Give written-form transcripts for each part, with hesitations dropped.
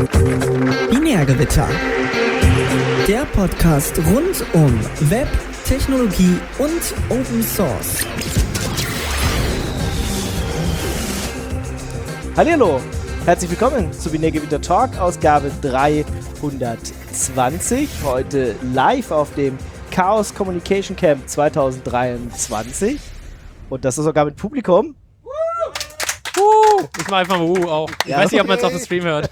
Binärgewitter. Der Podcast rund um Web, Technologie und Open Source. Hallihallo, herzlich willkommen zu Binärgewitter Talk, Ausgabe 320. Heute live auf dem Chaos Communication Camp 2023. Und das ist sogar mit Publikum. Ich mach einfach mal auch. Ich weiß nicht, ob man es auf dem Stream hört.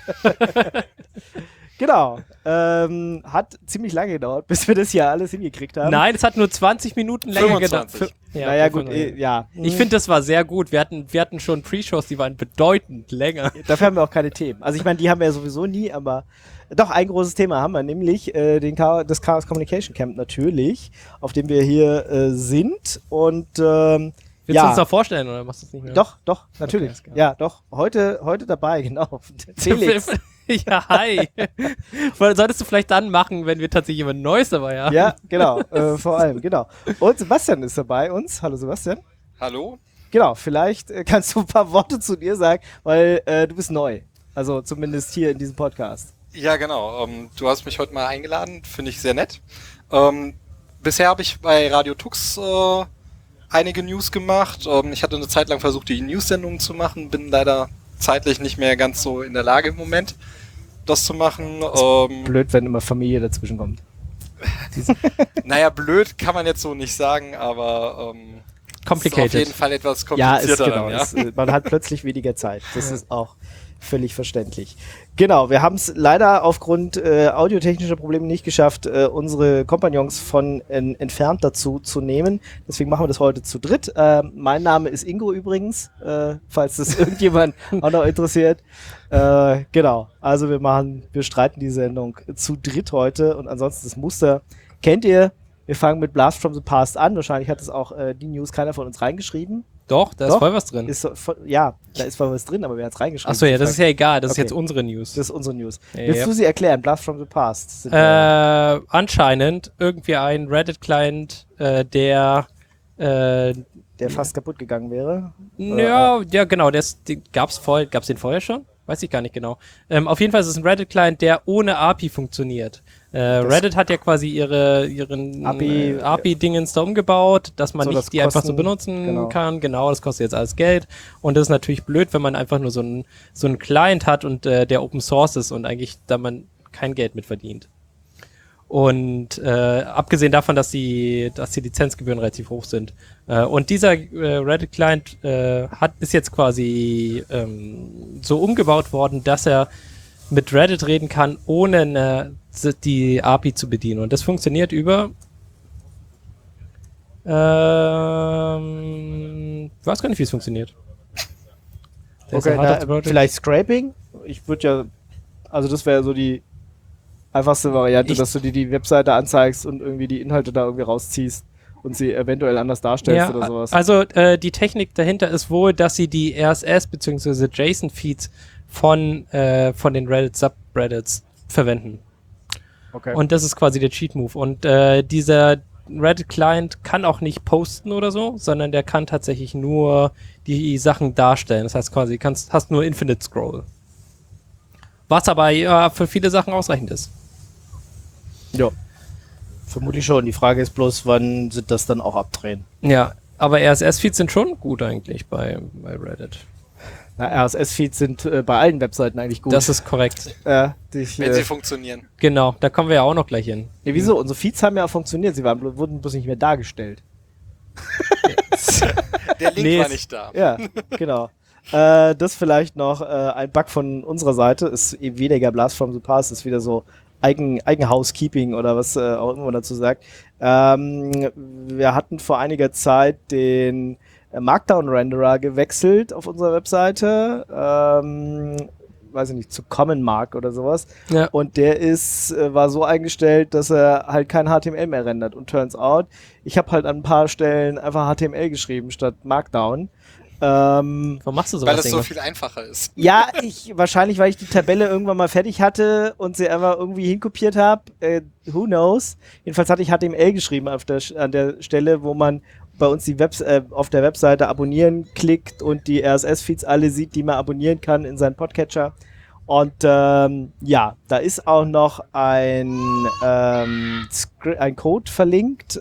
Genau. Hat ziemlich lange gedauert, bis wir das hier alles hingekriegt haben. Nein, es hat nur 20 Minuten länger gedauert. Naja, gut, ja. Ich finde, das war sehr gut. Wir hatten schon Pre-Shows, die waren bedeutend länger. Dafür haben wir auch keine Themen. Also ich meine, die haben wir ja sowieso nie, aber doch, ein großes Thema haben wir, nämlich das Chaos Communication Camp natürlich, auf dem wir hier sind. Und Willst du uns noch vorstellen oder machst du es nicht mehr? Doch, natürlich. Okay, ja, doch. Heute dabei, genau. Felix. Ja, hi. Solltest du vielleicht dann machen, wenn wir tatsächlich jemand Neues dabei haben. Ja, genau. Vor allem, genau. Und Sebastian ist dabei uns. Hallo Sebastian. Hallo. Genau, vielleicht kannst du ein paar Worte zu dir sagen, weil du bist neu. Also zumindest hier in diesem Podcast. Ja, genau. Du hast mich heute mal eingeladen. Finde ich sehr nett. Bisher habe ich bei Radio Tux einige News gemacht. Ich hatte eine Zeit lang versucht, die News-Sendungen zu machen. Bin leider zeitlich nicht mehr ganz so in der Lage im Moment, das zu machen. Blöd, wenn immer Familie dazwischen kommt. Naja, blöd kann man jetzt so nicht sagen, aber complicated. Ist auf jeden Fall etwas komplizierter. Ja, ist genau. Man hat plötzlich weniger Zeit. Das ist auch völlig verständlich. Genau, wir haben es leider aufgrund audiotechnischer Probleme nicht geschafft, unsere Kompagnons von entfernt dazu zu nehmen. Deswegen machen wir das heute zu dritt. Mein Name ist Ingo übrigens, falls das irgendjemand auch noch interessiert. Genau, also wir streiten die Sendung zu dritt heute und ansonsten das Muster kennt ihr. Wir fangen mit Blast from the Past an. Wahrscheinlich hat es auch die News keiner von uns reingeschrieben. Doch, da ist voll was drin. Ja, da ist voll was drin, aber wer hat es reingeschrieben? Achso, ja, das ist ja egal. Das ist jetzt unsere News. Das ist unsere News. Ja, Willst du sie erklären? Blast from the Past. Anscheinend irgendwie ein Reddit-Client, der fast kaputt gegangen wäre. Ja, genau. Gab's den vorher schon? Weiß ich gar nicht genau. Auf jeden Fall ist es ein Reddit-Client, der ohne API funktioniert. Reddit hat ja quasi ihren API-Dingens da umgebaut, dass man nicht die einfach so benutzen kann. Genau, das kostet jetzt alles Geld. Und das ist natürlich blöd, wenn man einfach nur so einen Client hat und der Open Source ist und eigentlich da man kein Geld mit verdient. Und abgesehen davon, dass die Lizenzgebühren relativ hoch sind. Und dieser Reddit-Client ist jetzt quasi so umgebaut worden, dass er mit Reddit reden kann, ohne die API zu bedienen. Und das funktioniert über ich weiß gar nicht, wie es funktioniert. Okay, vielleicht Scraping? Ich würde ja, also das wäre so die einfachste Variante, dass du dir die Webseite anzeigst und irgendwie die Inhalte da irgendwie rausziehst und sie eventuell anders darstellst oder sowas. Also die Technik dahinter ist wohl, dass sie die RSS bzw. JSON-Feeds von den Reddit-Subreddits verwenden. Okay. Und das ist quasi der Cheat-Move. Und dieser Reddit-Client kann auch nicht posten oder so, sondern der kann tatsächlich nur die Sachen darstellen. Das heißt quasi, hast nur Infinite Scroll. Was aber für viele Sachen ausreichend ist. Ja, vermutlich schon. Die Frage ist bloß, wann sind das dann auch abdrehen? Ja, aber RSS-Feeds sind schon gut eigentlich bei Reddit. Na, RSS-Feeds sind bei allen Webseiten eigentlich gut. Das ist korrekt. Wenn sie funktionieren. Genau, da kommen wir ja auch noch gleich hin. Ja, wieso? Unsere Feeds haben ja funktioniert, sie wurden bloß nicht mehr dargestellt. Der Link war nicht da. Ja, genau. Das vielleicht noch ein Bug von unserer Seite, ist eben weniger Blast from the Past, ist wieder so Eigenhousekeeping oder was auch immer man dazu sagt. Wir hatten vor einiger Zeit den Markdown-Renderer gewechselt auf unserer Webseite, weiß ich nicht, zu Common Mark oder sowas. Ja. Und der war so eingestellt, dass er halt kein HTML mehr rendert. Und turns out, ich habe halt an ein paar Stellen einfach HTML geschrieben statt Markdown. Warum machst du sowas? Weil es so viel einfacher ist. Ja, wahrscheinlich, weil ich die Tabelle irgendwann mal fertig hatte und sie einfach irgendwie hinkopiert habe. Who knows? Jedenfalls hatte ich HTML geschrieben an der Stelle, wo man bei uns auf der Webseite abonnieren klickt und die RSS-Feeds alle sieht, die man abonnieren kann in seinen Podcatcher. Und ja, da ist auch noch ein Code verlinkt,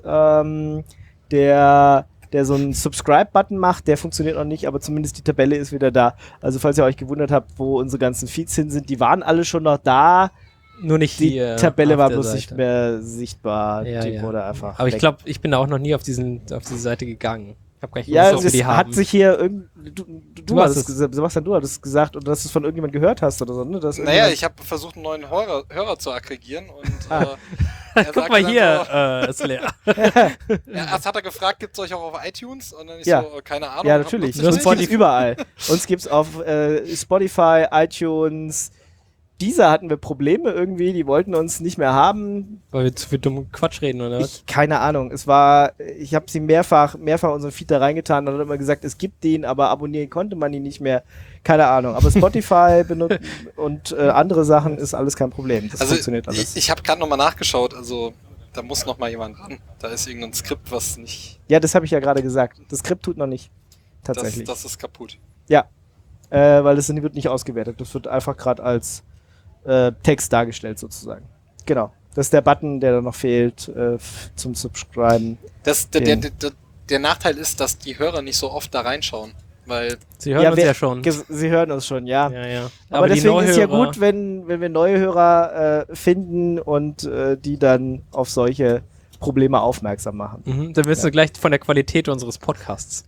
der so einen Subscribe-Button macht. Der funktioniert noch nicht, aber zumindest die Tabelle ist wieder da. Also falls ihr euch gewundert habt, wo unsere ganzen Feeds hin sind, die waren alle schon noch da. Nur nicht Die Tabelle war bloß Seite. nicht mehr sichtbar. Ja, die ja. wurde einfach Aber ich weg. glaube, ich bin da auch noch nie auf diese Seite gegangen. Ich habe gar nicht Ja, gewusst, ob es wir die hat haben. sich hier du hast hattest es. gesagt, Sebastian, du hattest gesagt, und dass du es von irgendjemand gehört hast oder so, ne? Dass Naja, ich habe versucht, einen neuen Hörer zu aggregieren und er Guck sagte mal dann hier, ist leer. So, erst hat er gefragt, gibt's euch auch auf iTunes? Und dann ich Ja. so, keine Ahnung. Ja, natürlich. Nur Uns Spotify. gibt's überall. Uns gibt's auf Spotify, iTunes. Dieser hatten wir Probleme irgendwie, die wollten uns nicht mehr haben. Weil wir zu viel dummen Quatsch reden, oder was? Keine Ahnung. Ich habe sie mehrfach unseren Feed da reingetan und hat immer gesagt, es gibt den, aber abonnieren konnte man ihn nicht mehr. Keine Ahnung. Aber Spotify benutzen und andere Sachen ist alles kein Problem. Das Also funktioniert alles. ich habe gerade nochmal nachgeschaut, also da muss noch mal jemand ran. Da ist irgendein Skript, was nicht... Ja, das habe ich ja gerade gesagt. Das Skript tut noch nicht. Tatsächlich. Das ist kaputt. Ja. Weil das wird nicht ausgewertet. Das wird einfach gerade als Text dargestellt sozusagen. Genau. Das ist der Button, der da noch fehlt zum Subscriben. Der Nachteil ist, dass die Hörer nicht so oft da reinschauen, weil Sie hören uns ja schon. Sie hören uns schon, ja. Ja, ja. Aber die deswegen ist ja Neuhörer- gut, wenn wir neue Hörer finden und die dann auf solche Probleme aufmerksam machen. Mhm, dann wirst du gleich von der Qualität unseres Podcasts.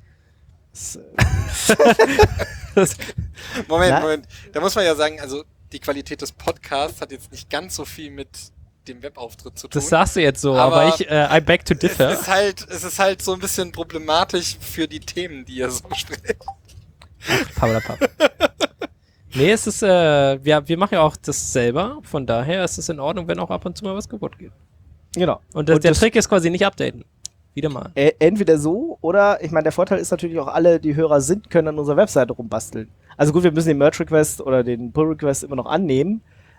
Moment. Da muss man ja sagen, also die Qualität des Podcasts hat jetzt nicht ganz so viel mit dem Webauftritt zu tun. Das sagst du jetzt so, Aber aber ich, I beg to differ. Es ist halt so ein bisschen problematisch für die Themen, die ihr so spricht. Pappelapapp. Nee, es ist, wir machen ja auch das selber, von daher ist es in Ordnung, wenn auch ab und zu mal was kaputt geht. Genau. Und der Trick ist quasi nicht updaten. Wieder mal. Entweder so oder, ich meine, der Vorteil ist natürlich auch, alle, die Hörer sind, können an unserer Webseite rumbasteln. Also gut, wir müssen den Merge-Request oder den Pull-Request immer noch annehmen.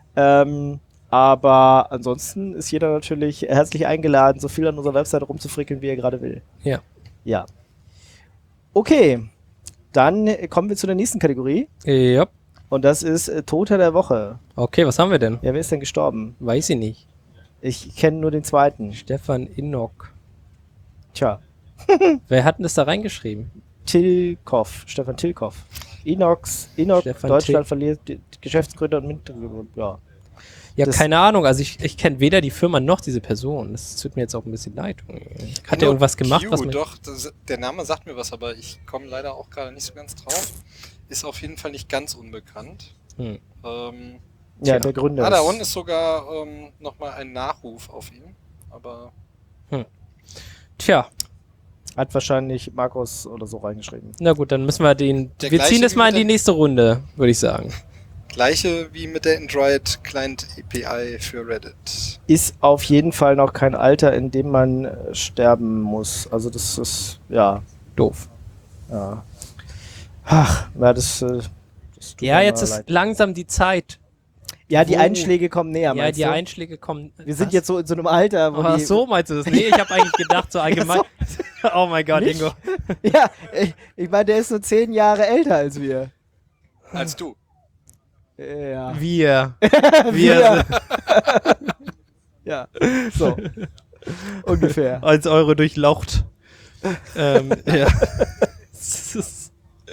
Aber ansonsten ist jeder natürlich herzlich eingeladen, so viel an unserer Webseite rumzufrickeln, wie er gerade will. Ja. Ja. Okay. Dann kommen wir zu der nächsten Kategorie. Ja. Und das ist Toter der Woche. Okay, was haben wir denn? Ja, wer ist denn gestorben? Weiß ich nicht. Ich kenne nur den zweiten. Stefan Innock. Tja. Wer hat denn das da reingeschrieben? Stefan Tilkoff. Innock, Stefan Deutschland verliert die Geschäftsgründer und Mitgründer. Ja. Ja, Das- keine Ahnung. Also ich kenne weder die Firma noch diese Person. Das tut mir jetzt auch ein bisschen leid. Hat er irgendwas gemacht? Was Doch, der Name sagt mir was, aber ich komme leider auch gerade nicht so ganz drauf. Ist auf jeden Fall nicht ganz unbekannt. Hm. Ja, der Gründer. Da unten ist sogar nochmal ein Nachruf auf ihn. Aber Tja, Hat wahrscheinlich Markus oder so reingeschrieben. na gut, dann müssen wir Der wir gleiche ziehen es wie mal mit in die der- nächste Runde, würde ich sagen. gleiche wie mit der Android Client API für Reddit. Ist auf jeden Fall noch kein Alter, in dem man sterben muss. Also das ist, ja. Doof. Ja. Ach, ja, das tut Ja, mir jetzt mal ist leid. langsam die Zeit. Ja, die wo- Einschläge kommen näher, Ja, meinst die du? Einschläge kommen. Wir sind jetzt so in so einem Alter, wo Ach die... so, meinst du das? Nee, ich habe eigentlich gedacht, so allgemein. Oh mein Gott, Nicht? Ingo. Ja, ich meine, der ist so 10 Jahre älter als wir. Als du. Ja. Wir. Wir. Ja, so. Ungefähr. Als Euro durchlaucht. Ja. Das ist-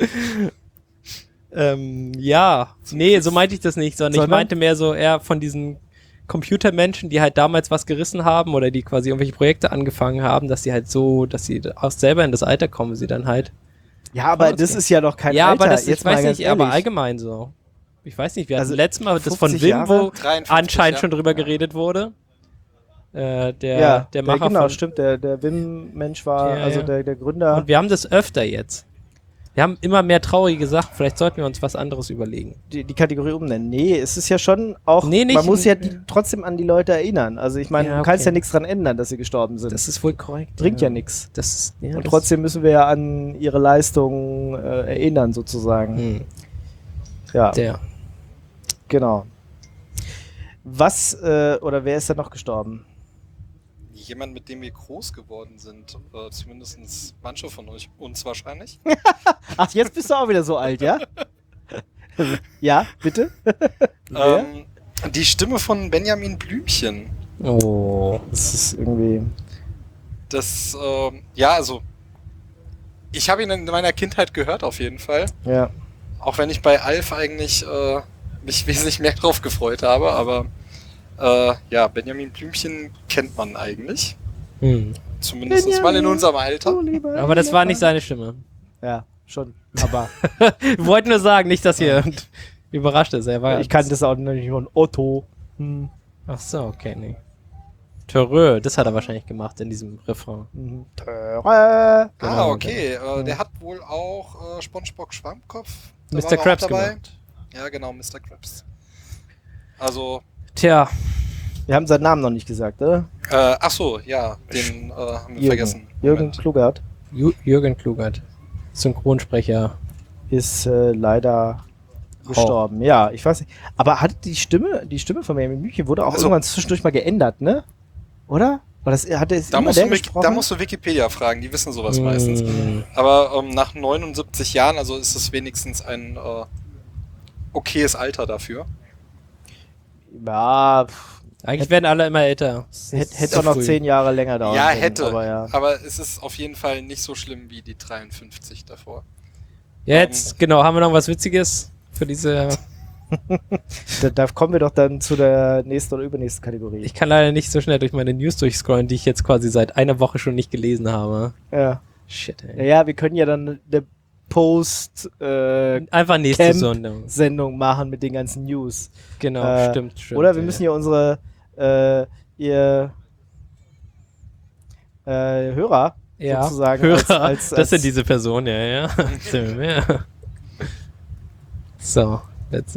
ja. Nee, so meinte ich das nicht, sondern ich Sondern? meinte mehr so eher von diesen Computermenschen, die halt damals was gerissen haben oder die quasi irgendwelche Projekte angefangen haben, dass sie halt so, dass sie auch selber in das Alter kommen, sie dann halt. Ja, aber das ist ja noch kein Ja, Alter. aber das, Jetzt ich mal weiß ganz nicht, aber ehrlich. allgemein so. Ich weiß nicht, wir hatten Also letztes Mal das von 50 Wim, Jahre? wo 53, anscheinend ja. schon drüber geredet wurde. Der Ja, Macher genau, von, stimmt. Der Wim-Mensch war, Ja, also ja. der Gründer. Und wir haben das öfter jetzt. Wir haben immer mehr traurige Sachen, vielleicht sollten wir uns was anderes überlegen. die Kategorie umnennen. Nee, es ist ja schon auch, Nee, nicht- man muss ja trotzdem an die Leute erinnern. Also ich meine, Ja, du kannst okay. ja nichts dran ändern, dass sie gestorben sind. Das ist wohl korrekt. bringt ja nichts. Das ist, ja, Und das- trotzdem müssen wir ja an ihre Leistungen erinnern, sozusagen. Hm, Ja, der. genau. Was, oder wer ist da noch gestorben? Jemand, mit dem wir groß geworden sind. Zumindest manche von uns wahrscheinlich. Ach, jetzt bist du auch wieder so alt, ja? Ja, bitte? Die Stimme von Benjamin Blümchen. Oh. Das ist irgendwie... Das, also ich habe ihn in meiner Kindheit gehört auf jeden Fall. Ja. Auch wenn ich bei Alf eigentlich mich wesentlich mehr drauf gefreut habe, aber Benjamin Blümchen kennt man eigentlich. Zumindest Benjamin, mal in unserem Alter. Aber das war nicht seine Stimme. Ja, schon. Aber Wir wollten nur sagen, nicht, dass ihr überrascht ist. Er war ich kann das auch nicht von Otto. Ach so, okay, nee. Törö, das hat er wahrscheinlich gemacht in diesem Refrain. Töre. Genau, Okay. Der hat wohl auch SpongeBob Schwammkopf. Da Mr. war er auch Krabs dabei. gemacht. Ja, genau, Mr. Krabs. Also, Tja, Wir haben seinen Namen noch nicht gesagt, oder? den haben wir vergessen. Jürgen Moment. Klugert Jürgen Klugert, Synchronsprecher. ist leider gestorben. Ja, ich weiß nicht. Aber hat die Stimme von Benjamin Blümchen wurde auch Also- irgendwann zwischendurch mal geändert, ne? Oder? War das, hat er Da immer musst, der du gesprochen? da musst du Wikipedia fragen, die wissen sowas meistens. Aber nach 79 Jahren, also ist es wenigstens ein okayes Alter dafür. Ja, Eigentlich werden alle immer älter. hätte auch noch 10 Jahre länger dauern Ja, können, hätte. Aber ja. Aber es ist auf jeden Fall nicht so schlimm wie die 53 davor. Jetzt, genau, haben wir noch was Witziges für diese... Da kommen wir doch dann zu der nächsten oder übernächsten Kategorie. Ich kann leider nicht so schnell durch meine News durchscrollen, die ich jetzt quasi seit einer Woche schon nicht gelesen habe. Ja. Shit, ey. Naja, wir können ja dann eine Post-Sendung Einfach nächste Sendung. machen mit den ganzen News. Genau, stimmt. Oder wir müssen ja unsere Hörer sozusagen Hörer, als das sind diese Personen, ja. Sind wir mehr. So, let's,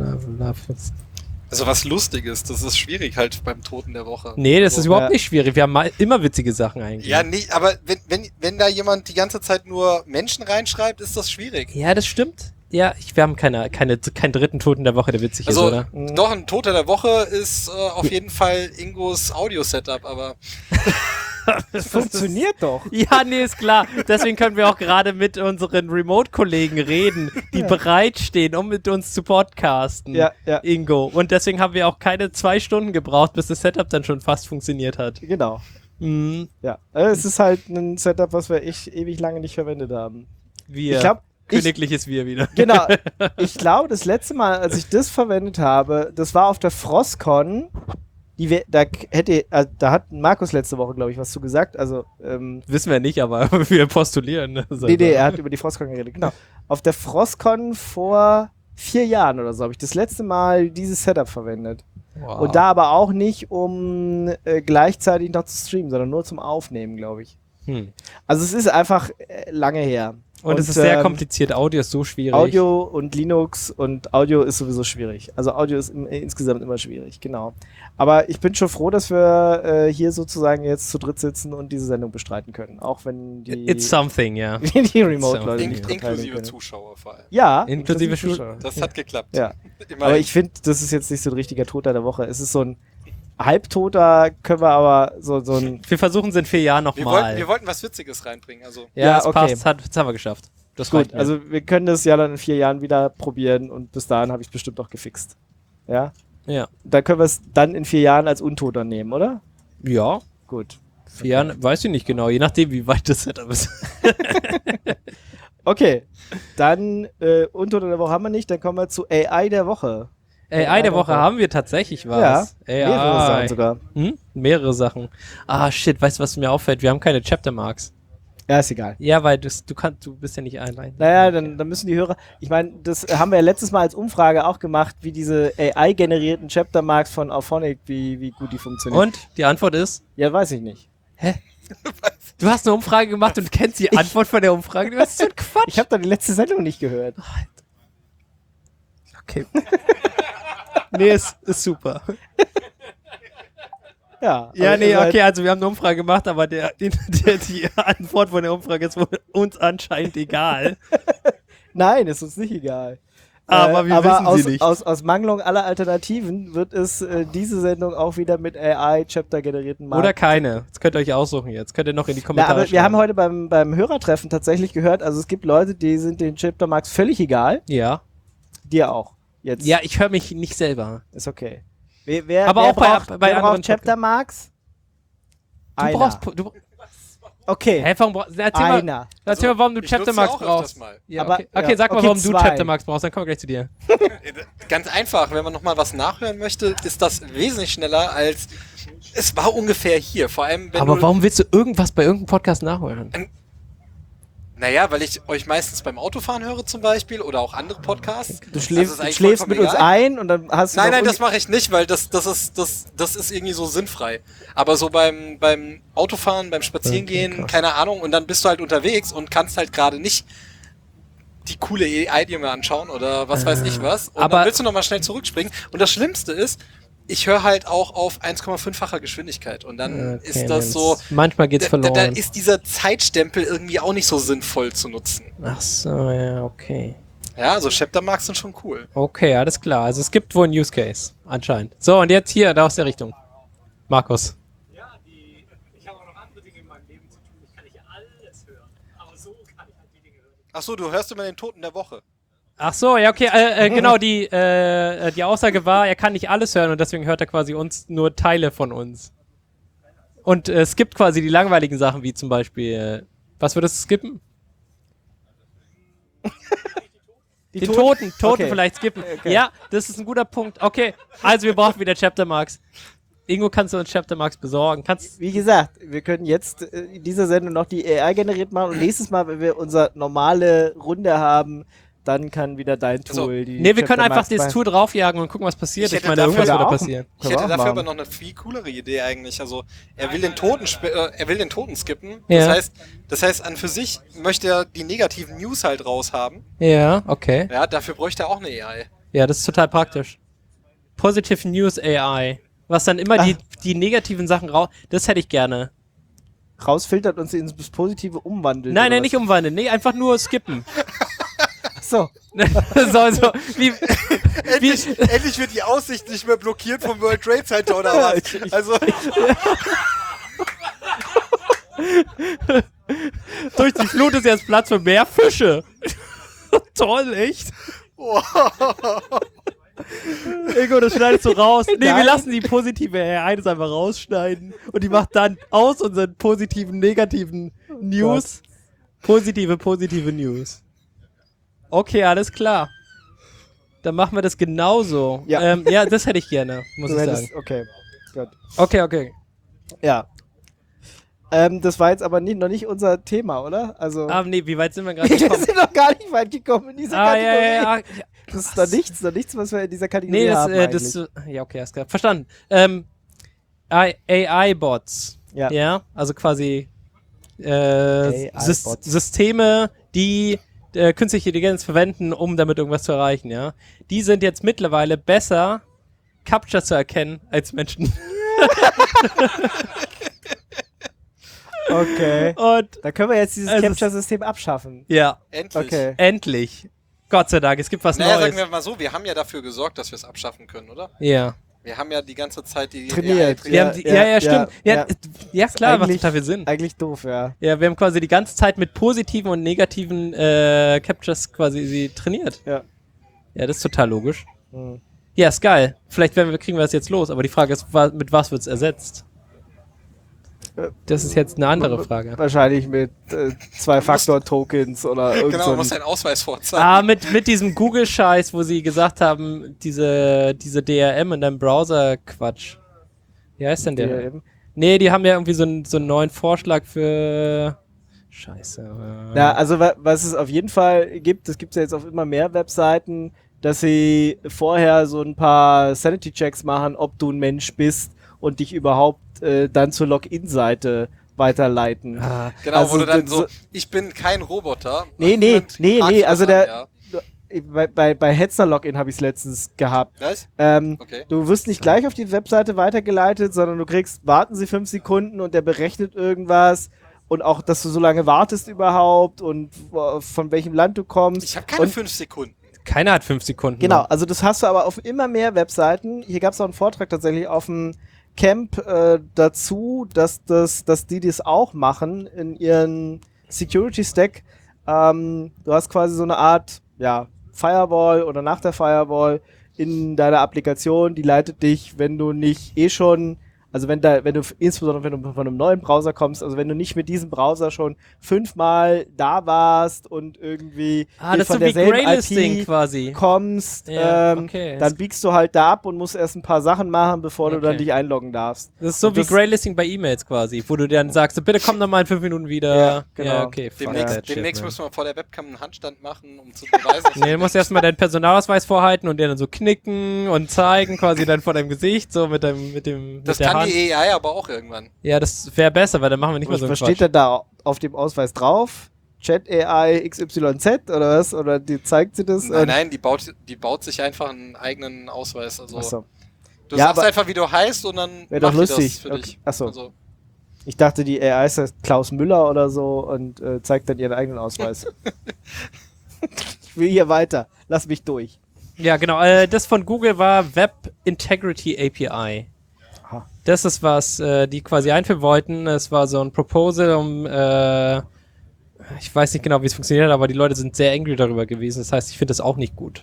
Also was Lustiges, das ist schwierig halt beim Toten der Woche. Nee, das ist Also, überhaupt nicht schwierig. Wir haben immer witzige Sachen eigentlich. Ja, nee, aber wenn da jemand die ganze Zeit nur Menschen reinschreibt, ist das schwierig. Ja, das stimmt. Ja, wir haben keinen dritten Toten der Woche, der witzig Also, ist, oder? doch, ein Toter der Woche ist auf jeden Fall Ingos Audio-Setup, aber Das funktioniert doch. Ja, nee, ist klar. Deswegen können wir auch gerade mit unseren Remote-Kollegen reden, die bereitstehen, um mit uns zu podcasten. Ja. Ingo. Und deswegen haben wir auch keine 2 Stunden gebraucht, bis das Setup dann schon fast funktioniert hat. Genau. Mhm. Ja. Es ist halt ein Setup, was wir ewig lange nicht verwendet haben. Wir. Ich glaube, Königliches Wir wieder. genau. Ich glaube, das letzte Mal, als ich das verwendet habe, das war auf der Frostcon. Da hat Markus letzte Woche, glaube ich, was zu gesagt. Also, Wissen wir nicht, aber wir postulieren. Ne? nee, er hat über die Frostcon geredet. Genau. Auf der Frostcon vor 4 Jahren oder so habe ich das letzte Mal dieses Setup verwendet. Wow. Und da aber auch nicht, um gleichzeitig noch zu streamen, sondern nur zum Aufnehmen, glaube ich. Also es ist einfach lange her. Und es ist sehr kompliziert. Audio ist so schwierig. Audio und Linux und Audio ist sowieso schwierig. Also Audio ist insgesamt immer schwierig, genau. Aber ich bin schon froh, dass wir hier sozusagen jetzt zu dritt sitzen und diese Sendung bestreiten können. Auch wenn die It's something, ja. die Remote-Leute nicht teilnehmen inklusive können. Zuschauer vor allem. Ja, Inklusive Zuschauer. Das hat geklappt. Ja. Immerhin. Aber ich finde, das ist jetzt nicht so ein richtiger Toter der Woche. Es ist so ein Halbtoter, können wir aber so ein... Wir versuchen es in 4 Jahren nochmal. wir wollten was Witziges reinbringen. Also. Ja, es okay. passt. Das haben wir geschafft. Das Gut, reicht mir. also wir können das ja dann in 4 Jahren wieder probieren und bis dahin habe ich es bestimmt auch gefixt. Ja? Ja. Dann können wir es dann in 4 Jahren als Untoter nehmen, oder? Ja. Gut. 4 Jahren, weiß ich nicht genau, je nachdem, wie weit das Setup ist. Okay, dann Untoter der Woche haben wir nicht, dann kommen wir zu AI der Woche. AI der Woche haben wir tatsächlich was. Ja, mehrere Sachen sogar. Mehrere Sachen. Ah, shit, weißt du, was mir auffällt? Wir haben keine Chapter Marks. Ja, ist egal. Ja, weil du bist ja nicht allein. Naja, dann müssen die Hörer, ich meine, das haben wir ja letztes Mal als Umfrage auch gemacht, wie diese AI-generierten Chapter-Marks von Auphonic, wie gut die funktionieren. Und? Die Antwort ist? Ja, weiß ich nicht. Hä? Du hast eine Umfrage gemacht und kennst die Antwort von der Umfrage? Was ist denn Quatsch? Ich habe da die letzte Sendung nicht gehört. Okay. Nee, ist super. Ja, Ja, aber nee, ihr seid- okay, also wir haben eine Umfrage gemacht, aber die Antwort von der Umfrage ist wohl uns anscheinend egal. Nein, ist uns nicht egal. Aber wir wissen sie nicht. Aus Mangelung aller Alternativen wird es diese Sendung auch wieder mit AI-Chapter-generierten Oder keine. Das könnt ihr euch aussuchen jetzt. Könnt ihr noch in die Kommentare aber wir schreiben. haben heute beim Hörertreffen tatsächlich gehört, also es gibt Leute, die sind den Chapter-Marks völlig egal. Ja. Dir auch. Jetzt. Ja, ich höre mich nicht selber. Ist okay. Wer Aber auch bei wer anderen braucht Chaptermarks? Du brauchst... Okay. Hä, warum erzähl mal, warum du ich nutze Chaptermarks auch öfters brauchst. mal. Ja, Aber- okay, okay ja, sag mal, okay, warum du 2. Chaptermarks brauchst, dann kommen wir gleich zu dir. Ganz einfach, wenn man nochmal was nachhören möchte, ist das wesentlich schneller als es war ungefähr hier. Vor allem, wenn Aber warum willst du irgendwas bei irgendeinem Podcast nachholen? Naja, weil ich euch meistens beim Autofahren höre zum Beispiel oder auch andere Podcasts. Du Also schläfst, ist eigentlich schläfst vollkommen mit uns egal. ein und dann hast du Nein, noch nein, das mache ich nicht, weil das ist irgendwie so sinnfrei. Aber so beim Autofahren, beim Spazierengehen, keine Ahnung, und dann bist du halt unterwegs und kannst halt gerade nicht die coole AI dir mal anschauen oder was weiß ich was. Und aber- dann willst du nochmal schnell zurückspringen. Und das Schlimmste ist, ich höre halt auch auf 1,5-facher Geschwindigkeit. Und dann ist das so... Manchmal geht's verloren. Da ist dieser Zeitstempel irgendwie auch nicht so sinnvoll zu nutzen. Ach so, ja, okay. Ja, also Chaptermarks sind schon cool. Okay, alles klar. Also es gibt wohl einen Use Case, anscheinend. So, und jetzt hier, da aus der Richtung. Markus. Ja, ich habe auch noch andere Dinge in meinem Leben zu tun. Ich kann nicht alles hören. Aber so kann ich halt die Dinge hören. Ach so, du hörst immer den Toten der Woche. Ach so, ja, okay, genau, die Aussage war, er kann nicht alles hören und deswegen hört er quasi nur Teile von uns. Und skippt quasi die langweiligen Sachen, wie zum Beispiel, was würdest du skippen? die Den Toten Okay. vielleicht skippen. Okay. Ja, das ist ein guter Punkt. Okay, also wir brauchen wieder Chaptermarks. Ingo, kannst du uns Chaptermarks besorgen? Wie gesagt, wir können jetzt in dieser Sendung noch die AI generiert machen und nächstes Mal, wenn wir unsere normale Runde haben, dann kann wieder dein Tool Also, die Nee, wir können einfach Chaptermarks das Tool draufjagen und gucken, was passiert. Ich Ich hätte meine, dafür irgendwas wird auch- passieren. Ich Können wir hätte auch dafür machen. aber noch eine viel coolere Idee eigentlich. Also er will den Toten skippen. Ja. Das heißt, an für sich möchte er die negativen News halt raushaben. Ja, okay. Ja, dafür bräuchte er auch eine AI. Ja, das ist total praktisch. Positive News AI. Was dann immer die negativen Sachen raus... Das hätte ich gerne. rausfiltert und sie ins Positive umwandelt. Nein, oder nein, was? nicht umwandeln. Nee, einfach nur skippen. So. so, wie... Endlich wird die Aussicht nicht mehr blockiert vom World Trade Center oder was? Also Durch die Flut ist jetzt Platz für mehr Fische. Toll, echt? Ingo, das schneidest du raus. Nee, wir Nein. lassen die positive AI das einfach rausschneiden. Und die macht dann aus unseren positiven, negativen News positive News. Okay, alles klar. Dann machen wir das genauso. Ja. Ja, das hätte ich gerne, muss Du ich hättest, sagen. okay, gut. Okay. Ja. Das war jetzt aber noch nicht unser Thema, oder? Also, Aber nee, wie weit sind wir gerade wir gekommen? sind noch gar nicht weit gekommen in dieser Kategorie. Ja. Das ist noch nichts, was wir in dieser Kategorie Nee, haben ja, okay, hast klar. Verstanden. AI-Bots. Ja. Ja, also quasi AI-Bots. Systeme, die künstliche Intelligenz verwenden, um damit irgendwas zu erreichen, ja. Die sind jetzt mittlerweile besser, Captcha zu erkennen als Menschen. Okay. Und Da können wir jetzt dieses Es ist- Capture-System abschaffen. ja, endlich. Okay. endlich. Gott sei Dank, es gibt was Naja, Neues. sagen wir mal so, wir haben ja dafür gesorgt, dass wir es abschaffen können, oder? Ja. Wir haben ja die ganze Zeit die Trainiert. AI Wir haben stimmt. Ja, klar, was Eigentlich- total Sinn. Eigentlich doof, ja. Ja, wir haben quasi die ganze Zeit mit positiven und negativen Captures quasi sie trainiert. Ja. Ja, das ist total logisch. Hm. Ja, ist geil. Vielleicht kriegen wir das jetzt los, aber die Frage ist, mit was wird es ersetzt? Das ist jetzt eine andere Frage. Wahrscheinlich mit 2-Faktor-Tokens oder irgend Genau, so man muss ein- seinen Ausweis vorzeigen. Mit diesem Google-Scheiß, wo sie gesagt haben, diese DRM in deinem Browser Quatsch. Wie heißt denn der? DRM? Nee, die haben ja irgendwie so einen neuen Vorschlag für Scheiße. Ja, also was es auf jeden Fall gibt, das gibt es ja jetzt auf immer mehr Webseiten, dass sie vorher so ein paar Sanity-Checks machen, ob du ein Mensch bist und dich überhaupt dann zur Login-Seite weiterleiten. Genau, also wo du dann das- so, ich bin kein Roboter. Nee, Und nee, fragt also was der- an, Bei Hetzner-Login habe ich es letztens gehabt. ja. Was? Okay. Du wirst nicht gleich auf die Webseite weitergeleitet, sondern du kriegst, warten Sie 5 Sekunden und der berechnet irgendwas und auch, dass du so lange wartest überhaupt und von welchem Land du kommst. Ich habe keine und 5 Sekunden. Keiner hat 5 Sekunden. Genau, also das hast du aber auf immer mehr Webseiten. Hier gab es auch einen Vortrag tatsächlich auf dem Camp dazu, dass die das auch machen in ihren Security Stack. Du hast quasi so eine Art, ja, Firewall oder nach der Firewall in deiner Applikation, die leitet dich, wenn du nicht schon, also insbesondere wenn du von einem neuen Browser kommst, also wenn du nicht mit diesem Browser schon 5-mal da warst und irgendwie das ist von so wie derselben Graylisting IP quasi. kommst, Ja, okay. dann biegst du halt da ab und musst erst ein paar Sachen machen, bevor du dann Okay. dich einloggen darfst. Das ist so wie Graylisting bei E-Mails quasi, wo du dann sagst, bitte komm noch mal in 5 Minuten wieder. Ja, genau. Ja, okay. Fuck that shit, Demnächst man. müssen wir vor der Webcam einen Handstand machen, um zu beweisen, Nee, du musst erstmal deinen Personalausweis vorhalten und den dann so knicken und zeigen, quasi dann vor deinem Gesicht, so mit dem, das mit der kann Hand. die AI aber auch irgendwann. Ja, das wäre besser, weil dann machen wir nicht mehr so einen Was steht Quatsch. denn da auf dem Ausweis drauf? Chat AI XYZ oder was? Oder die zeigt sie das? Nein, die baut sich einfach einen eigenen Ausweis. Also Achso. du Ja, sagst aber- einfach, wie du heißt und dann Wär doch macht die lustig. das für Okay. dich. Ach so. Also, Ich dachte, die AI heißt Klaus Müller oder so und zeigt dann ihren eigenen Ausweis. Ich will hier weiter. Lass mich durch. Ja, genau. Das von Google war Web Integrity API. Aha. Das ist was, die quasi einführen wollten. Es war so ein Proposal, ich weiß nicht genau, wie es funktioniert, aber die Leute sind sehr angry darüber gewesen. Das heißt, ich finde das auch nicht gut.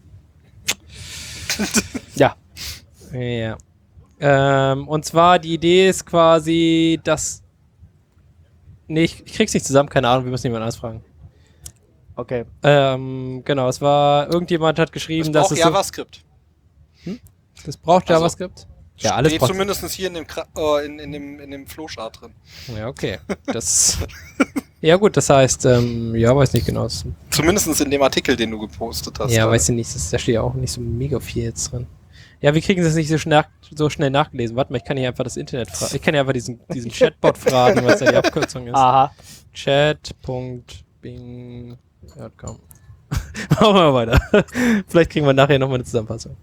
Ja. Ja. Und zwar, die Idee ist quasi, dass... Nee, ich krieg's nicht zusammen, keine Ahnung, wir müssen jemanden anders fragen. Okay. Genau, es war, irgendjemand hat geschrieben, das dass braucht es so, JavaScript. das braucht Also, JavaScript? Ja, alles Steht braucht... zumindest hier in dem Flowchart drin. Ja, okay. Das... ja gut, das heißt, ja, weiß nicht genau. Zumindest in dem Artikel, den du gepostet hast. Ja, weiß ich nicht, da steht ja auch nicht so mega viel jetzt drin. Ja, wir kriegen das nicht so schnell nachgelesen. Warte mal, ich kann hier einfach das Internet fragen. Ich kann ja einfach diesen Chatbot fragen, was da die Abkürzung ist. Aha. Chat.bing.com. Machen wir mal weiter. Vielleicht kriegen wir nachher nochmal eine Zusammenfassung.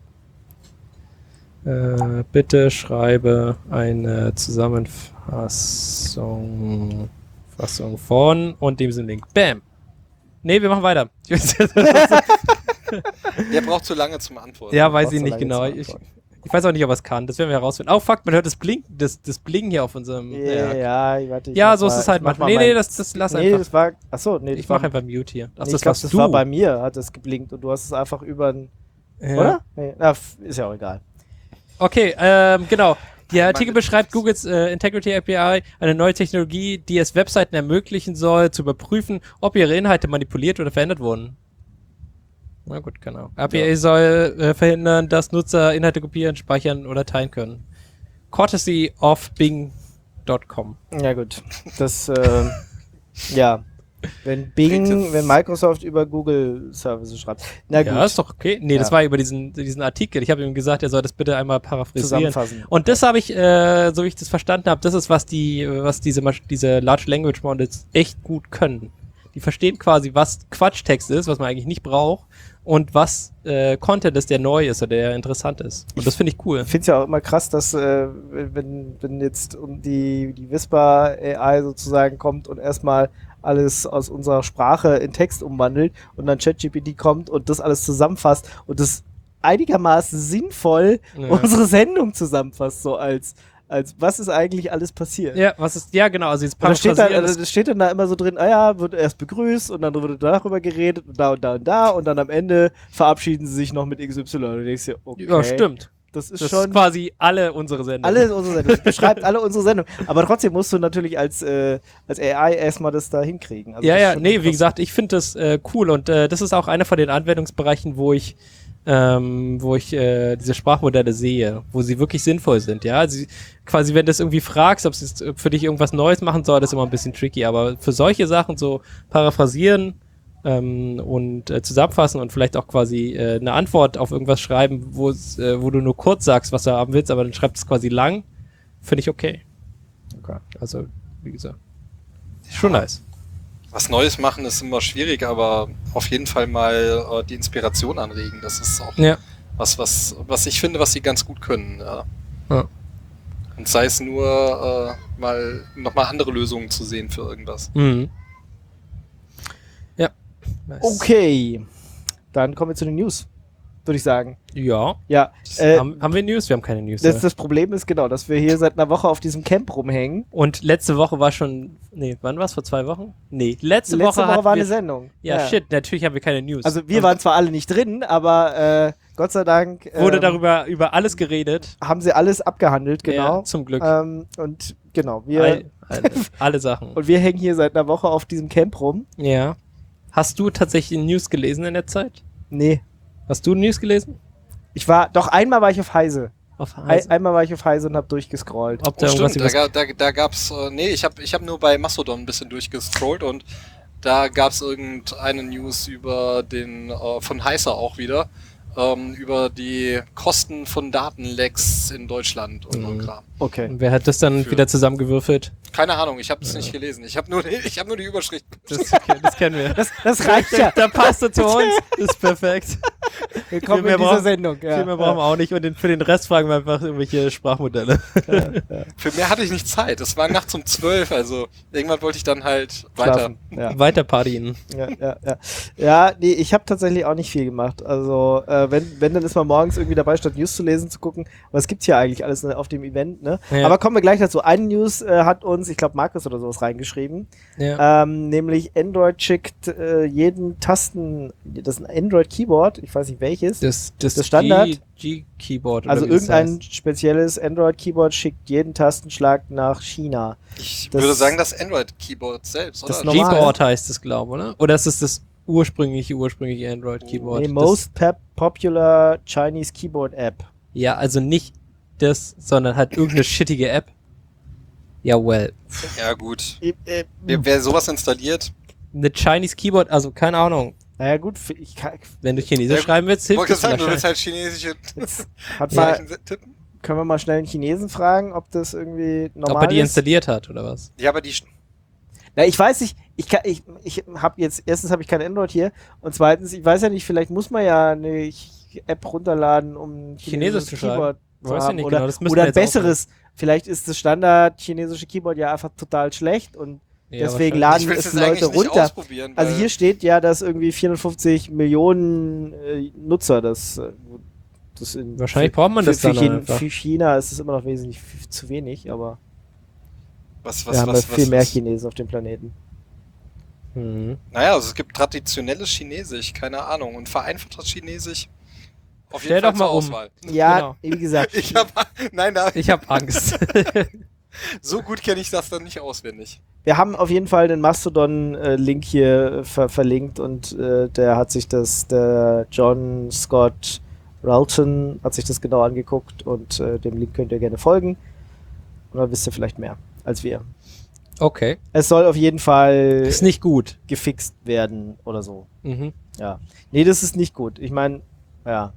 Bitte schreibe eine Zusammenfassung von und dem sind Link. Bam! Nee, wir machen weiter. Der braucht zu lange zum Antworten. Ja, weiß braucht ich so nicht lange genau. zum Ich Antworten. weiß auch nicht, ob er es kann. Das werden wir herausfinden. Oh, fuck, man hört das Blinken, das Blinken hier auf unserem... Ja, warte. Ja, so ist es halt manchmal. Nee, das lass Nee, einfach. das war. Achso, nee, Ich mache einfach Mute hier. Ach, Nee, das ich glaube, warst das du. war bei mir, hat es geblinkt und du hast es einfach über ein. Ja. Oder? Nee, na, ist ja auch egal. Okay, genau. Der Artikel beschreibt Googles Integrity API, eine neue Technologie, die es Webseiten ermöglichen soll, zu überprüfen, ob ihre Inhalte manipuliert oder verändert wurden. Na gut, genau. API soll verhindern, dass Nutzer Inhalte kopieren, speichern oder teilen können. Courtesy of Bing.com. Ja, gut. Das, ja. Wenn Microsoft über Google Services schreibt. Na gut. Ja, ist doch okay. Nee, das Ja. war über diesen Artikel. Ich habe ihm gesagt, er soll das bitte einmal paraphrasieren. Zusammenfassen. Und das habe ich, so wie ich das verstanden habe, das ist, was diese Large Language Models echt gut können. Die verstehen quasi, was Quatschtext ist, was man eigentlich nicht braucht, und was Content ist, der neu ist oder der interessant ist. Und das finde ich cool. Ich finde es ja auch immer krass, dass wenn jetzt die Whisper AI sozusagen kommt und erstmal alles aus unserer Sprache in Text umwandelt und dann ChatGPT kommt und das alles zusammenfasst und das einigermaßen sinnvoll Ja. unsere Sendung zusammenfasst, so als was ist eigentlich alles passiert. Ja, ja genau, also jetzt Und das paraphrasieren ist- das steht dann da immer so drin, wird erst begrüßt und dann wird darüber geredet und da und da und da und dann am Ende verabschieden sie sich noch mit XY. Und du denkst dir, okay, ja, stimmt. das ist Das schon ist quasi alle unsere Sendungen. alle unsere Sendung. Das beschreibt alle unsere Sendung. Aber trotzdem musst du natürlich als AI erstmal das da hinkriegen. Also Ja, das ist ja, schon nee, krass. wie gesagt, ich finde das cool und das ist auch einer von den Anwendungsbereichen, wo ich diese Sprachmodelle sehe, wo sie wirklich sinnvoll sind, ja. Also, quasi, wenn du es irgendwie fragst, ob es für dich irgendwas Neues machen soll, das ist immer ein bisschen tricky, aber für solche Sachen so paraphrasieren und zusammenfassen und vielleicht auch quasi eine Antwort auf irgendwas schreiben, wo du nur kurz sagst, was du haben willst, aber dann schreibst es quasi lang, finde ich okay. Okay. Also, wie gesagt, schon nice. Was Neues machen ist immer schwierig, aber auf jeden Fall mal die Inspiration anregen. Das ist auch Ja. was ich finde, was sie ganz gut können. Ja. Ja. Und sei es nur nochmal andere Lösungen zu sehen für irgendwas. Mhm. Ja. Nice. Okay, dann kommen wir zu den News. würde ich sagen. Ja. Ja, Haben wir News? Wir haben keine News. das Problem ist genau, dass wir hier seit einer Woche auf diesem Camp rumhängen. Und letzte Woche war schon. Nee, wann war es? Vor 2 Wochen? Nee, letzte Woche war hatten eine wir, Sendung. Ja, shit, natürlich haben wir keine News. Also wir waren zwar alle nicht drin, aber Gott sei Dank wurde darüber über alles geredet. haben sie alles abgehandelt, genau. Ja, zum Glück. Und genau, wir Alle Sachen. und wir hängen hier seit einer Woche auf diesem Camp rum. Ja. Hast du tatsächlich News gelesen in der Zeit? Nee, Hast du News gelesen? einmal war ich auf Heise. Auf Heise? Einmal war ich auf Heise und habe durchgescrollt. Ob da Oh, irgendwas stimmt, übers da gab's, nee, ich hab nur bei Mastodon ein bisschen durchgescrollt und da gab's irgendeine News über den, von Heiser auch wieder, über die Kosten von Datenlecks in Deutschland und so ein Kram. Okay. Wer hat das dann Für- wieder zusammengewürfelt? Keine Ahnung, ich habe es nicht gelesen. Ich habe nur die Überschrift. Das kennen wir. Das reicht ja. Da passt er zu uns. Das ist perfekt. Willkommen viel mehr in dieser brauchen- Sendung. Ja. Viel mehr brauchen wir auch nicht. Und für den Rest fragen wir einfach irgendwelche Sprachmodelle. Für mehr hatte ich nicht Zeit. Es war nachts um 12, also irgendwann wollte ich dann halt weiter. Schlafen. Ja. Weiter partien. Ja, nee, ich habe tatsächlich auch nicht viel gemacht. Also, wenn dann ist man morgens irgendwie dabei, statt News zu lesen, zu gucken, was gibt's hier eigentlich alles auf dem Event, ne? Ja. Aber kommen wir gleich dazu. Eine News hat uns, ich glaube, Markus oder sowas reingeschrieben. Ja. Nämlich Android schickt jeden Tasten, das ist ein Android-Keyboard, ich weiß nicht welches. Das Standard? G-Keyboard. Also oder wie das irgendein heißt. spezielles Android-Keyboard schickt jeden Tastenschlag nach China. Ich Das- würde sagen, das Android-Keyboard selbst, oder? Das normal. Gboard heißt es, glaube ich, oder? Oder ist es das ursprüngliche Android-Keyboard? Nee, Das- most popular Chinese Keyboard App. Ja, also nicht das, sondern halt irgendeine shittige App. Ja, well. Ja, gut. Wer sowas installiert, Eine Chinese Keyboard, also keine Ahnung. Naja gut, ich kann, Wenn du Chinesisch Ja, schreiben willst, hilft wollte das sagen, du willst vielleicht. halt chinesische hat mal, Zeichen tippen. können wir mal schnell einen Chinesen fragen, ob das irgendwie normal Ob er die ist? installiert hat, oder was? Ja, aber die, Na, ich weiß nicht, ich habe jetzt, erstens habe ich kein Android hier und zweitens, ich weiß ja nicht, vielleicht muss man ja eine App runterladen, um ein Chinesisch zu schreiben. Keyboard zu Weiß ich haben. nicht Oder, genau, das müssen oder wir ein jetzt besseres. Vielleicht ist das Standard chinesische Keyboard ja einfach total schlecht und Ja, deswegen wahrscheinlich. laden ich will es es Leute eigentlich nicht runter. ausprobieren. Also weil- hier steht ja, dass irgendwie 450 Millionen Nutzer das in, Wahrscheinlich braucht man das für, dann einfach. für China ist es immer noch wesentlich zu wenig, aber was, wir haben ja viel mehr Chinesen auf dem Planeten. Mhm. Naja, also es gibt traditionelles Chinesisch, keine Ahnung, und vereinfachtes Chinesisch. Auf Stell doch mal zur um. Auswahl. Ja, Genau. wie gesagt, Ich habe, Ich habe Angst. so gut kenne ich das dann nicht auswendig. wir haben auf jeden Fall den Mastodon-Link hier verlinkt und der hat sich der John Scott Ralton hat sich das genau angeguckt und dem Link könnt ihr gerne folgen und dann wisst ihr vielleicht mehr als wir. Okay. Es soll auf jeden Fall Ist nicht gut. gefixt werden oder so. Mhm. Ja. Nee, das ist nicht gut. Ich meine, ja.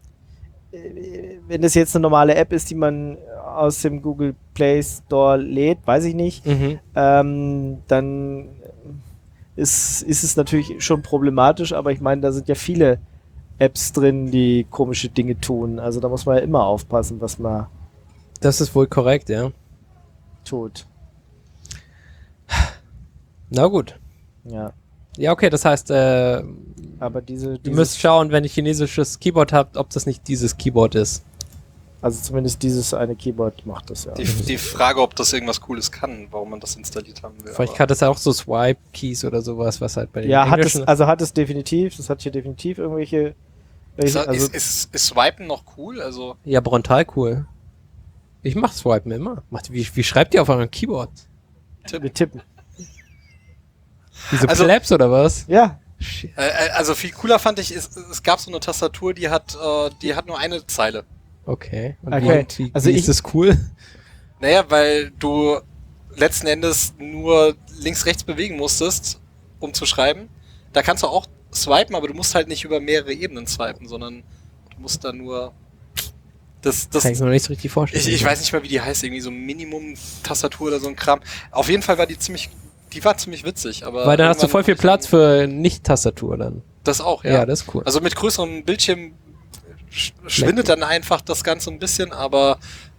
Wenn das jetzt eine normale App ist, die man aus dem Google Play Store lädt, weiß ich nicht, Mhm. dann ist es natürlich schon problematisch, aber ich meine, da sind ja viele Apps drin, die komische Dinge tun. Also da muss man ja immer aufpassen, was man Das ist wohl korrekt, ja. tut. Na gut. Ja. Ja, okay, das heißt, Aber ihr müsst schauen, wenn ihr chinesisches Keyboard habt, ob das nicht dieses Keyboard ist. also zumindest dieses eine Keyboard macht das ja. Die Frage, ob das irgendwas Cooles kann, warum man das installiert haben will. Vielleicht aber- hat es ja auch so Swipe-Keys oder sowas, was halt bei den Ja, englischen... hat es definitiv. Das hat hier definitiv irgendwelche. Also, ist Swipen noch cool? Also, Ja, Brontal cool. Ich mach Swipen immer. Wie schreibt ihr auf eurem Keyboard? wir tippen. Diese Also- Plebs oder was? Ja, also viel cooler fand ich, es gab so eine Tastatur, die hat nur eine Zeile. Okay. Und Okay. Wie Also ist das cool? Naja, weil du letzten Endes nur links-rechts bewegen musstest, um zu schreiben. Da kannst du auch swipen, aber du musst halt nicht über mehrere Ebenen swipen, sondern du musst da nur... Das Kann ich mir noch nicht so richtig vorstellen. ich weiß nicht mal, wie die heißt, irgendwie so Minimum-Tastatur oder so ein Kram. Auf jeden Fall war die war ziemlich witzig, aber... Weil dann hast du irgendwann voll viel muss ich Platz sagen, für Nicht-Tastatur dann. Das auch, Ja, ja. das ist cool. Also mit größerem Bildschirm schwindet dann einfach das Ganze ein bisschen, aber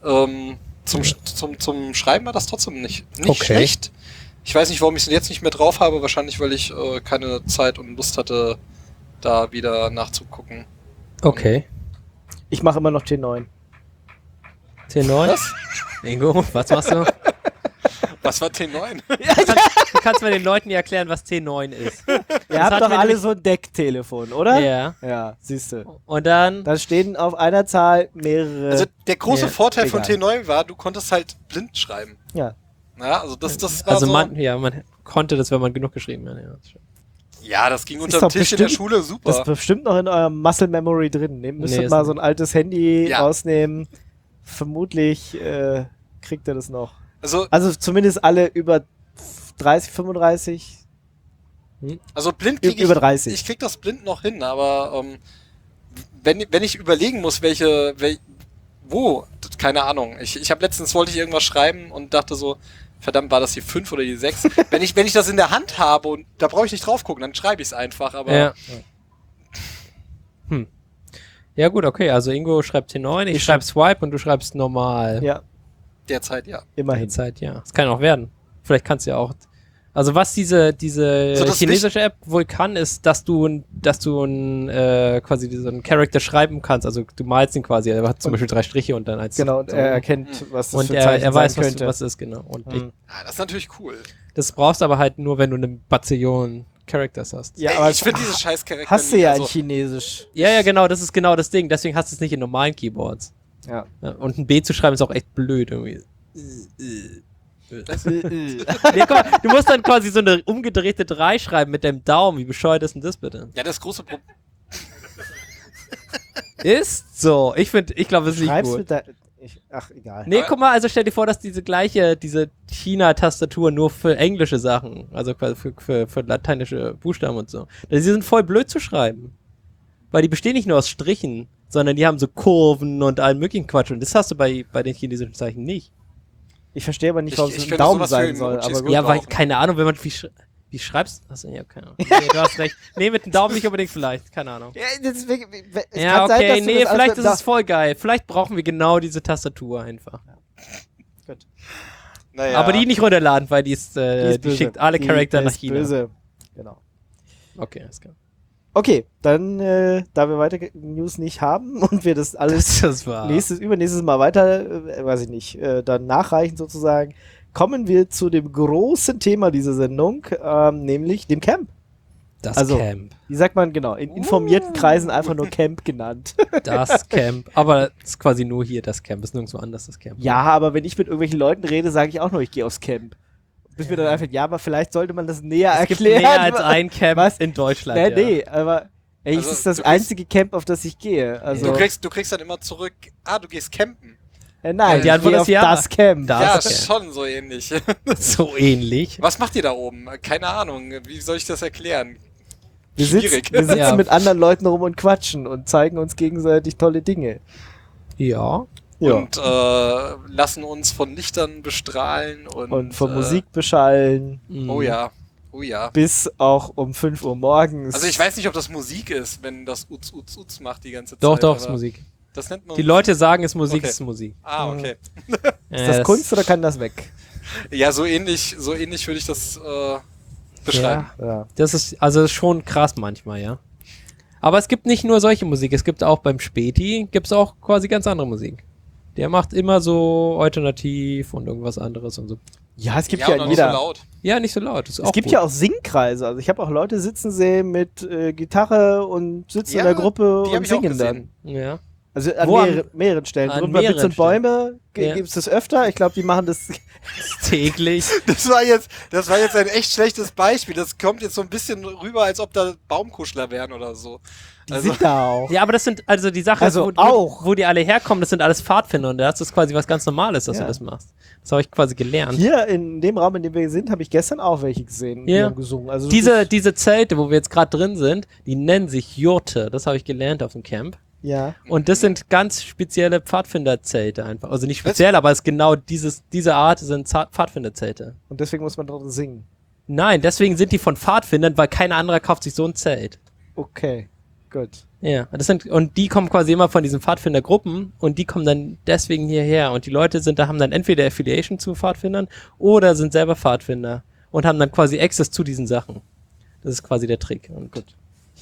zum Schreiben war das trotzdem nicht Okay. schlecht. Ich weiß nicht, warum ich es jetzt nicht mehr drauf habe. Wahrscheinlich, weil ich keine Zeit und Lust hatte, da wieder nachzugucken. Okay. Ich mache immer noch T9. T9? Was? Ingo, was machst du? Was war T9? Du kannst mal den Leuten ja erklären, was T9 ist. Ihr habt hat doch mir alle nämlich- so ein Decktelefon, oder? Ja. Ja, siehst du. Und dann, Da stehen auf einer Zahl mehrere. Also der große Ja, Vorteil von egal. T9 war, du konntest halt blind schreiben. ja. Ja, also das war also so, man konnte das, wenn man genug geschrieben hat. Ja, das stimmt. ja, das ging ist unter doch dem Tisch in der bestimmt- Schule Das super. ist bestimmt noch in eurem Muscle Memory drin. Müsst ihr ist mal nicht. so ein altes Handy Ja. rausnehmen. Vermutlich kriegt ihr das noch. Also Zumindest alle über 30, 35. blind krieg Über 30. Ich krieg das blind noch hin, aber wenn ich überlegen muss, wo, keine Ahnung. Ich habe letztens wollte ich irgendwas schreiben und dachte so, verdammt, war das die 5 oder die 6? wenn ich das in der Hand habe und da brauche ich nicht drauf gucken, dann schreibe ich es einfach, aber Ja. Ja gut, okay, also Ingo schreibt T9, ich schreibe Swipe und du schreibst normal. Ja, derzeit ja. immerhin. Zeit, ja. Das kann auch werden. Vielleicht kannst du ja auch. Also was diese Also das chinesische App wohl kann, ist, dass du quasi so einen Charakter schreiben kannst. Also du malst ihn quasi, er hat zum Beispiel 3 Striche und dann eins. Genau, und so. er erkennt, was das Und für er Zeichen weiß, sein was könnte. was ist, genau. Und Mhm. Das ist natürlich cool. das brauchst du aber halt nur, wenn du eine Bazillion Characters hast. Ja, Ey, aber ich finde dieses scheiß Charakter hast du ja in also, Chinesisch. Ja, genau, das ist genau das Ding. Deswegen hast du es nicht in normalen Keyboards. Ja. Ja, und ein B zu schreiben ist auch echt blöd irgendwie. Nee, guck mal, du musst dann quasi so eine umgedrehte 3 schreiben mit dem Daumen. Wie bescheuert ist denn das bitte? ja, das große Problem. Ist so. Ich glaube, es ist nicht Schreibst gut. mit der. Ach, egal. Nee, guck mal, also stell dir vor, dass diese China-Tastatur nur für englische Sachen, also quasi für lateinische Buchstaben und so. Die sind voll blöd zu schreiben. Weil die bestehen nicht nur aus Strichen, sondern die haben so Kurven und allen möglichen Quatsch. Und das hast du bei den chinesischen Zeichen nicht. Ich verstehe aber nicht, warum es Ich ein finde Daumen sowas für sein soll. Emojis Aber gut. gut. Ja, weil, brauchen. keine Ahnung, wenn man wie schreibst. Achso, ja, keine Ahnung. Nee, du hast recht. Nee, mit dem Daumen nicht unbedingt vielleicht, keine Ahnung. Ja, deswegen, es Ja, kann sein, okay, dass du nee, das alles vielleicht mit ist es voll geil. Vielleicht brauchen wir genau diese Tastatur einfach. Naja. Aber die nicht runterladen, weil die böse. schickt alle Charakter Die nach ist China. Böse. Genau. Okay, alles klar. Okay, dann, da wir weiter News nicht haben und wir das alles Das war. übernächstes Mal weiter, weiß ich nicht, dann nachreichen sozusagen, kommen wir zu dem großen Thema dieser Sendung, nämlich dem Camp. Das also- Camp. Wie sagt man genau? In informierten Kreisen einfach nur Camp genannt. Das Camp. Aber es ist quasi nur hier das Camp. Ist nirgendwo anders das Camp. Ja, aber wenn ich mit irgendwelchen Leuten rede, sage ich auch noch, ich gehe aufs Camp. Bis mir dann einfach, ja, aber vielleicht sollte man das näher Es gibt erklären. mehr als ein Camp Was? in Deutschland. Nee, ja. nee, aber ey, Also, es ist das du kriegst- einzige Camp, auf das ich gehe. Also, Du kriegst dann immer zurück, du gehst campen. nein, die Antwort ich gehe ist auf ja. das Camp. Da- Ja, okay. schon so ähnlich. So ähnlich. Was macht ihr da oben? Keine Ahnung. Wie soll ich das erklären? Wir Schwierig. sitzen Ja. mit anderen Leuten rum und quatschen und zeigen uns gegenseitig tolle Dinge. Ja. Ja. Und lassen uns von Lichtern bestrahlen und von Musik beschallen, Oh ja. Oh ja. bis auch um 5 Uhr morgens. Also ich weiß nicht, ob das Musik ist, wenn das Uts macht die ganze Zeit. Doch, doch, ist aber Musik. Das nennt man Die Leute sagen, es ist Musik, Okay. es ist Musik. Ah, okay. Ist das Kunst oder kann das weg? Ja, so ähnlich würde ich das beschreiben. Ja. Das ist also schon krass manchmal, ja. Aber es gibt nicht nur solche Musik, es gibt auch beim Späti, gibt es auch quasi ganz andere Musik. Der macht immer so alternativ und irgendwas anderes und so. Ja, es gibt Ja, ja, und in auch nicht so jeder. laut. Ja, nicht so laut. Das ist Es auch gibt gut. ja auch Singkreise. Also ich habe auch Leute sitzen sehen mit Gitarre und sitzen in Ja, der Gruppe die hab und ich auch singen gesehen. dann. Ja. Also an Wo an- mehreren Stellen. an Und bei Witz mehreren und Bäume Ja. gibt es das öfter. Ich glaube, die machen das. Täglich. Das war jetzt ein echt schlechtes Beispiel. Das kommt jetzt so ein bisschen rüber, als ob da Baumkuschler wären oder so. Die Also, sind da auch. Ja, aber das sind, also die Sache Also ist, auch. wo die alle herkommen, das sind alles Pfadfinder und das ist quasi was ganz Normales, dass Ja. du das machst. Das habe ich quasi gelernt. Hier in dem Raum, in dem wir sind, habe ich gestern auch welche gesehen, die Ja. haben gesungen. Also Diese Zelte, wo wir jetzt gerade drin sind, die nennen sich Jurte. Das habe ich gelernt auf dem Camp. ja. Und das sind ganz spezielle Pfadfinderzelte einfach. Also nicht speziell, aber es ist genau diese Art sind Pfadfinderzelte. Und deswegen muss man drin singen. Nein, deswegen sind die von Pfadfindern, weil kein anderer kauft sich so ein Zelt. Okay, gut. Ja, und die kommen quasi immer von diesen Pfadfindergruppen und die kommen dann deswegen hierher. Und die Leute haben dann entweder Affiliation zu Pfadfindern oder sind selber Pfadfinder und haben dann quasi Access zu diesen Sachen. Das ist quasi der Trick. Und gut.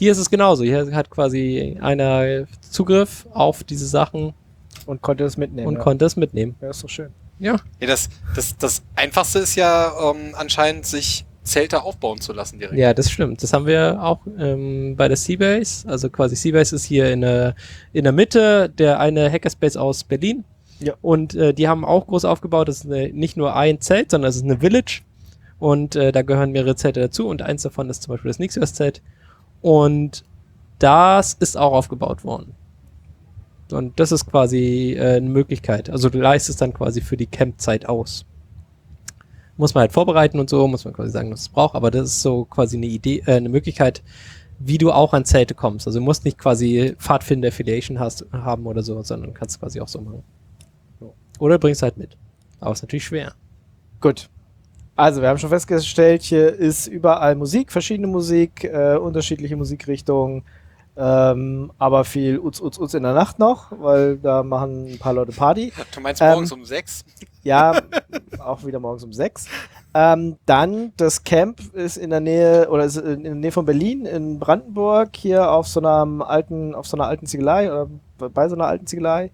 Hier ist es genauso. Hier hat quasi einer Zugriff auf diese Sachen Und konnte es mitnehmen. und konnte es mitnehmen. Ja, ist doch schön. Ja. Ja, das Einfachste ist ja anscheinend, sich Zelte aufbauen zu lassen direkt. Ja, das stimmt. Das haben wir auch bei der Seabase. Also quasi Seabase ist hier in der Mitte der eine Hackerspace aus Berlin. Ja. Und die haben auch groß aufgebaut. Das ist nicht nur ein Zelt, sondern es ist eine Village. Und da gehören mehrere Zelte dazu. Und eins davon ist zum Beispiel das Nixios-Zelt. Und das ist auch aufgebaut worden. Und das ist quasi eine Möglichkeit. Also du leistest dann quasi für die Campzeit aus. Muss man halt vorbereiten und so, muss man quasi sagen, dass es braucht. Aber das ist so quasi eine Idee, eine Möglichkeit, wie du auch an Zelte kommst. Also du musst nicht quasi Pfadfinder-Affiliation haben oder so, sondern kannst quasi auch so machen. Oder bringst halt mit. Aber ist natürlich schwer. Gut. Also, wir haben schon festgestellt, hier ist überall Musik, verschiedene Musik, unterschiedliche Musikrichtungen, aber viel Uts in der Nacht noch, weil da machen ein paar Leute Party. Du meinst morgens um 6? Ja, auch wieder morgens um 6. Dann, das Camp ist in der Nähe, oder ist in der Nähe von Berlin, in Brandenburg, hier auf so einer alten Ziegelei, oder bei so einer alten Ziegelei.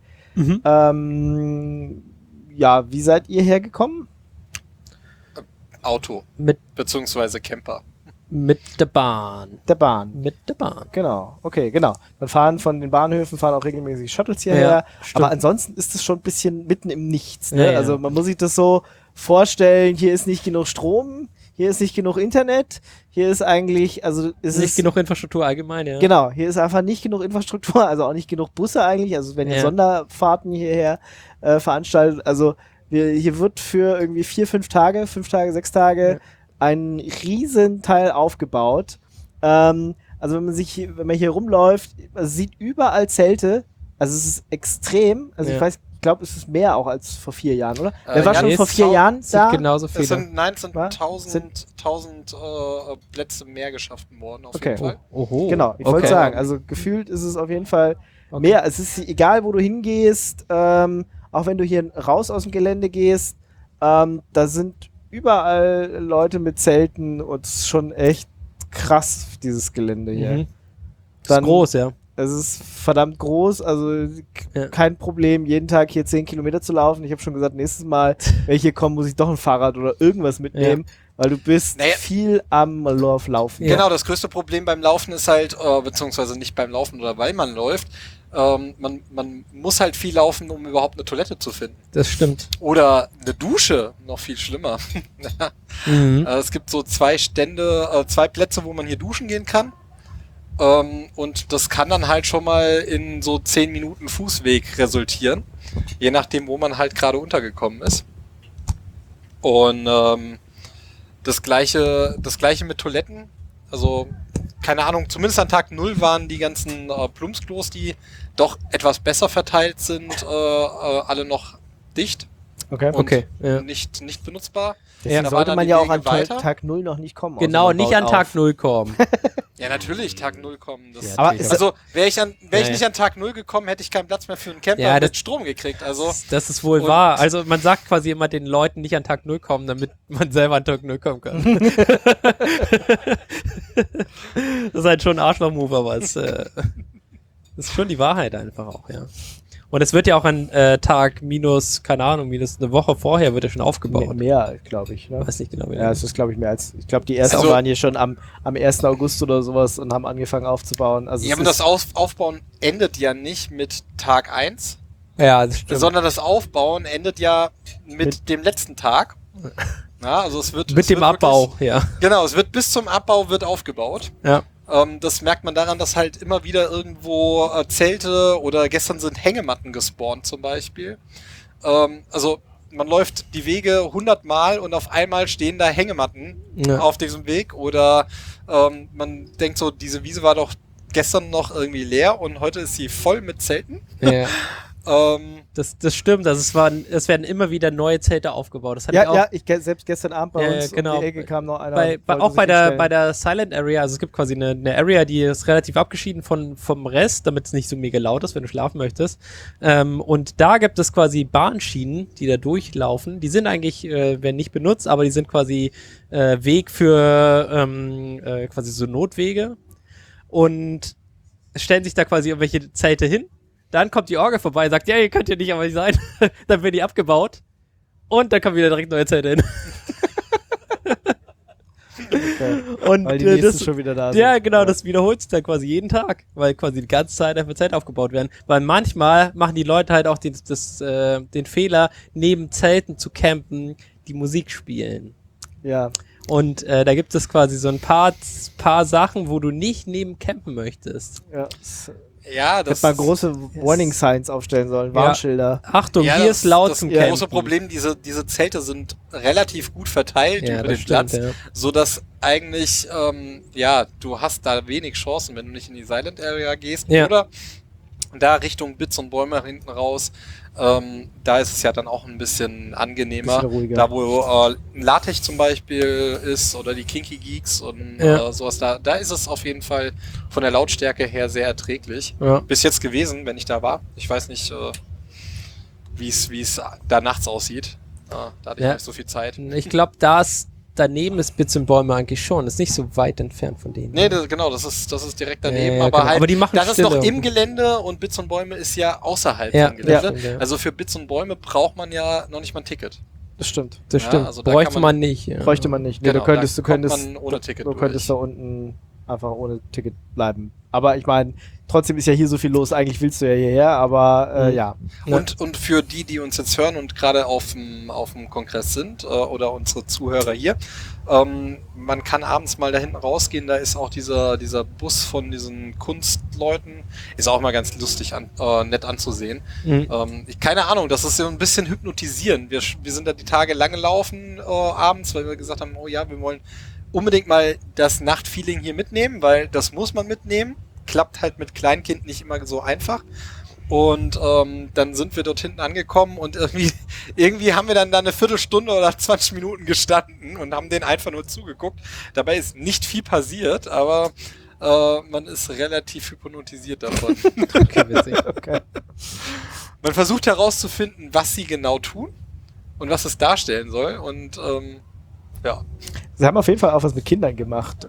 Ja, wie seid ihr hergekommen? Auto. Mit Beziehungsweise Camper. der Bahn. Der Bahn. Mit der Bahn. Genau, okay, genau. Dann fahren von den Bahnhöfen auch regelmäßig Shuttles hierher. Ja, stimmt. Aber ansonsten ist es schon ein bisschen mitten im Nichts. Ne? Ja, ja. Also man muss sich das so vorstellen, hier ist nicht genug Strom, hier ist nicht genug Internet, hier ist eigentlich, also ist Nicht es genug Infrastruktur allgemein, ja. Genau, hier ist einfach nicht genug Infrastruktur, also auch nicht genug Busse eigentlich. Also wenn ihr Ja. Sonderfahrten hierher veranstaltet, also hier wird für irgendwie 5 Tage, 6 Tage ein Riesenteil aufgebaut. Also wenn man hier rumläuft, also sieht überall Zelte, also es ist extrem, also Ja. ich glaube, es ist mehr auch als vor 4 Jahren, oder? Wer war ja, schon nee, vor es 4 sind Jahren Sind da? genauso Es viele. sind Was? 1000 Plätze mehr geschaffen worden, auf Okay. jeden Fall. Oho. Genau, ich wollte Okay. sagen, also gefühlt ist es auf jeden Fall mehr. Es ist egal, wo du hingehst, auch wenn du hier raus aus dem Gelände gehst, da sind überall Leute mit Zelten und es ist schon echt krass, dieses Gelände hier. Mhm. Das ist groß, ja. Es ist verdammt groß, also Ja. kein Problem, jeden Tag hier 10 Kilometer zu laufen. Ich habe schon gesagt, nächstes Mal, wenn ich hier komme, muss ich doch ein Fahrrad oder irgendwas mitnehmen, weil du bist Naja. viel am Laufen. Ja. Genau, das größte Problem beim Laufen ist halt, beziehungsweise nicht beim Laufen oder weil man läuft, man muss halt viel laufen, um überhaupt eine Toilette zu finden. Das stimmt. Oder eine Dusche, noch viel schlimmer. Mhm. Es gibt so 2 Plätze, wo man hier duschen gehen kann. Und das kann dann halt schon mal in so 10 Minuten Fußweg resultieren. Je nachdem, wo man halt gerade untergekommen ist. Und das gleiche mit Toiletten. Also, keine Ahnung, zumindest an Tag 0 waren die ganzen Plumpsklos, die doch etwas besser verteilt sind, alle noch dicht Okay. und Okay, ja. nicht benutzbar. Deswegen Da sollte waren dann man die ja auch Wege an weiter. Tag 0 noch nicht kommen. Genau, außer man nicht baut an Tag auf. 0 kommen. Ja, natürlich, Tag 0 kommen. Das Ja, Aber natürlich. ist also, wäre ich Ja, nicht an Tag 0 gekommen, hätte ich keinen Platz mehr für einen Camper Ja, mit das- Strom gekriegt. Also, Das ist wohl Und- wahr. Also man sagt quasi immer den Leuten nicht an Tag 0 kommen, damit man selber an Tag 0 kommen kann. Das ist halt schon ein Arschloch-Move, aber es ist schon die Wahrheit einfach auch, ja. Und es wird ja auch an Tag minus, keine Ahnung, minus eine Woche vorher wird ja schon aufgebaut. Mehr, glaube ich. Ne? Weiß nicht genau, wie Ja, lange. es ist, glaube ich, mehr als. Ich glaube, die ersten Also- waren hier schon am 1. August oder sowas und haben angefangen aufzubauen. Also ja, es aber das ist, Aufbauen endet ja nicht mit Tag 1, Ja, das stimmt. sondern das Aufbauen endet ja mit dem letzten Tag. Ja, also es wird Mit es dem wird Abbau, ja. Wirklich, genau, es wird bis zum Abbau wird aufgebaut. Ja. Das merkt man daran, dass halt immer wieder irgendwo Zelte oder gestern sind Hängematten gespawnt zum Beispiel. Also man läuft die Wege 100 Mal und auf einmal stehen da Hängematten Ja. auf diesem Weg oder man denkt so, diese Wiese war doch gestern noch irgendwie leer und heute ist sie voll mit Zelten. Ja. Ähm, Das stimmt, also es werden immer wieder neue Zelte aufgebaut. Das hatte ich ja, auch ja, selbst gestern Abend bei Ja, uns genau. um die Ecke kam noch einer. auch bei der Silent Area, also es gibt quasi eine Area, die ist relativ abgeschieden vom Rest, damit es nicht so mega laut ist, wenn du schlafen möchtest. Und da gibt es quasi Bahnschienen, die da durchlaufen. Die sind eigentlich, werden nicht benutzt, aber die sind quasi Weg für quasi so Notwege. und stellen sich da quasi irgendwelche Zelte hin. Dann kommt die Orgel vorbei und sagt, ja, ihr könnt hier nicht aber nicht sein. Dann werden die abgebaut und dann kommen wieder direkt neue Zelte hin. Okay. Und Weil die nächsten schon wieder da sind. Ja, genau, das wiederholt sich dann quasi jeden Tag, weil quasi die ganze Zeit einfach Zelte aufgebaut werden. Weil manchmal machen die Leute halt auch den Fehler, neben Zelten zu campen, die Musik spielen. Ja. Und da gibt es quasi so ein paar Sachen, wo du nicht neben campen möchtest. Ja. Ja, Hätte man große Warning Signs aufstellen sollen, Warnschilder. Achtung, ja, hier ist laut das zum große Campen. Problem, diese Zelte sind relativ gut verteilt Ja, über das den stimmt, Platz, ja. so dass eigentlich, du hast da wenig Chancen, wenn du nicht in die Silent Area gehst Ja. oder da Richtung Bits und Bäume hinten raus. Da ist es ja dann auch ein bisschen angenehmer. Bisschen ruhiger. Da wo LaTeX zum Beispiel ist oder die Kinky Geeks und sowas, da ist es auf jeden Fall von der Lautstärke her sehr erträglich. Ja. Bis jetzt gewesen, wenn ich da war. Ich weiß nicht, wie es da nachts aussieht. Da hatte ich Ja. nicht so viel Zeit. Ich glaube, daneben ist Bits und Bäume eigentlich schon. Ist nicht so weit entfernt von denen. Nee, das ist direkt daneben, Ja, aber genau. halt, Aber die machen das ist noch Stille. im Gelände und Bits und Bäume ist ja außerhalb Ja, vom Gelände. ja, stimmt, ja. Also für Bits und Bäume braucht man ja noch nicht mal ein Ticket. Das stimmt. Das Ja, stimmt. also da Bräuchte kann man man- nicht. Ja. Bräuchte man nicht. Nee, Genau, du könntest da kommt man ohne Ticket du könntest da durch. unten einfach ohne Ticket bleiben. Aber ich meine, trotzdem ist ja hier so viel los. Eigentlich willst du ja hierher, aber ja. Ja. Und für die uns jetzt hören und gerade auf dem Kongress sind oder unsere Zuhörer hier, man kann abends mal da hinten rausgehen, da ist auch dieser Bus von diesen Kunstleuten, ist auch mal ganz lustig nett anzusehen. Keine Ahnung, das ist so ein bisschen hypnotisieren. Wir sind da die Tage lang gelaufen abends, weil wir gesagt haben, oh ja, wir wollen unbedingt mal das Nachtfeeling hier mitnehmen, weil das muss man mitnehmen. Klappt halt mit Kleinkind nicht immer so einfach. Und dann sind wir dort hinten angekommen und irgendwie haben wir dann da eine Viertelstunde oder 20 Minuten gestanden und haben denen einfach nur zugeguckt. Dabei ist nicht viel passiert, aber man ist relativ hypnotisiert davon. Okay, witzig. Okay. Man versucht herauszufinden, was sie genau tun und was es darstellen soll. Und ja. Sie haben auf jeden Fall auch was mit Kindern gemacht.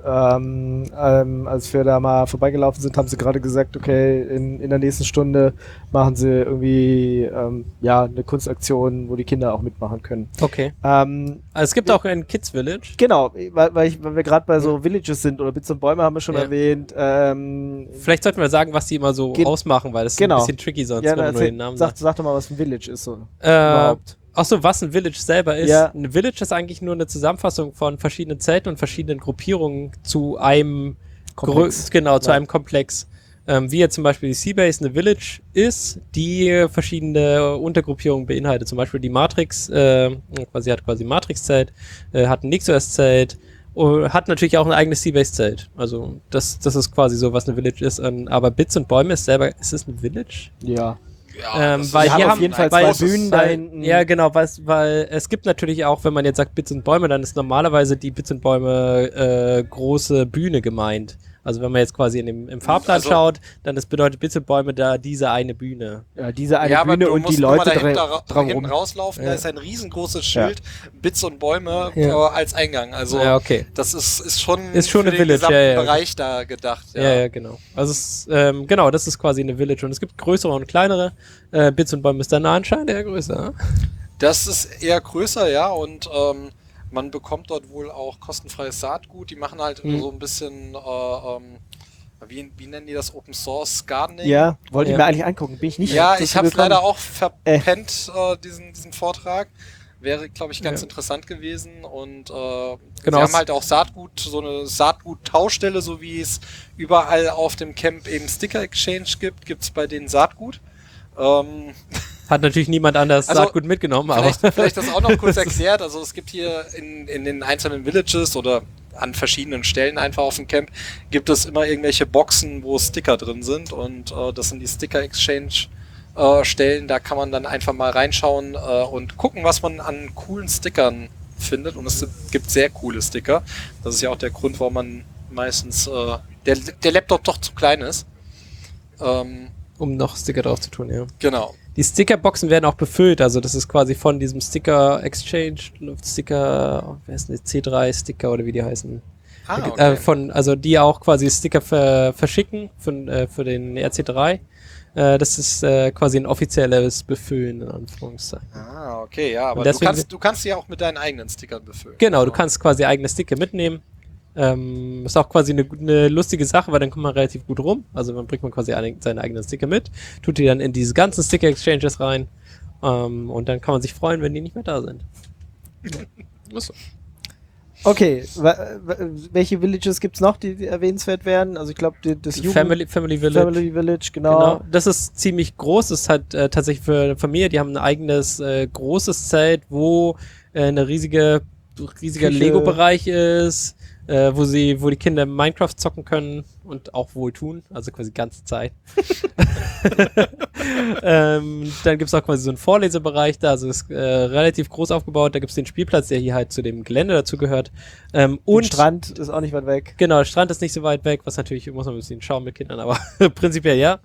Als wir da mal vorbeigelaufen sind, haben sie gerade gesagt, okay, in der nächsten Stunde machen sie irgendwie eine Kunstaktion, wo die Kinder auch mitmachen können. Okay. Also es gibt auch ein Kids Village. Genau, weil wir gerade bei so Villages sind oder Bits und Bäume haben wir schon Ja. erwähnt. Vielleicht sollten wir sagen, was die immer so ausmachen, weil das ist Genau. ein bisschen tricky sonst, Ja, wenn man nur den Namen sag doch mal, was ein Village ist so. Achso, was ein Village selber ist. Ja. Ein Village ist eigentlich nur eine Zusammenfassung von verschiedenen Zelten und verschiedenen Gruppierungen zu einem Komplex. zu einem Komplex. Wie jetzt zum Beispiel die Seabase eine Village ist, die verschiedene Untergruppierungen beinhaltet. Zum Beispiel die Matrix, hat quasi ein Matrix-Zelt, hat ein NixOS-Zelt, hat natürlich auch ein eigenes Seabase-Zelt. Also das ist quasi so, was eine Village ist. Aber Bits und Bäume ist es ein Village? Ja. Das weil ist hier auf haben jeden Fall weil- zwei Bühnen da weil- hinten. Ja, genau, weil es gibt natürlich auch, wenn man jetzt sagt Bits und Bäume, dann ist normalerweise die Bits und Bäume große Bühne gemeint. Also wenn man jetzt quasi im Fahrplan schaut, dann bedeutet Bits und Bäume da diese eine Bühne. Ja, diese eine Ja, aber Bühne du und musst die nur mal Leute hinten drum rum. rauslaufen, Ja. da ist ein riesengroßes Schild, Bits und Bäume Ja. als Eingang. Also Ja, okay. das ist schon Ist schon für eine den Village, gesamten ja, ja. Bereich da gedacht. Ja, genau. Also genau, das ist quasi eine Village und es gibt größere und kleinere. Bits und Bäume ist dann anscheinend eher größer. Das ist eher größer, ja, und man bekommt dort wohl auch kostenfreies Saatgut. Die machen halt so ein bisschen, wie nennen die das, Open Source Gardening? Ja, wollte ich Ja. mir eigentlich angucken. Bin ich nicht Ja, dazu ich habe es gekommen. leider auch verpennt, diesen Vortrag. Wäre, glaube ich, ganz Ja. interessant gewesen. Und Genau, sie haben es- halt auch Saatgut, so eine Saatgut-Tauschstelle, so wie es überall auf dem Camp eben Sticker Exchange gibt es bei denen Saatgut. Hat natürlich niemand anders Also, Saatgut mitgenommen, aber Vielleicht das auch noch kurz erklärt. Also es gibt hier in den einzelnen Villages oder an verschiedenen Stellen einfach auf dem Camp gibt es immer irgendwelche Boxen, wo Sticker drin sind und das sind die Sticker Exchange Stellen. Da kann man dann einfach mal reinschauen und gucken, was man an coolen Stickern findet. Und es gibt sehr coole Sticker. Das ist ja auch der Grund, warum man meistens der Laptop doch zu klein ist. um noch Sticker drauf zu tun, ja. Genau. Die Stickerboxen werden auch befüllt, also das ist quasi von diesem Sticker Exchange, Sticker, wer ist denn C3 Sticker oder wie die heißen? Okay. Also die auch quasi Sticker verschicken für den RC3. Das ist quasi ein offizielles Befüllen, in Anführungszeichen. Okay, ja, aber deswegen, du kannst die auch mit deinen eigenen Stickern befüllen. Genau, du kannst quasi eigene Sticker mitnehmen. Ist auch quasi eine lustige Sache, weil dann kommt man relativ gut rum. Also dann bringt man quasi seine eigenen Sticker mit, tut die dann in diese ganzen Sticker-Exchanges rein und dann kann man sich freuen, wenn die nicht mehr da sind. So. Okay, welche Villages gibt's noch, die erwähnenswert werden? Also ich glaube, das Family Village. Family Village, genau. Das ist ziemlich groß. Das ist halt tatsächlich für eine Familie. Die haben ein eigenes großes Zelt, wo eine riesiger Lego-Bereich ist, wo die Kinder Minecraft zocken können und auch wohl tun, also quasi die ganze Zeit. Dann gibt's auch quasi so einen Vorlesebereich da, also ist relativ groß aufgebaut. Da gibt's den Spielplatz, der hier halt zu dem Gelände dazu gehört. Und Strand ist auch nicht weit weg. Genau, der Strand ist nicht so weit weg, was natürlich, muss man ein bisschen schauen mit Kindern, aber prinzipiell ja.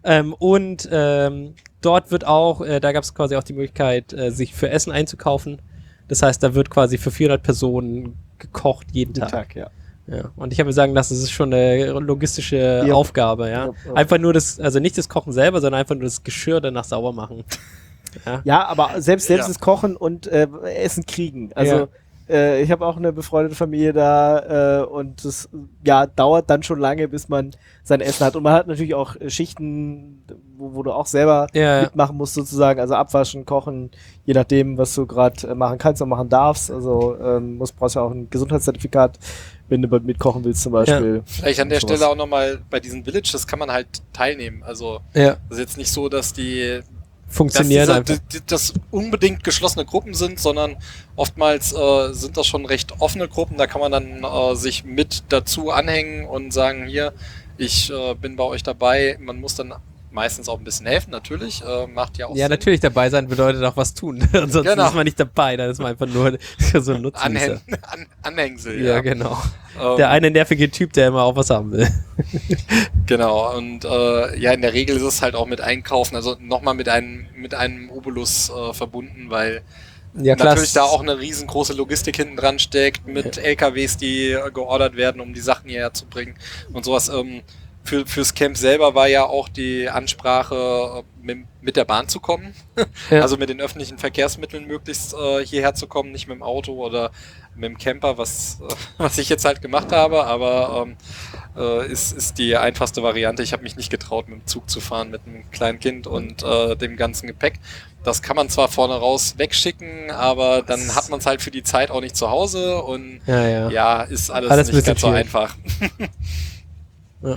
Dort wird auch, da gab's quasi auch die Möglichkeit, sich für Essen einzukaufen. Das heißt, da wird quasi für 400 Personen gekocht jeden Tag. Ja. Und ich habe mir sagen lassen, das ist schon eine logistische Aufgabe, ja. Einfach nur also nicht das Kochen selber, sondern einfach nur das Geschirr danach sauber machen. Ja, aber selbst das Kochen und Essen kriegen. Also ich habe auch eine befreundete Familie da und das dauert dann schon lange, bis man sein Essen hat. Und man hat natürlich auch Schichten, wo du auch selber mitmachen musst sozusagen. Also abwaschen, kochen, je nachdem, was du gerade machen kannst und machen darfst. Also brauchst ja auch ein Gesundheitszertifikat, wenn du mitkochen willst zum Beispiel. Ja. Vielleicht an der Stelle auch nochmal, bei diesen Villages kann man halt teilnehmen. Also das ist jetzt nicht so, dass funktionieren das unbedingt geschlossene Gruppen sind, sondern oftmals sind das schon recht offene Gruppen. Da kann man dann sich mit dazu anhängen und sagen, hier, ich bin bei euch dabei. Man muss dann meistens auch ein bisschen helfen, natürlich. Macht ja auch Sinn. Natürlich dabei sein bedeutet auch was tun. Ansonsten ist man nicht dabei, dann ist man einfach nur so ein Nutznießer. Anhängsel, ja. Genau. Der eine nervige Typ, der immer auch was haben will. Genau, und in der Regel ist es halt auch mit Einkaufen, also nochmal mit einem Obolus verbunden, weil natürlich da auch eine riesengroße Logistik hinten dran steckt, mit LKWs, die geordert werden, um die Sachen hierher zu bringen und sowas. Fürs Camp selber war ja auch die Ansprache, mit der Bahn zu kommen. Also mit den öffentlichen Verkehrsmitteln möglichst hierher zu kommen, nicht mit dem Auto oder mit dem Camper, was ich jetzt halt gemacht habe, aber ist die einfachste Variante. Ich habe mich nicht getraut, mit dem Zug zu fahren, mit einem kleinen Kind und dem ganzen Gepäck. Das kann man zwar vorne raus wegschicken, aber dann hat man es halt für die Zeit auch nicht zu Hause und ist alles nicht ganz so einfach. Ja.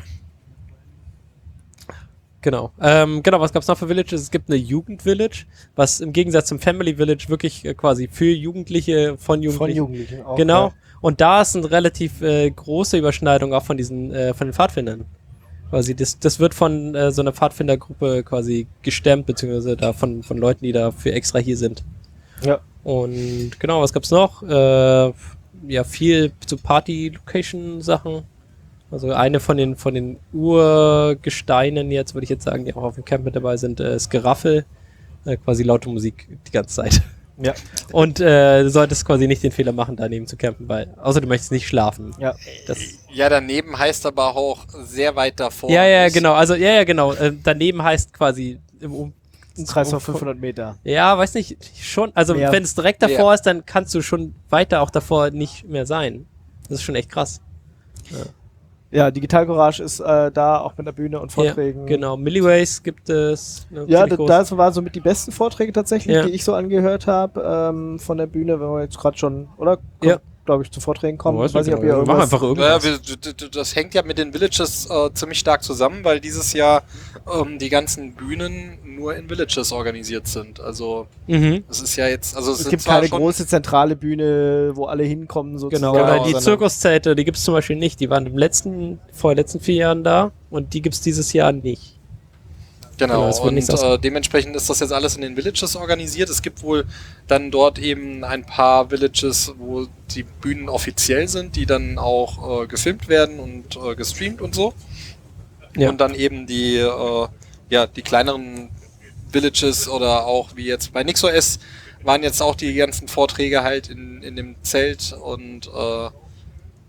Genau. Was gab's noch für Villages? Es gibt eine Jugend-Village, was im Gegensatz zum Family Village wirklich quasi für Jugendliche, von Jugendlichen auch, genau. Ja. Und da ist eine relativ große Überschneidung auch von den Pfadfindern. Quasi das wird von so einer Pfadfindergruppe quasi gestemmt, beziehungsweise da von Leuten, die da für extra hier sind. Ja. Und genau, was gab's noch? Viel so Party-Location-Sachen. Also eine von den Urgesteinen jetzt, würde ich jetzt sagen, die auch auf dem Camp mit dabei sind, ist Geraffel. Quasi laute Musik die ganze Zeit. Ja. Und du solltest quasi nicht den Fehler machen, daneben zu campen, außer du möchtest nicht schlafen. Ja. Daneben heißt aber auch sehr weit davor. Genau. Also, genau. Daneben heißt quasi ein Kreis auf 500 Meter. Ja, weiß nicht, schon. Also, wenn es direkt davor ist, dann kannst du schon weiter auch davor nicht mehr sein. Das ist schon echt krass. Ja. Ja, Digital Courage ist da auch mit der Bühne und Vorträgen. Ja, genau, Milliways gibt es. Das waren so mit die besten Vorträge tatsächlich, die ich so angehört habe von der Bühne, wenn wir jetzt gerade schon, oder? Glaube ich, zu Vorträgen kommen. Weiß nicht, wir machen einfach irgendwas. Das hängt ja mit den Villages ziemlich stark zusammen, weil dieses Jahr die ganzen Bühnen nur in Villages organisiert sind. Also es ist ja jetzt... Also es gibt keine große zentrale Bühne, wo alle hinkommen sozusagen. Genau, die Zirkuszelte, die gibt es zum Beispiel nicht. Die waren vor den letzten 4 Jahren da und die gibt es dieses Jahr nicht. Genau, und dementsprechend ist das jetzt alles in den Villages organisiert. Es gibt wohl dann dort eben ein paar Villages, wo die Bühnen offiziell sind, die dann auch gefilmt werden und gestreamt und so. Ja. Und dann eben die kleineren Villages oder auch wie jetzt bei NixOS waren jetzt auch die ganzen Vorträge halt in dem Zelt und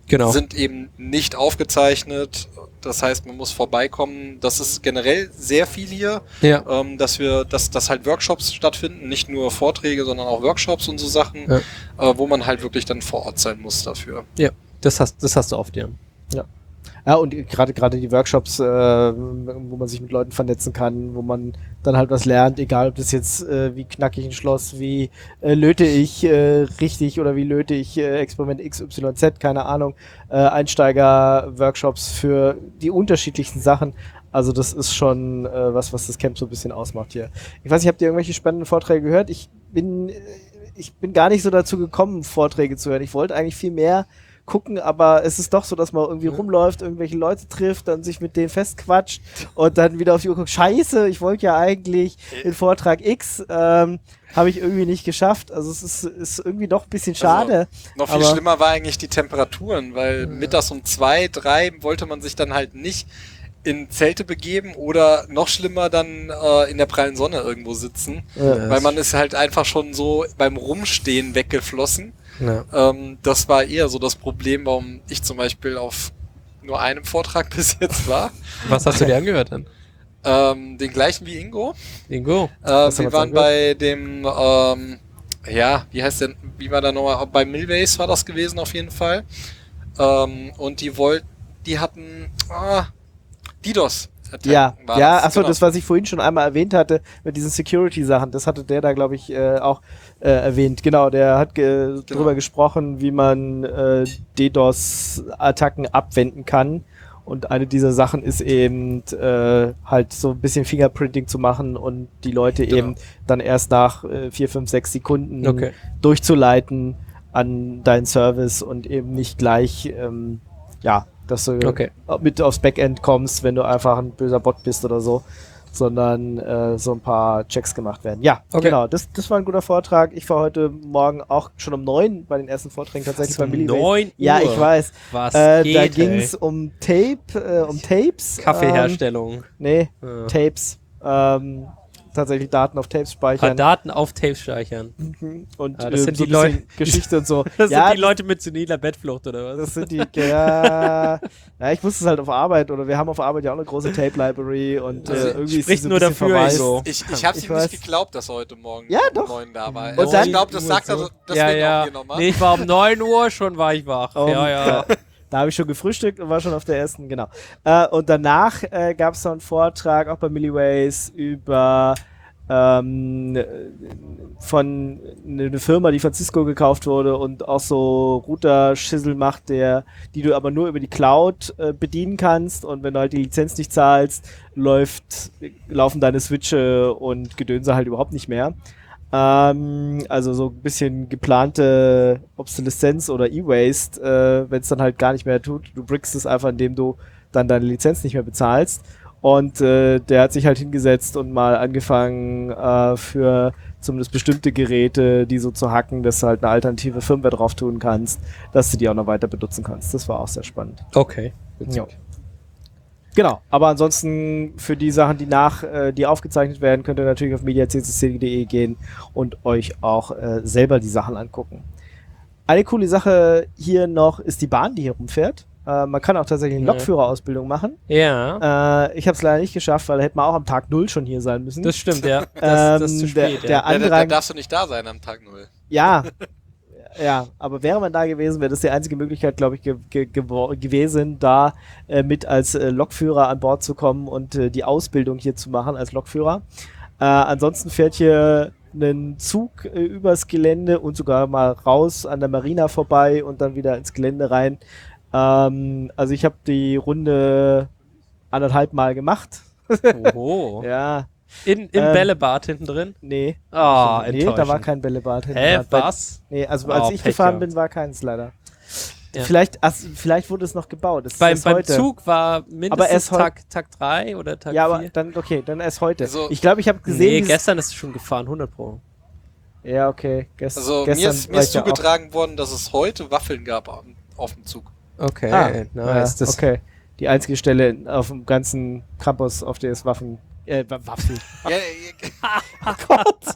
Genau. sind eben nicht aufgezeichnet. Das heißt, man muss vorbeikommen. Das ist generell sehr viel hier, Ja. dass halt Workshops stattfinden, nicht nur Vorträge, sondern auch Workshops und so Sachen, wo man halt wirklich dann vor Ort sein muss dafür. Ja, das hast du oft, ja. Ja, und gerade die Workshops, wo man sich mit Leuten vernetzen kann, wo man dann halt was lernt, egal ob das jetzt wie knacke ich ein Schloss, wie löte ich richtig oder wie löte ich Experiment XYZ, keine Ahnung, Einsteiger-Workshops für die unterschiedlichsten Sachen. Also das ist schon was das Camp so ein bisschen ausmacht hier. Ich weiß nicht, habt ihr irgendwelche spannenden Vorträge gehört? Ich bin gar nicht so dazu gekommen, Vorträge zu hören. Ich wollte eigentlich viel mehr gucken, aber es ist doch so, dass man irgendwie rumläuft, irgendwelche Leute trifft, dann sich mit denen festquatscht und dann wieder auf die Uhr guckt, scheiße, ich wollte ja eigentlich den Vortrag X, habe ich irgendwie nicht geschafft. Also es ist irgendwie doch ein bisschen schade. Also, noch viel schlimmer war eigentlich die Temperaturen, weil mittags um 2, 3 wollte man sich dann halt nicht in Zelte begeben oder noch schlimmer dann in der prallen Sonne irgendwo sitzen, weil man ist halt einfach schon so beim Rumstehen weggeflossen. Ja. Das war eher so das Problem, warum ich zum Beispiel auf nur einem Vortrag bis jetzt war. Was hast du dir angehört dann? Den gleichen wie Ingo. Ingo? Wir waren bei dem, wie heißt der, wie war der nochmal? Bei Milways war das gewesen auf jeden Fall. Und die hatten DDoS. Achso, genau. Das, was ich vorhin schon einmal erwähnt hatte, mit diesen Security-Sachen, das hatte der da, glaube ich, auch erwähnt. Genau, der hat drüber gesprochen, wie man DDoS-Attacken abwenden kann. Und eine dieser Sachen ist eben halt so ein bisschen Fingerprinting zu machen und die Leute eben dann erst nach 4, 5, 6 Sekunden durchzuleiten an deinen Service und eben nicht gleich, dass du mit aufs Backend kommst, wenn du einfach ein böser Bot bist oder so, sondern so ein paar Checks gemacht werden. Ja, genau, das war ein guter Vortrag. Ich war heute Morgen auch schon um 9 bei den ersten Vorträgen tatsächlich bei Milliways. 9 Uhr? Ja, ich weiß. Was da ging es um Tapes. Kaffeeherstellung. Tapes. Tatsächlich Daten auf Tapes speichern. Daten auf Tapes speichern. Und das sind so die Leute, Geschichte und so. Das sind die Leute mit seniler Bettflucht, oder was? Das sind die, ich wusste es halt auf Arbeit, oder wir haben auf Arbeit ja auch eine große Tape-Library und irgendwie spricht nur dafür. Ich hab's ihm nicht geglaubt, dass er heute Morgen um 9 da war. Und dann, ich glaube, das sagt er deswegen auch hier nochmal. Nee, ich war um 9 Uhr, schon war ich wach. Da habe ich schon gefrühstückt und war schon auf der ersten, genau. Und danach gab es noch einen Vortrag, auch bei Milliways, über von eine Firma, die von Cisco gekauft wurde und auch so Router-Schissel macht, die du aber nur über die Cloud bedienen kannst, und wenn du halt die Lizenz nicht zahlst, laufen deine Switche und Gedönse halt überhaupt nicht mehr. Also so ein bisschen geplante Obsoleszenz oder E-Waste, wenn es dann halt gar nicht mehr tut. Du brickst es einfach, indem du dann deine Lizenz nicht mehr bezahlst. Und der hat sich halt hingesetzt und mal angefangen, für zumindest bestimmte Geräte, die so zu hacken, dass du halt eine alternative Firmware drauf tun kannst, dass du die auch noch weiter benutzen kannst. Das war auch sehr spannend. Okay. Ja. Genau, aber ansonsten für die Sachen, die aufgezeichnet werden, könnt ihr natürlich auf mediaccc.de gehen und euch auch selber die Sachen angucken. Eine coole Sache hier noch ist die Bahn, die hier rumfährt. Man kann auch tatsächlich eine Lokführerausbildung machen. Ja. Ich habe es leider nicht geschafft, weil da hätte man auch am Tag 0 schon hier sein müssen. Das stimmt, ja. Das ist zu spät. Da darfst du nicht da sein am Tag 0. Ja. Ja, aber wäre man da gewesen, wäre das die einzige Möglichkeit, glaube ich, gewesen, da mit als Lokführer an Bord zu kommen und die Ausbildung hier zu machen als Lokführer. Ansonsten fährt hier ein Zug übers Gelände und sogar mal raus an der Marina vorbei und dann wieder ins Gelände rein. Also ich habe die Runde 1,5 Mal gemacht. Oho. Ja. Im Bällebad hinten drin? Nee. Nee, da war kein Bällebad hinten drin. Hä, was? Nee, also als ich gefahren bin, war keins leider. Ja. Vielleicht wurde es noch gebaut. Beim Zug war mindestens Tag 3 oder Tag 4. Ja, aber dann erst heute. Also, ich glaube, ich habe gesehen... Nee, gestern ist es schon gefahren, 100 Pro. Ja, okay. Also mir ist zugetragen worden, dass es heute Waffeln gab auf dem Zug. Okay, nice. Okay. Die einzige Stelle auf dem ganzen Campus, auf der es Waffeln. Ja, oh Gott.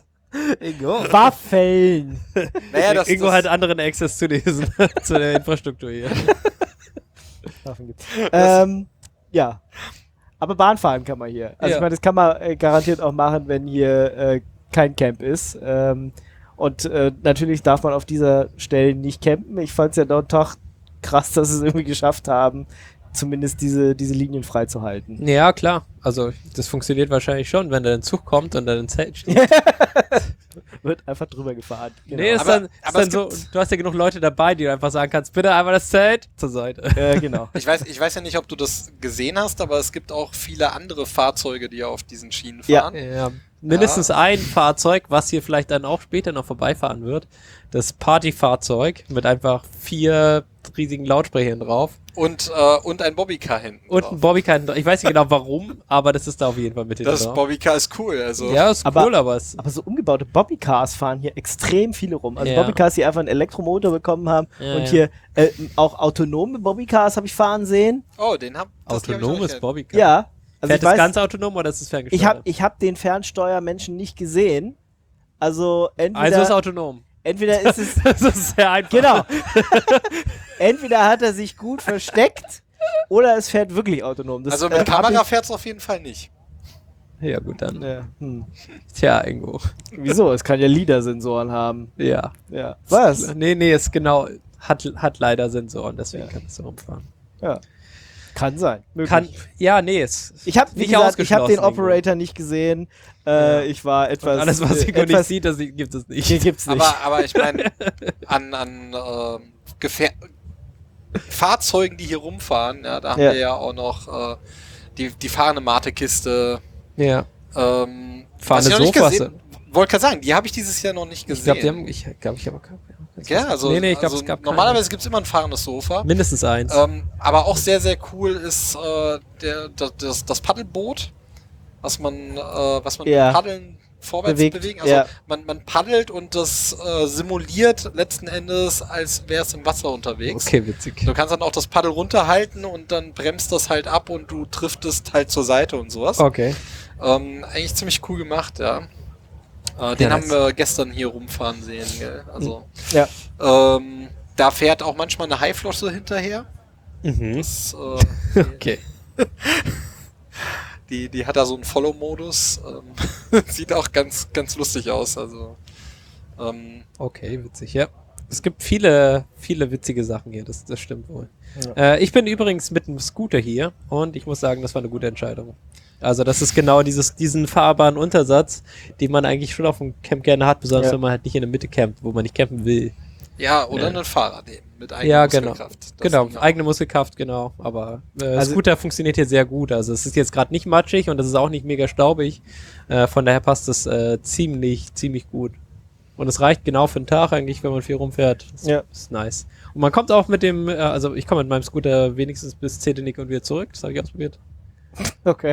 Ingo. Waffeln. Naja, Ingo hat anderen Access zu lesen, zu der Infrastruktur hier. Waffen gibt's. Ja. Aber Bahnfahren kann man hier. Also Ja. ich meine, das kann man garantiert auch machen, wenn hier kein Camp ist. Und natürlich darf man auf dieser Stelle nicht campen. Ich fand es ja doch krass, dass sie es irgendwie geschafft haben, zumindest diese Linien freizuhalten. Ja, klar. Also, das funktioniert wahrscheinlich schon, wenn da ein Zug kommt und dann ein Zelt steht. Wird einfach drüber gefahren. Genau. Nee, ist Aber dann es so, du hast ja genug Leute dabei, die du einfach sagen kannst, bitte einmal das Zelt zur Seite. Genau. Ich weiß ja nicht, ob du das gesehen hast, aber es gibt auch viele andere Fahrzeuge, die auf diesen Schienen Ja. fahren. Ja, mindestens ein Fahrzeug, was hier vielleicht dann auch später noch vorbeifahren wird. Das Partyfahrzeug mit einfach 4 riesigen Lautsprechern drauf. Und ein Bobbycar hinten Und drauf. ein Bobbycar. Ich weiß nicht genau warum, aber das ist da auf jeden Fall mit hinten Das drauf. Bobbycar ist cool, also. Ja, ist Aber- cool, aber es... Aber so umgebaute Bobbycars fahren hier extrem viele rum. Also Ja. Bobbycars, die einfach einen Elektromotor bekommen haben. Ja, und ja. hier auch autonome Bobbycars habe ich fahren sehen. Oh, den hab die hab ich noch Autonomes nicht. Bobbycar. Ja. Also Fährt ich das weiß, ganz autonom oder ist es ferngesteuert? ich hab den Fernsteuermenschen nicht gesehen. Also entweder, Also ist autonom. entweder ist es Das ist sehr einfach. genau. Entweder hat er sich gut versteckt oder es fährt wirklich autonom. Das, Also mit hab Kamera fährt es auf jeden Fall nicht. Ja, gut, dann. Ja. Tja, Ingo. Wieso? Es kann ja LIDAR-Sensoren haben. Ja. Ja. Was? Nee, ist genau. Hat leider Sensoren, deswegen kann es so rumfahren. Ja. Kann sein. Möglich. Ich Ich habe Nicht den ausgeschlossen, Operator nicht gesehen. Ich war etwas. alles, was Ingo nicht etwas, sieht, das gibt es nicht. Hier gibt's nicht. Aber ich meine, an Fahrzeugen, die hier rumfahren, ja, da haben Ja. wir ja auch noch die fahrende Mate-Kiste. Ja. Was Fahrende ich noch nicht Sofas. gesehen. Wollte gerade sagen, die habe ich dieses Jahr noch nicht Ich glaube, gesehen. ich habe Ja, also, nee, ich glaube, also es gab normalerweise gibt es immer ein fahrendes Sofa. keine. Mindestens eins. Aber auch sehr, sehr cool ist das Paddelboot, was man Ja. mit Paddeln vorwärts Bewegt, bewegen. Also ja. man paddelt und das simuliert letzten Endes, als wäre es im Wasser unterwegs. Okay, witzig. Du kannst dann auch das Paddel runterhalten und dann bremst das halt ab und du driftest halt zur Seite und sowas. Okay. Eigentlich ziemlich cool gemacht, ja. Den Ja, haben wir gestern hier rumfahren sehen, gell? Also, Ja. da fährt auch manchmal eine Haiflosse hinterher. Mhm. Das, Okay. die hat da so einen Follow-Modus. Sieht auch ganz, ganz lustig aus. Also, Okay, witzig, ja. Es gibt viele witzige Sachen hier, das stimmt wohl. Ich bin übrigens mit einem Scooter hier und ich muss sagen, das war eine gute Entscheidung. Also das ist genau diesen fahrbaren Untersatz, den man eigentlich schon auf dem Camp gerne hat, besonders Ja. wenn man halt nicht in der Mitte campt, wo man nicht campen will. ja, oder Ja. ein Fahrrad eben mit eigener Ja, genau. Muskelkraft. Das Genau, ging auch. eigene Muskelkraft, genau. Aber Also- Scooter funktioniert hier sehr gut. Also es ist jetzt gerade nicht matschig und es ist auch nicht mega staubig. Von daher passt es ziemlich gut. Und es reicht genau für den Tag eigentlich, wenn man viel rumfährt. Das Ja. ist nice. Und man kommt auch mit dem, also ich komme mit meinem Scooter wenigstens bis Zedenick und wieder zurück. Das habe ich ausprobiert. Okay.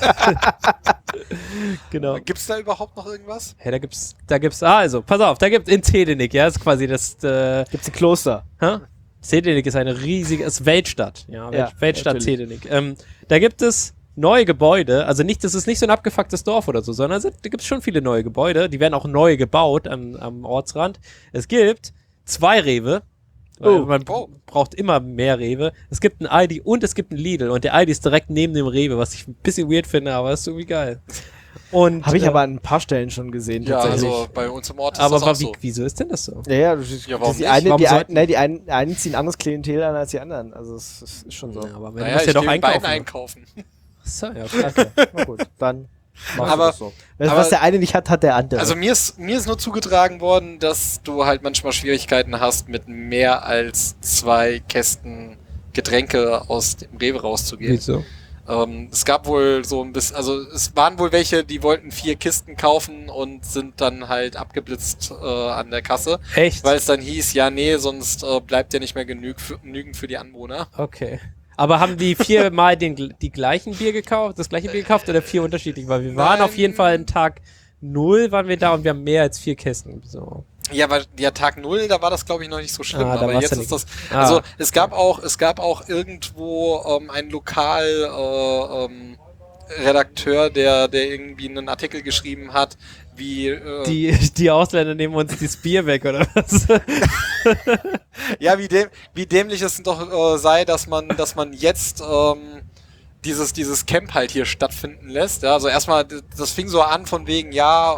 Genau. Gibt's da überhaupt noch irgendwas? Hey, da gibt's, also, pass auf, da gibt's in Zedenick, ja, ist quasi das, Gibt's ein Kloster? Zedenick ist eine riesige, ist Weltstadt, ja, Ja, Weltstadt natürlich. Zedenick. Da gibt es neue Gebäude, also nicht, das ist nicht so ein abgefucktes Dorf oder so, sondern da gibt es schon viele neue Gebäude, die werden auch neu gebaut am Ortsrand. Es gibt 2 Rewe, weil man braucht immer mehr Rewe. Es gibt ein Aldi und es gibt ein Lidl und der Aldi ist direkt neben dem Rewe, was ich ein bisschen weird finde, aber ist irgendwie geil. Und Habe ich aber an ein paar Stellen schon gesehen, Ja, tatsächlich. also bei uns im Ort ist aber das auch so. wieso ist denn das so? Ja, Ja, warum die nicht? einen, Warum sollten- die einen ziehen anderes Klientel an als die anderen. Also es ist schon so. Ja, aber man Naja, muss ja ich doch gehe in beiden einkaufen. einkaufen. So, ja, klar. Okay, na gut, dann machst Aber- du das so. Was aber- der eine nicht hat, hat der andere. Also mir ist nur zugetragen worden, dass du halt manchmal Schwierigkeiten hast, mit mehr als 2 Kästen Getränke aus dem Rewe rauszugehen. Wieso? Es gab wohl so ein bisschen, also es waren wohl welche, die wollten 4 Kisten kaufen und sind dann halt abgeblitzt an der Kasse, Echt? weil es dann hieß, ja nee, sonst bleibt ja nicht mehr genügend für die Anwohner. Okay. Aber haben die 4-mal die gleichen Bier gekauft, das gleiche Bier gekauft oder 4 unterschiedlich? Weil wir waren Nein. auf jeden Fall an Tag 0 waren wir da und wir haben mehr als 4 Kästen. So. Ja, weil ja Tag 0, da war das glaube ich noch nicht so schlimm, Ah, da aber war's jetzt ja ist nicht. das, Ah. also es gab auch irgendwo ein Lokal Redakteur, der irgendwie einen Artikel geschrieben hat, Die Ausländer nehmen uns das Bier weg, oder was? Ja, wie dämlich es doch sei, dass man jetzt dieses Camp halt hier stattfinden lässt. Ja, also erstmal, das fing so an von wegen,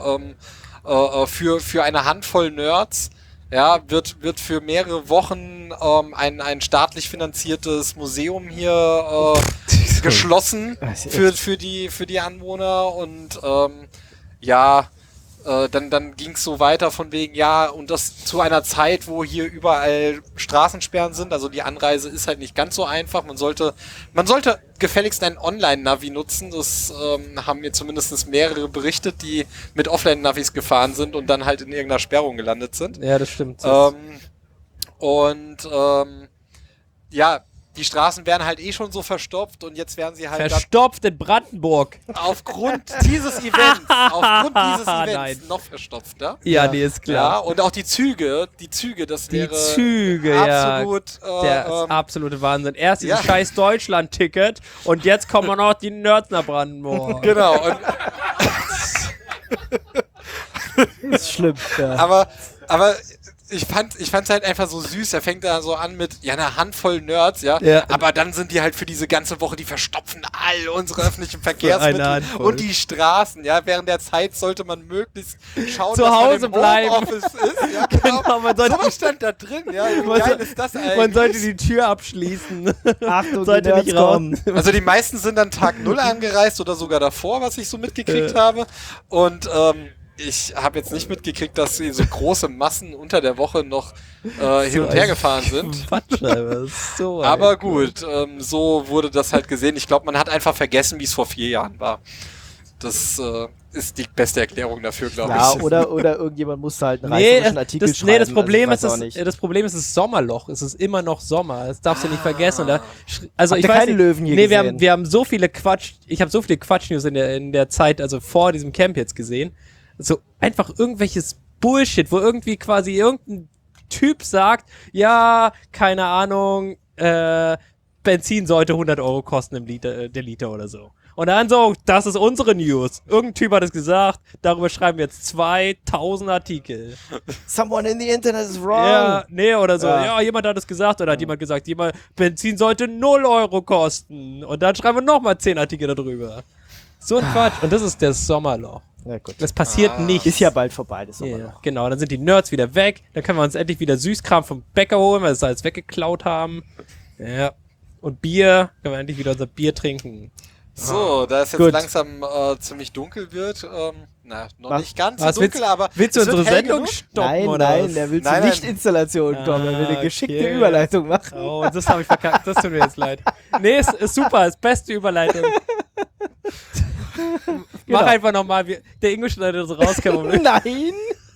für eine Handvoll Nerds, ja, wird für mehrere Wochen ein staatlich finanziertes Museum hier geschlossen für die Anwohner und dann ging es so weiter von wegen, und das zu einer Zeit, wo hier überall Straßensperren sind, also die Anreise ist halt nicht ganz so einfach. Man sollte gefälligst ein Online-Navi nutzen, das haben mir zumindest mehrere berichtet, die mit Offline-Navis gefahren sind und dann halt in irgendeiner Sperrung gelandet sind. Ja, das stimmt. Die Straßen wären halt eh schon so verstopft und jetzt werden sie halt verstopft in Brandenburg. aufgrund dieses Events noch verstopfter. Ja, nee, ist klar. Ja, und auch die Züge, das wäre absolut der absolute Wahnsinn. Erst dieses scheiß Deutschland-Ticket und jetzt kommen noch die Nerds nach Brandenburg. Genau. Und Das ist schlimm. Ja. aber ich fand's halt einfach so süß. Er fängt da so an mit, einer Handvoll Nerds, aber dann sind die halt für diese ganze Woche, die verstopfen all unsere öffentlichen Verkehrsmittel und die Straßen, während der Zeit sollte man möglichst schauen, zu dass Hause man im bleiben. Homeoffice ist. Ja, genau. Was stand da drin? Ja, wie geil ist das eigentlich? Man sollte die Tür abschließen. Achtung, sollte die nicht Nerds raus. kommen. Also die meisten sind dann Tag 0 angereist oder sogar davor, was ich so mitgekriegt habe. Und ich habe jetzt nicht mitgekriegt, dass sie so große Massen unter der Woche noch hin und her gefahren sind. Aber gut, so wurde das halt gesehen. Ich glaube, man hat einfach vergessen, wie es vor 4 Jahren war. Das ist die beste Erklärung dafür, glaube ich. Ja, oder irgendjemand musste halt einen reißerischen Artikel schreiben. Das Problem also das Problem ist das Sommerloch. Es ist immer noch Sommer. Das darfst du nicht vergessen. Und also Habt ich ihr weiß keine nicht, Löwen hier gesehen? wir haben so viele ich habe so viele Quatsch-News in der Zeit, also vor diesem Camp jetzt gesehen. So einfach irgendwelches Bullshit, wo irgendwie quasi irgendein Typ sagt, keine Ahnung, Benzin sollte 100 € kosten der Liter oder so. Und dann so, das ist unsere News. Irgendein Typ hat es gesagt, darüber schreiben wir jetzt 2000 Artikel. Someone in the internet is wrong. Ja, nee, oder so. Ja, jemand hat es gesagt oder hat jemand gesagt, Benzin sollte 0 € kosten. Und dann schreiben wir nochmal 10 Artikel darüber. So ein Quatsch. Und das ist das Sommerloch. Ja, gut. Das passiert nicht. Ist ja bald vorbei, das Sommerloch. Ja, genau, dann sind die Nerds wieder weg. Dann können wir uns endlich wieder Süßkram vom Bäcker holen, weil wir es alles weggeklaut haben. Ja. Und Bier, können wir endlich wieder unser Bier trinken. So, da es jetzt langsam ziemlich dunkel wird, noch nicht ganz so dunkel, aber willst du unsere Sendung stoppen, nein, oder nein, was? der will zur Lichtinstallation kommen, er will eine geschickte Überleitung machen. Oh, das habe ich verkackt, das tut mir jetzt leid. Nee, ist super, ist beste Überleitung. Mach einfach nochmal, der Ingo schneidet das raus, kein Problem. Nein!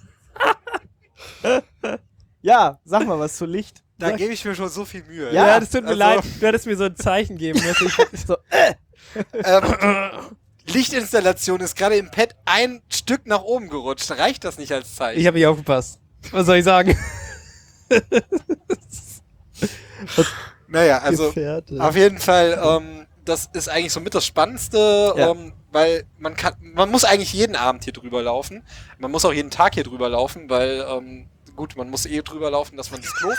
Ja, sag mal was zu Licht. Da gebe ich mir schon so viel Mühe. Ja, das tut mir leid, du hättest mir so ein Zeichen geben müssen. Lichtinstallation ist gerade im Pad ein Stück nach oben gerutscht. Reicht das nicht als Zeichen? Ich habe nicht aufgepasst. Was soll ich sagen? Naja, also Gefährte. auf jeden Fall, das ist eigentlich somit das Spannendste, weil man muss eigentlich jeden Abend hier drüber laufen. Man muss auch jeden Tag hier drüber laufen, weil, gut, man muss drüber laufen, dass man das Klo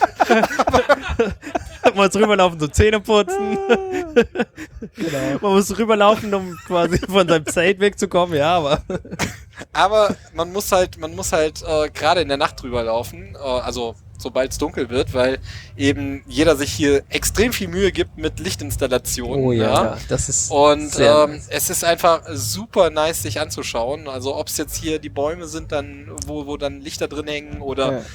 Man muss rüberlaufen, so Zähne putzen. Genau. Man muss rüberlaufen, um quasi von seinem Zelt wegzukommen, aber man muss halt gerade in der Nacht drüber laufen, also sobald es dunkel wird, weil eben jeder sich hier extrem viel Mühe gibt mit Lichtinstallationen. Oh ja, das ist und nice. es ist einfach super nice, sich anzuschauen. Also ob es jetzt hier die Bäume sind, dann wo dann Lichter drin hängen oder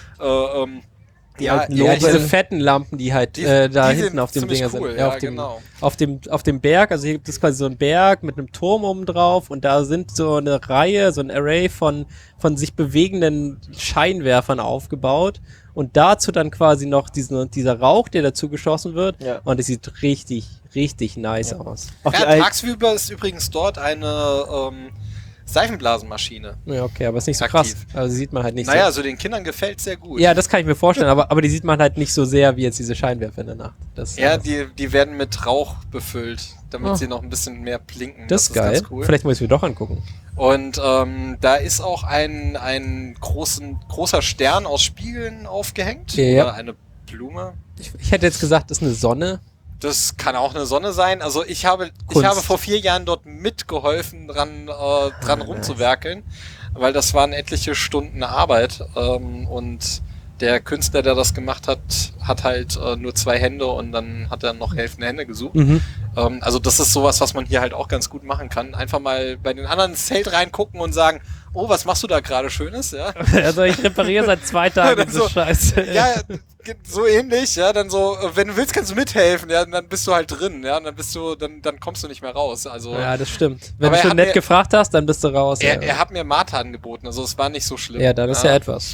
diese fetten Lampen, die halt da hinten auf dem Dinger cool, sind. Ja, genau. Auf dem Berg, also hier gibt es quasi so einen Berg mit einem Turm oben drauf und da sind so eine Reihe, so ein Array von sich bewegenden Scheinwerfern aufgebaut und dazu dann quasi noch dieser Rauch, der dazu geschossen wird und es sieht richtig, richtig nice aus. Tagsüber ist übrigens dort eine Seifenblasenmaschine. Ja, okay, aber ist nicht so Aktiv. krass. Also sieht man halt nicht Naja, so. also den Kindern gefällt sehr gut. Ja, das kann ich mir vorstellen, aber die sieht man halt nicht so sehr wie jetzt diese Scheinwerfer in der Nacht. Ja, die werden mit Rauch befüllt, damit sie noch ein bisschen mehr blinken. Das ist geil. Ganz cool. Vielleicht muss ich mir doch angucken. Und da ist auch ein großer Stern aus Spiegeln aufgehängt. Ja. Oder eine Blume. Ich hätte jetzt gesagt, das ist eine Sonne. Das kann auch eine Sonne sein. Also ich habe vor 4 Jahren dort mitgeholfen, dran rumzuwerkeln, weil das waren etliche Stunden Arbeit. Und der Künstler, der das gemacht hat, hat halt nur 2 Hände und dann hat er noch helfende Hände gesucht. Mhm. Also das ist sowas, was man hier halt auch ganz gut machen kann. Einfach mal bei den anderen ins Zelt reingucken und sagen, oh, was machst du da gerade Schönes? Ja. Also ich repariere seit 2 Tagen diese so, Scheiße. Ja, so ähnlich, ja, dann so, wenn du willst, kannst du mithelfen, ja, und dann bist du halt drin, ja, und dann kommst du nicht mehr raus, also. Ja, das stimmt. Wenn Aber du er schon hat nett mir- gefragt hast, dann bist du raus. Er hat mir Martha angeboten, also es war nicht so schlimm. Ja, dann ist ja etwas.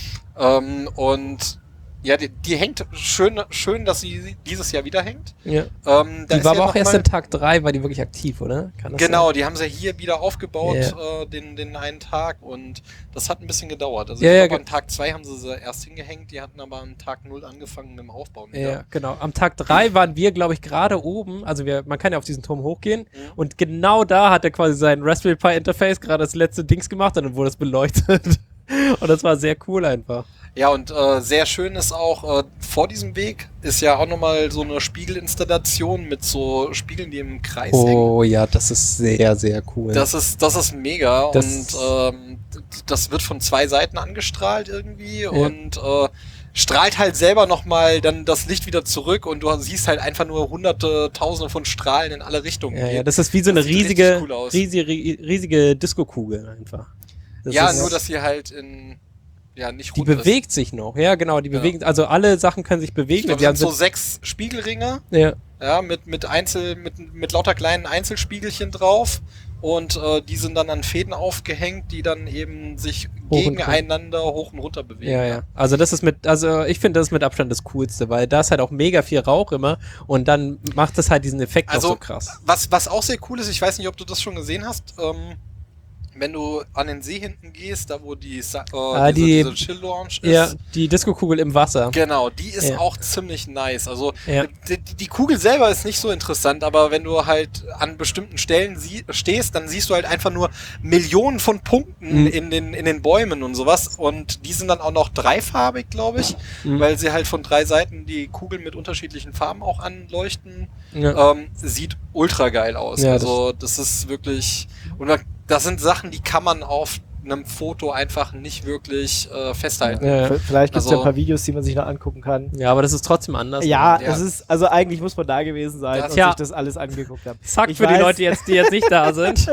Und ja, die hängt schön, dass sie dieses Jahr wieder hängt. Ja. Da Die ist war ja aber auch noch erst mal- an Tag 3, war die wirklich aktiv, oder? Kann das Genau, sein? die haben sie hier wieder aufgebaut, Ja. den einen Tag, und das hat ein bisschen gedauert. Also Ja, ich ja, glaube, an Tag 2 haben sie erst hingehängt, die hatten aber an Tag 0 angefangen mit dem Aufbauen wieder. Ja, genau. Am Tag 3 waren wir, glaube ich, gerade oben. Also man kann ja auf diesen Turm hochgehen. Und genau da hat er quasi sein Raspberry Pi Interface gerade das letzte Dings gemacht und dann wurde es beleuchtet. Und das war sehr cool einfach. Ja, und sehr schön ist auch, vor diesem Weg ist ja auch nochmal so eine Spiegelinstallation mit so Spiegeln, die im Kreis hängen. Oh ja, das ist sehr, sehr cool. Das ist mega, Das- und das wird von 2 Seiten angestrahlt irgendwie, Ja. und strahlt halt selber nochmal dann das Licht wieder zurück, und du siehst halt einfach nur hunderte, tausende von Strahlen in alle Richtungen. ja, das ist wie so eine Das sieht richtig riesige, cool aus. riesige Disco-Kugel einfach. Das Ja, ist, nur dass sie halt nicht die rund ist. bewegt sich noch. Ja, genau, die Ja. bewegen, also alle Sachen können sich Ich bewegen. glaube, Wir es sind haben so 6 Spiegelringe, ja. ja, mit lauter kleinen Einzelspiegelchen drauf, und die sind dann an Fäden aufgehängt, die dann eben sich Hoch und gegeneinander hoch und runter bewegen. Ja. Also das ist ich finde das ist mit Abstand das Coolste, weil da ist halt auch mega viel Rauch immer und dann macht das halt diesen Effekt Also, noch so krass. Was auch sehr cool ist, ich weiß nicht, ob du das schon gesehen hast, wenn du an den See hinten gehst, da wo diese Chill-Lounge ist. Ja, die Disco-Kugel im Wasser. Genau, die ist Ja. auch ziemlich nice. Also Ja. die Kugel selber ist nicht so interessant, aber wenn du halt an bestimmten Stellen stehst, dann siehst du halt einfach nur Millionen von Punkten in den Bäumen und sowas, und die sind dann auch noch dreifarbig, glaube ich, weil sie halt von 3 Seiten die Kugeln mit unterschiedlichen Farben auch anleuchten. Ja. Sieht ultra geil aus. Ja, also das ist wirklich, und das sind Sachen, die kann man auf einem Foto einfach nicht wirklich festhalten. Ja. Vielleicht gibt es ja Also- ein paar Videos, die man sich noch angucken kann. Ja, aber das ist trotzdem anders. Ja, Ja. es ist, also eigentlich muss man da gewesen sein Ja, und tja. sich das alles angeguckt haben. Zack Ich für die weiß- Leute jetzt, die jetzt nicht da sind.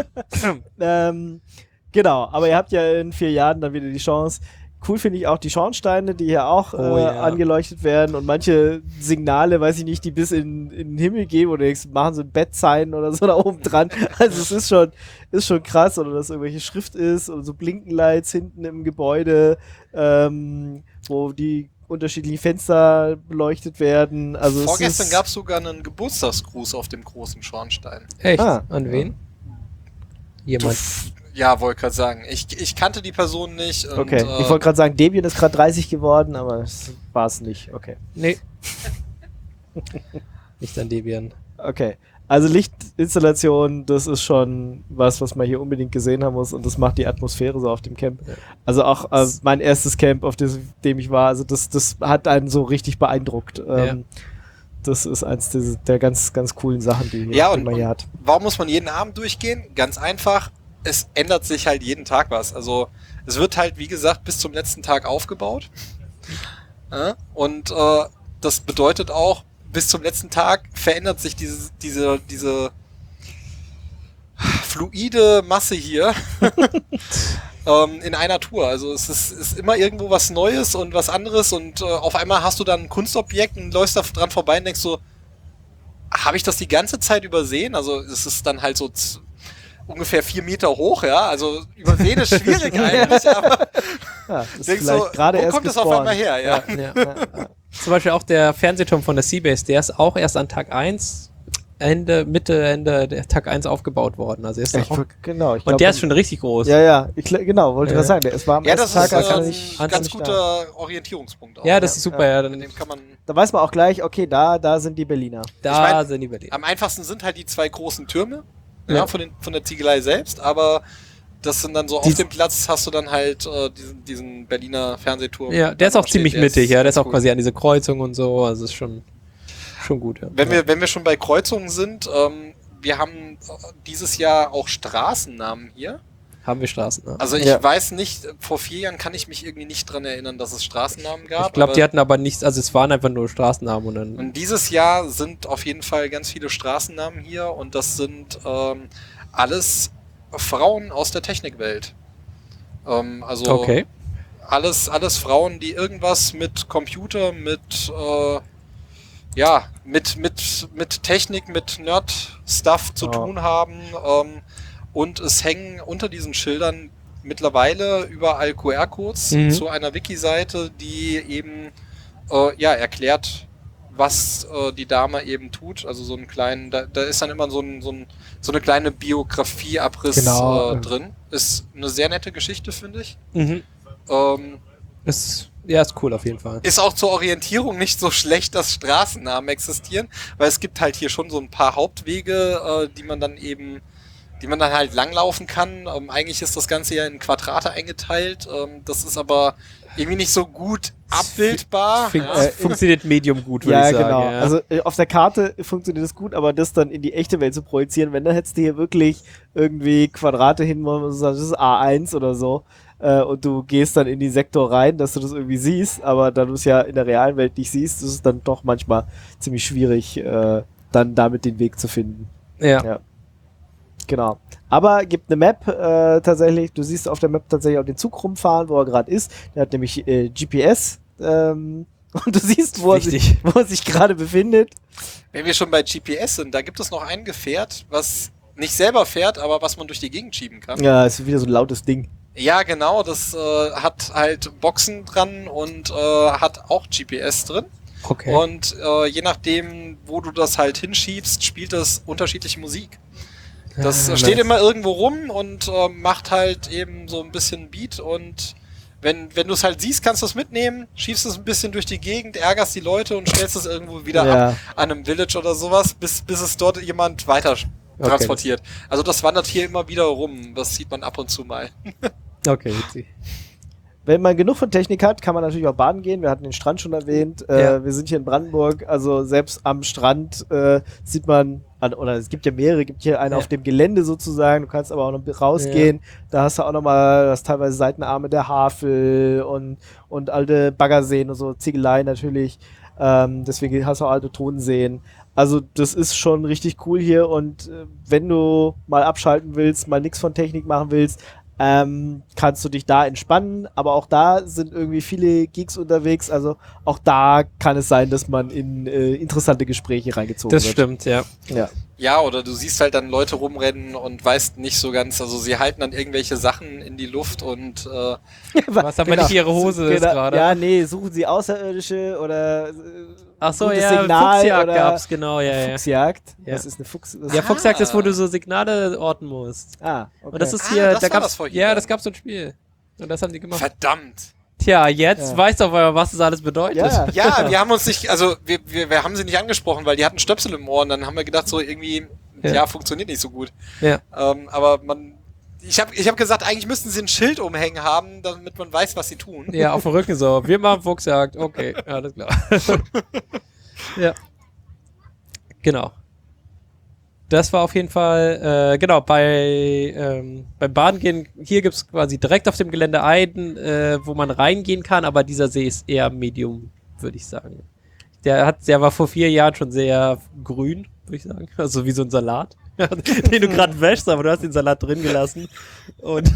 Genau, aber ihr habt ja in 4 Jahren dann wieder die Chance. Cool finde ich auch die Schornsteine, die hier auch Ja. angeleuchtet werden, und manche Signale, weiß ich nicht, die bis in den Himmel gehen, oder machen so ein Bettzeichen oder so da oben dran. Also es ist schon krass, oder dass irgendwelche Schrift ist, oder so Blinkenlights hinten im Gebäude, wo die unterschiedlichen Fenster beleuchtet werden. Also Vorgestern es ist, gab es sogar einen Geburtstagsgruß auf dem großen Schornstein. Echt? Ah. An wen? Jemand. Ja, wollte gerade sagen. Ich kannte die Person nicht. Und, Okay, ich wollte gerade sagen, Debian ist gerade 30 geworden, aber das war es nicht. Okay. Nee. Nicht an Debian. Okay. Also Lichtinstallation, das ist schon was man hier unbedingt gesehen haben muss, und das macht die Atmosphäre so auf dem Camp. Ja. Also auch mein erstes Camp, auf dem ich war, also das hat einen so richtig beeindruckt. Das ist eins der ganz, ganz coolen Sachen, die man hier hat. Warum muss man jeden Abend durchgehen? Ganz einfach, es ändert sich halt jeden Tag was. Also es wird halt, wie gesagt, bis zum letzten Tag aufgebaut. Ja? Und das bedeutet auch, bis zum letzten Tag verändert sich diese fluide Masse hier in einer Tour. Also es ist immer irgendwo was Neues und was anderes, und auf einmal hast du dann ein Kunstobjekt und läufst da dran vorbei und denkst so, habe ich das die ganze Zeit übersehen? Also es ist dann halt so ungefähr 4 Meter hoch, ja, also übersehen ist schwierig eigentlich, aber Ja, das ist denkst vielleicht so, gerade wo erst kommt das auf gespawnt. einmal her, ja? Ja. Zum Beispiel auch der Fernsehturm von der Seabase, der ist auch erst an Tag 1 Ende der Tag 1 aufgebaut worden. Also ist Ich und glaub, der ist schon richtig groß. Ja, genau, wollte gerade sagen. Es war am Ja, ersten das ist Tag, als ich ein ganz guter Orientierungspunkt auch. Ja, das ist super. Ja, Mit dem kann man. Da weiß man auch gleich, okay, da sind die Berliner. da ich mein, sind die Berliner. Am einfachsten sind halt die 2 großen Türme, Ja. von der Ziegelei selbst, aber das sind dann so auf dem Platz hast du dann halt diesen Berliner Fernsehturm. Ja, der ist auch ziemlich mittig, ja. Der ist auch cool. quasi an diese Kreuzung und so. Also ist schon gut, ja. Wenn wir schon bei Kreuzungen sind, wir haben dieses Jahr auch Straßennamen hier. Haben wir Straßen, ne? Also ich weiß nicht, vor 4 Jahren kann ich mich irgendwie nicht dran erinnern, dass es Straßennamen gab. Ich glaube, die hatten aber nichts, also es waren einfach nur Straßennamen und dann. Und dieses Jahr sind auf jeden Fall ganz viele Straßennamen hier und das sind alles Frauen aus der Technikwelt. Also Okay. alles Frauen, die irgendwas mit Computer, mit Technik, mit Nerd-Stuff zu tun haben. Und es hängen unter diesen Schildern mittlerweile überall QR-Codes zu einer Wiki-Seite, die eben erklärt, was die Dame eben tut. Also so einen kleinen, da ist dann immer so eine kleine Biografie-Abriss drin. Ist eine sehr nette Geschichte, finde ich. Ist cool auf jeden Fall. Ist auch zur Orientierung nicht so schlecht, dass Straßennamen existieren, weil es gibt halt hier schon so ein paar Hauptwege, die man dann halt langlaufen kann. Eigentlich ist das Ganze ja in Quadrate eingeteilt. Das ist aber irgendwie nicht so gut abbildbar. Funktioniert medium gut, würde ich sagen. Genau. Ja. Also auf der Karte funktioniert es gut, aber das dann in die echte Welt zu projizieren, wenn dann hättest du hier wirklich irgendwie Quadrate hin, wo man sagt, das ist A1 oder so, und du gehst dann in die Sektor rein, dass du das irgendwie siehst, aber da du es ja in der realen Welt nicht siehst, ist es dann doch manchmal ziemlich schwierig, dann damit den Weg zu finden. Ja. Genau. Aber gibt eine Map tatsächlich, du siehst auf der Map tatsächlich auch den Zug rumfahren, wo er gerade ist. Der hat nämlich GPS und du siehst, wo er sich gerade befindet. Wenn wir schon bei GPS sind, da gibt es noch ein Gefährt, was nicht selber fährt, aber was man durch die Gegend schieben kann. Ja, ist wieder so ein lautes Ding. Ja, genau, das hat halt Boxen dran und hat auch GPS drin. Okay. Und je nachdem, wo du das halt hinschiebst, spielt das unterschiedliche Musik. Das steht immer irgendwo rum und macht halt eben so ein bisschen Beat und wenn du es halt siehst, kannst du es mitnehmen, schiebst es ein bisschen durch die Gegend, ärgerst die Leute und stellst es irgendwo wieder ab an einem Village oder sowas, bis es dort jemand weiter transportiert. Also das wandert hier immer wieder rum, das sieht man ab und zu mal. Okay, witzig. Wenn man genug von Technik hat, kann man natürlich auch baden gehen. Wir hatten den Strand schon erwähnt. Wir sind hier in Brandenburg, also selbst am Strand sieht man, oder es gibt ja mehrere, gibt hier einen auf dem Gelände sozusagen, du kannst aber auch noch rausgehen. Da hast du auch nochmal, teilweise Seitenarme der Havel und alte Baggerseen und so, Ziegelei natürlich. Deswegen hast du auch alte Tonenseen. Also das ist schon richtig cool hier und wenn du mal abschalten willst, mal nichts von Technik machen willst, kannst du dich da entspannen, aber auch da sind irgendwie viele Geeks unterwegs, also auch da kann es sein, dass man in interessante Gespräche reingezogen wird. Das stimmt, ja. Ja, oder du siehst halt dann Leute rumrennen und weißt nicht so ganz, also sie halten dann irgendwelche Sachen in die Luft und Was aber nicht ihre Hose ist gerade. Ja, nee, suchen sie Außerirdische oder Ach so, gutes ja, Signal Fuchsjagd oder gab's, genau, ja. Fuchsjagd. Ja. Was ist eine Fuchs? Ja, Fuchsjagd ist, wo du so Signale orten musst. Okay. Und das ist hier, das da war gab's, das vor Jahren. ja, das gab's so ein Spiel. Und das haben die gemacht. verdammt. Tja, jetzt weißt du aber, was das alles bedeutet. Ja. Ja, wir haben uns nicht, also wir haben sie nicht angesprochen, weil die hatten Stöpsel im Ohr und dann haben wir gedacht, so irgendwie, funktioniert nicht so gut. Ja. Aber ich hab gesagt, eigentlich müssten sie ein Schild umhängen haben, damit man weiß, was sie tun. Ja, auf dem Rücken so. Wir machen Fuchsjagd. Okay, alles klar. Ja. Genau. Das war auf jeden Fall, genau, beim Baden gehen, hier gibt's quasi direkt auf dem Gelände einen, wo man reingehen kann, aber dieser See ist eher Medium, würde ich sagen. Der war vor 4 Jahren schon sehr grün, würde ich sagen. Also wie so ein Salat, den du gerade wäschst, aber du hast den Salat drin gelassen. Und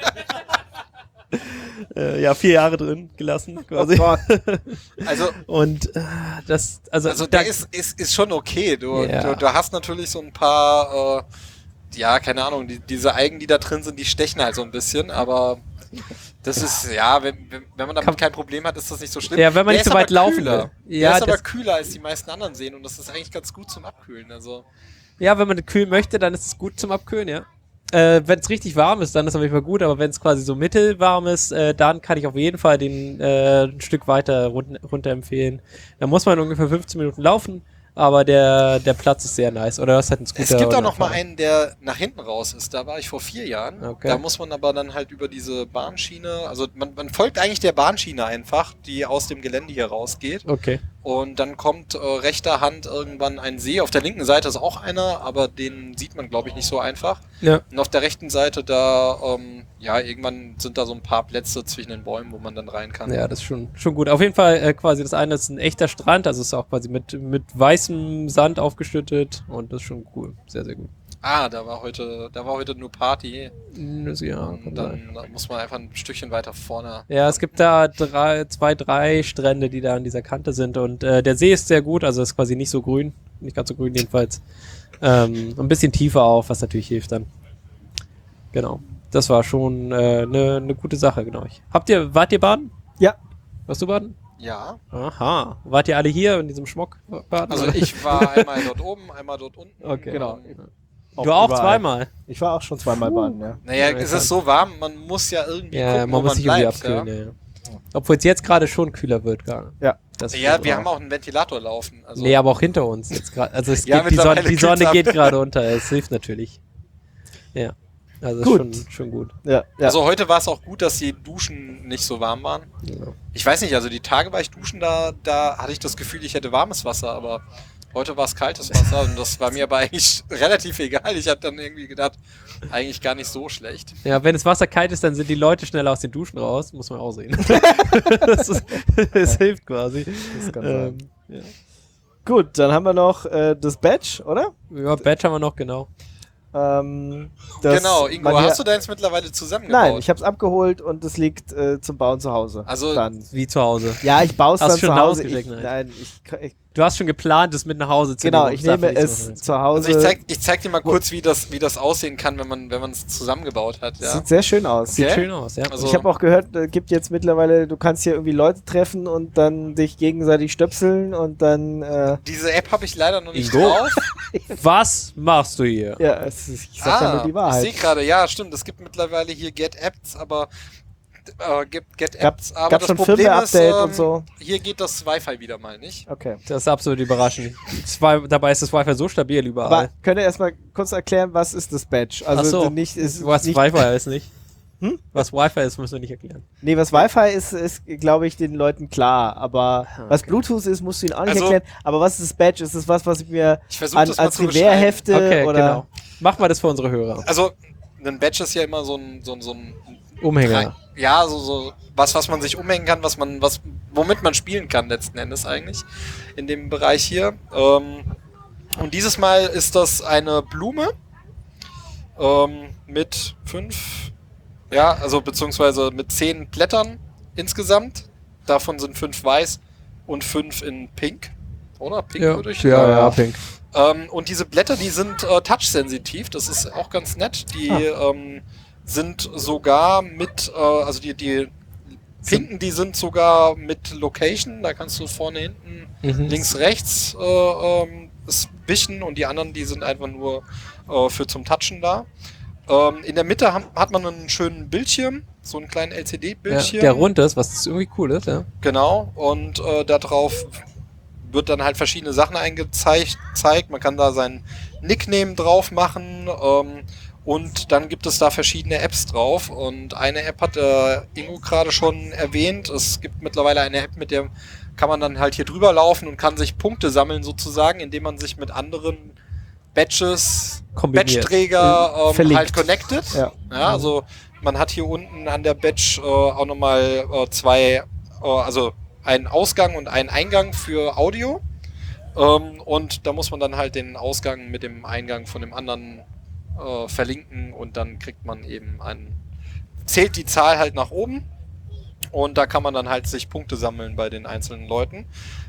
4 Jahre drin gelassen, quasi. Oh Gott. Also, und der ist schon okay. Du hast natürlich so ein paar, keine Ahnung, diese Algen, die da drin sind, die stechen halt so ein bisschen, aber Das ist, ja, wenn man damit kein Problem hat, ist das nicht so schlimm. Ja, wenn man Der nicht so ist weit aber laufen kühler. will. Der Ja, ist aber das- kühler als die meisten anderen Seen und das ist eigentlich ganz gut zum Abkühlen. Also Ja, wenn man kühlen möchte, dann ist es gut zum Abkühlen, ja. Wenn es richtig warm ist, dann ist es auf jeden Fall gut, aber wenn es quasi so mittelwarm ist, dann kann ich auf jeden Fall den ein Stück weiter runter empfehlen. Da muss man ungefähr 15 Minuten laufen, aber der Platz ist sehr nice. Oder das hat ein Scooter. es gibt oder auch noch mal Fahrrad. einen, der nach hinten raus ist. Da war ich vor 4 Jahren. Okay. Da muss man aber dann halt über diese Bahnschiene, also man folgt eigentlich der Bahnschiene einfach, die aus dem Gelände hier rausgeht. Okay. Und dann kommt rechter Hand irgendwann ein See. Auf der linken Seite ist auch einer, aber den sieht man, glaube ich, nicht so einfach. Ja. Und auf der rechten Seite da, ja, irgendwann sind da so ein paar Plätze zwischen den Bäumen, wo man dann rein kann. Ja, das ist schon gut. Auf jeden Fall quasi das eine ist ein echter Strand, also ist auch quasi mit weißem Sand aufgeschüttet und das ist schon cool. Sehr, sehr gut. Ah, da war heute nur Party. Ja, Und dann muss man einfach ein Stückchen weiter vorne. Ja, es gibt da 3 Strände, die da an dieser Kante sind und der See ist sehr gut, also ist quasi nicht so grün, nicht ganz so grün jedenfalls. Ein bisschen tiefer auf, was natürlich hilft dann. Genau. Das war schon eine gute Sache, genau. Wart ihr baden? Ja. Warst du baden? Ja. Aha. Wart ihr alle hier in diesem Schmuck baden? Also oder? ich war einmal dort oben, einmal dort unten. Okay. Genau. Du auch überall. zweimal? Ich war auch schon zweimal baden, ja. Naja, Ja, es ist so warm, man muss ja irgendwie Ja, gucken, man wo muss man sich irgendwie bleibt. abkühlen, Ja, ja. Obwohl es jetzt gerade schon kühler wird, gerade. Ja. Das ja stimmt wir haben auch einen Ventilator laufen. Also Nee, aber auch hinter uns jetzt gerade. Also es Ja, geht, die Sonne, mittlerweile die Sonne kühlt's ab. geht gerade unter. Es hilft natürlich. Ja. Also Gut. ist schon gut. Ja, ja. Also heute war es auch gut, dass die Duschen nicht so warm waren. Ja. Ich weiß nicht, also die Tage war ich duschen, da hatte ich das Gefühl, ich hätte warmes Wasser, aber heute war es kaltes Wasser und das war mir aber eigentlich relativ egal. Ich habe dann irgendwie gedacht, eigentlich gar nicht so schlecht. Ja, wenn das Wasser kalt ist, dann sind die Leute schneller aus den Duschen raus. Muss man auch sehen. Das hilft quasi. Das kann sein. Ja. Gut, dann haben wir noch das Badge, oder? Ja, Badge haben wir noch, genau. Das Genau, Ingo, man hier- hast du deins mittlerweile zusammengebaut? Nein, ich habe es abgeholt und es liegt zum Bauen zu Hause. Also- dann. Wie zu Hause. Ja, ich baue es Hast dann du schon zu nach Hause. Hause gesteckt? Nein. Nein, ich Du hast schon geplant, es mit nach Hause zu genau, nehmen. ich nehme es zu Hause. Also ich zeig dir mal kurz, wie das aussehen kann, wenn man es zusammengebaut hat. Ja? Sieht sehr schön aus. Sieht Okay. schön aus, ja. Also- Ich habe auch gehört, gibt jetzt mittlerweile, du kannst hier irgendwie Leute treffen und dann dich gegenseitig stöpseln und dann, Diese App habe ich leider noch nicht Ingo? drauf. Was machst du hier? ja, ich sag ja nur die Ich Wahrheit. sehe gerade, ja, stimmt. Es gibt mittlerweile hier Get Apps, aber aber gab das schon Problem ist, Firmware-Update und so. hier geht das Wi-Fi wieder mal nicht. Okay. Das ist absolut überraschend. Dabei ist das Wi-Fi so stabil überall. Aber könnt ihr erstmal kurz erklären, was ist das Badge? Also Ach so. nicht, ist Was nicht, Wi-Fi ist nicht. Hm? Was Wi-Fi ist, müssen wir nicht erklären. Nee, was Wi-Fi ist glaube ich, den Leuten klar. Aber Okay. was Bluetooth ist, musst du ihnen auch nicht Also- erklären. Aber was ist das Badge? Ist das was ich mir Ich versuche das mal als zu beschreiben. Revers-Hefte Okay, oder... genau. Mach mal das für unsere Hörer. Also, ein Badge ist ja immer so ein Umhänger. ja, so was man sich umhängen kann, womit man spielen kann letzten Endes eigentlich in dem Bereich hier. Und dieses Mal ist das eine Blume mit 5, ja, also beziehungsweise mit 10 Blättern insgesamt. Davon sind 5 weiß und 5 in Pink. Oder? Pink würde ich ja, pink. und diese Blätter, die sind touch-sensitiv, das ist auch ganz nett. Die sind sogar mit, also die pinken, die sind sogar mit Location, da kannst du vorne, hinten, links, rechts wischen und die anderen, die sind einfach nur für zum Touchen da. In der Mitte hat man einen schönen Bildschirm, so einen kleinen LCD-Bildschirm. Der rund ist, was irgendwie cool ist, ja. Genau, und da drauf wird dann halt verschiedene Sachen eingezeigt. Man kann da sein Nickname drauf machen und dann gibt es da verschiedene Apps drauf. Und eine App hat Ingo gerade schon erwähnt. Es gibt mittlerweile eine App, mit der kann man dann halt hier drüber laufen und kann sich Punkte sammeln sozusagen, indem man sich mit anderen Badges, Kombiniert. Badge-Träger Verlinkt. halt connected. Ja. Ja, also man hat hier unten an der Badge auch nochmal 2, also einen Ausgang und einen Eingang für Audio. Und da muss man dann halt den Ausgang mit dem Eingang von dem anderen verlinken und dann kriegt man eben zählt die Zahl halt nach oben und da kann man dann halt sich Punkte sammeln bei den einzelnen Leuten.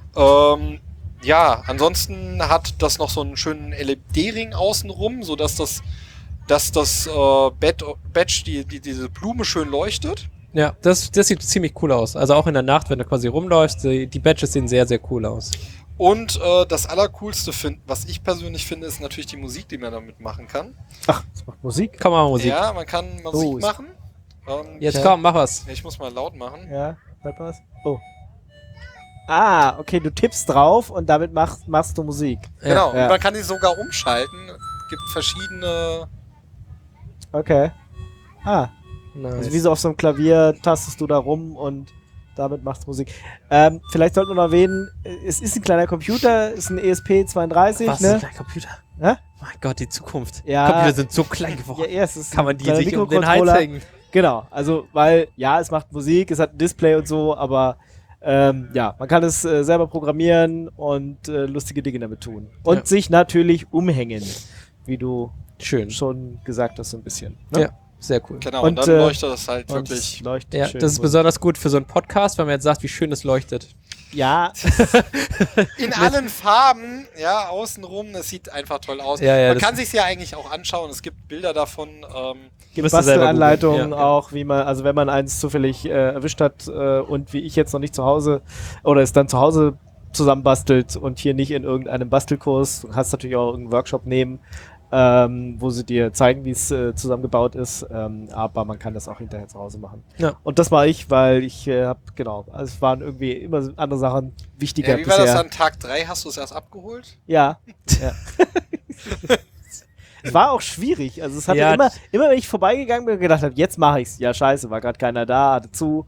Ja, ansonsten hat das noch so einen schönen LED-Ring außenrum, sodass das Badge, diese Blume schön leuchtet. Ja, das sieht ziemlich cool aus. Also auch in der Nacht, wenn du quasi rumläufst, die Badges sehen sehr, sehr cool aus. Und das Allercoolste, was ich persönlich finde, ist natürlich die Musik, die man damit machen kann. Ach, das macht Musik? Komm mal Musik. Ja, man kann Musik machen. Jetzt komm, mach was. Ich muss mal laut machen. Ja, hört man was? Oh. Ah, okay, du tippst drauf und damit machst du Musik. Genau, Ja. und man kann die sogar umschalten. Gibt verschiedene... Okay. Ah, Nice. also wie so auf so einem Klavier tastest du da rum und damit machst du Musik. Vielleicht sollten wir noch erwähnen, es ist ein kleiner Computer, ist ein ESP32, Was? ne? Ein kleiner Computer? Hä? Mein Gott, die Zukunft. Ja. Computer sind so klein geworden. Ja, es ist Kann man ein die kleiner sich um den Hals Mikrocontroller. hängen? Genau, also weil, ja, es macht Musik, es hat ein Display und so, aber ja, man kann es selber programmieren und lustige Dinge damit tun. Und Ja. sich natürlich umhängen, wie du Schön. schon gesagt hast, so ein bisschen. Ne? Ja, sehr cool. Genau, Und, und dann leuchtet das halt Und wirklich... es leuchtet Ja, schön das ist bunt. besonders gut für so einen Podcast, wenn man jetzt sagt, wie schön es leuchtet. Ja, In allen Farben, ja, außenrum, das sieht einfach toll aus. Ja, ja, man das- kann sich ja eigentlich auch anschauen, es gibt Bilder davon. gibt Musst du selber Bastelanleitungen googeln, ja. auch, wie man, also wenn man eins zufällig erwischt hat und wie ich jetzt noch nicht zu Hause oder es dann zu Hause zusammenbastelt und hier nicht in irgendeinem Bastelkurs, du kannst natürlich auch irgendeinen Workshop nehmen, wo sie dir zeigen, wie es zusammengebaut ist, aber man kann das auch hinterher zu Hause machen. Ja. Und das mache ich, weil ich habe, genau, also es waren irgendwie immer andere Sachen wichtiger wie war das bisher. an Tag 3? Hast du es erst abgeholt? Ja. ja. Es war auch schwierig. Also es hatte Ja. immer, wenn ich vorbeigegangen bin und gedacht habe, jetzt mache ich's. Ja, scheiße, war gerade keiner da, hatte zu.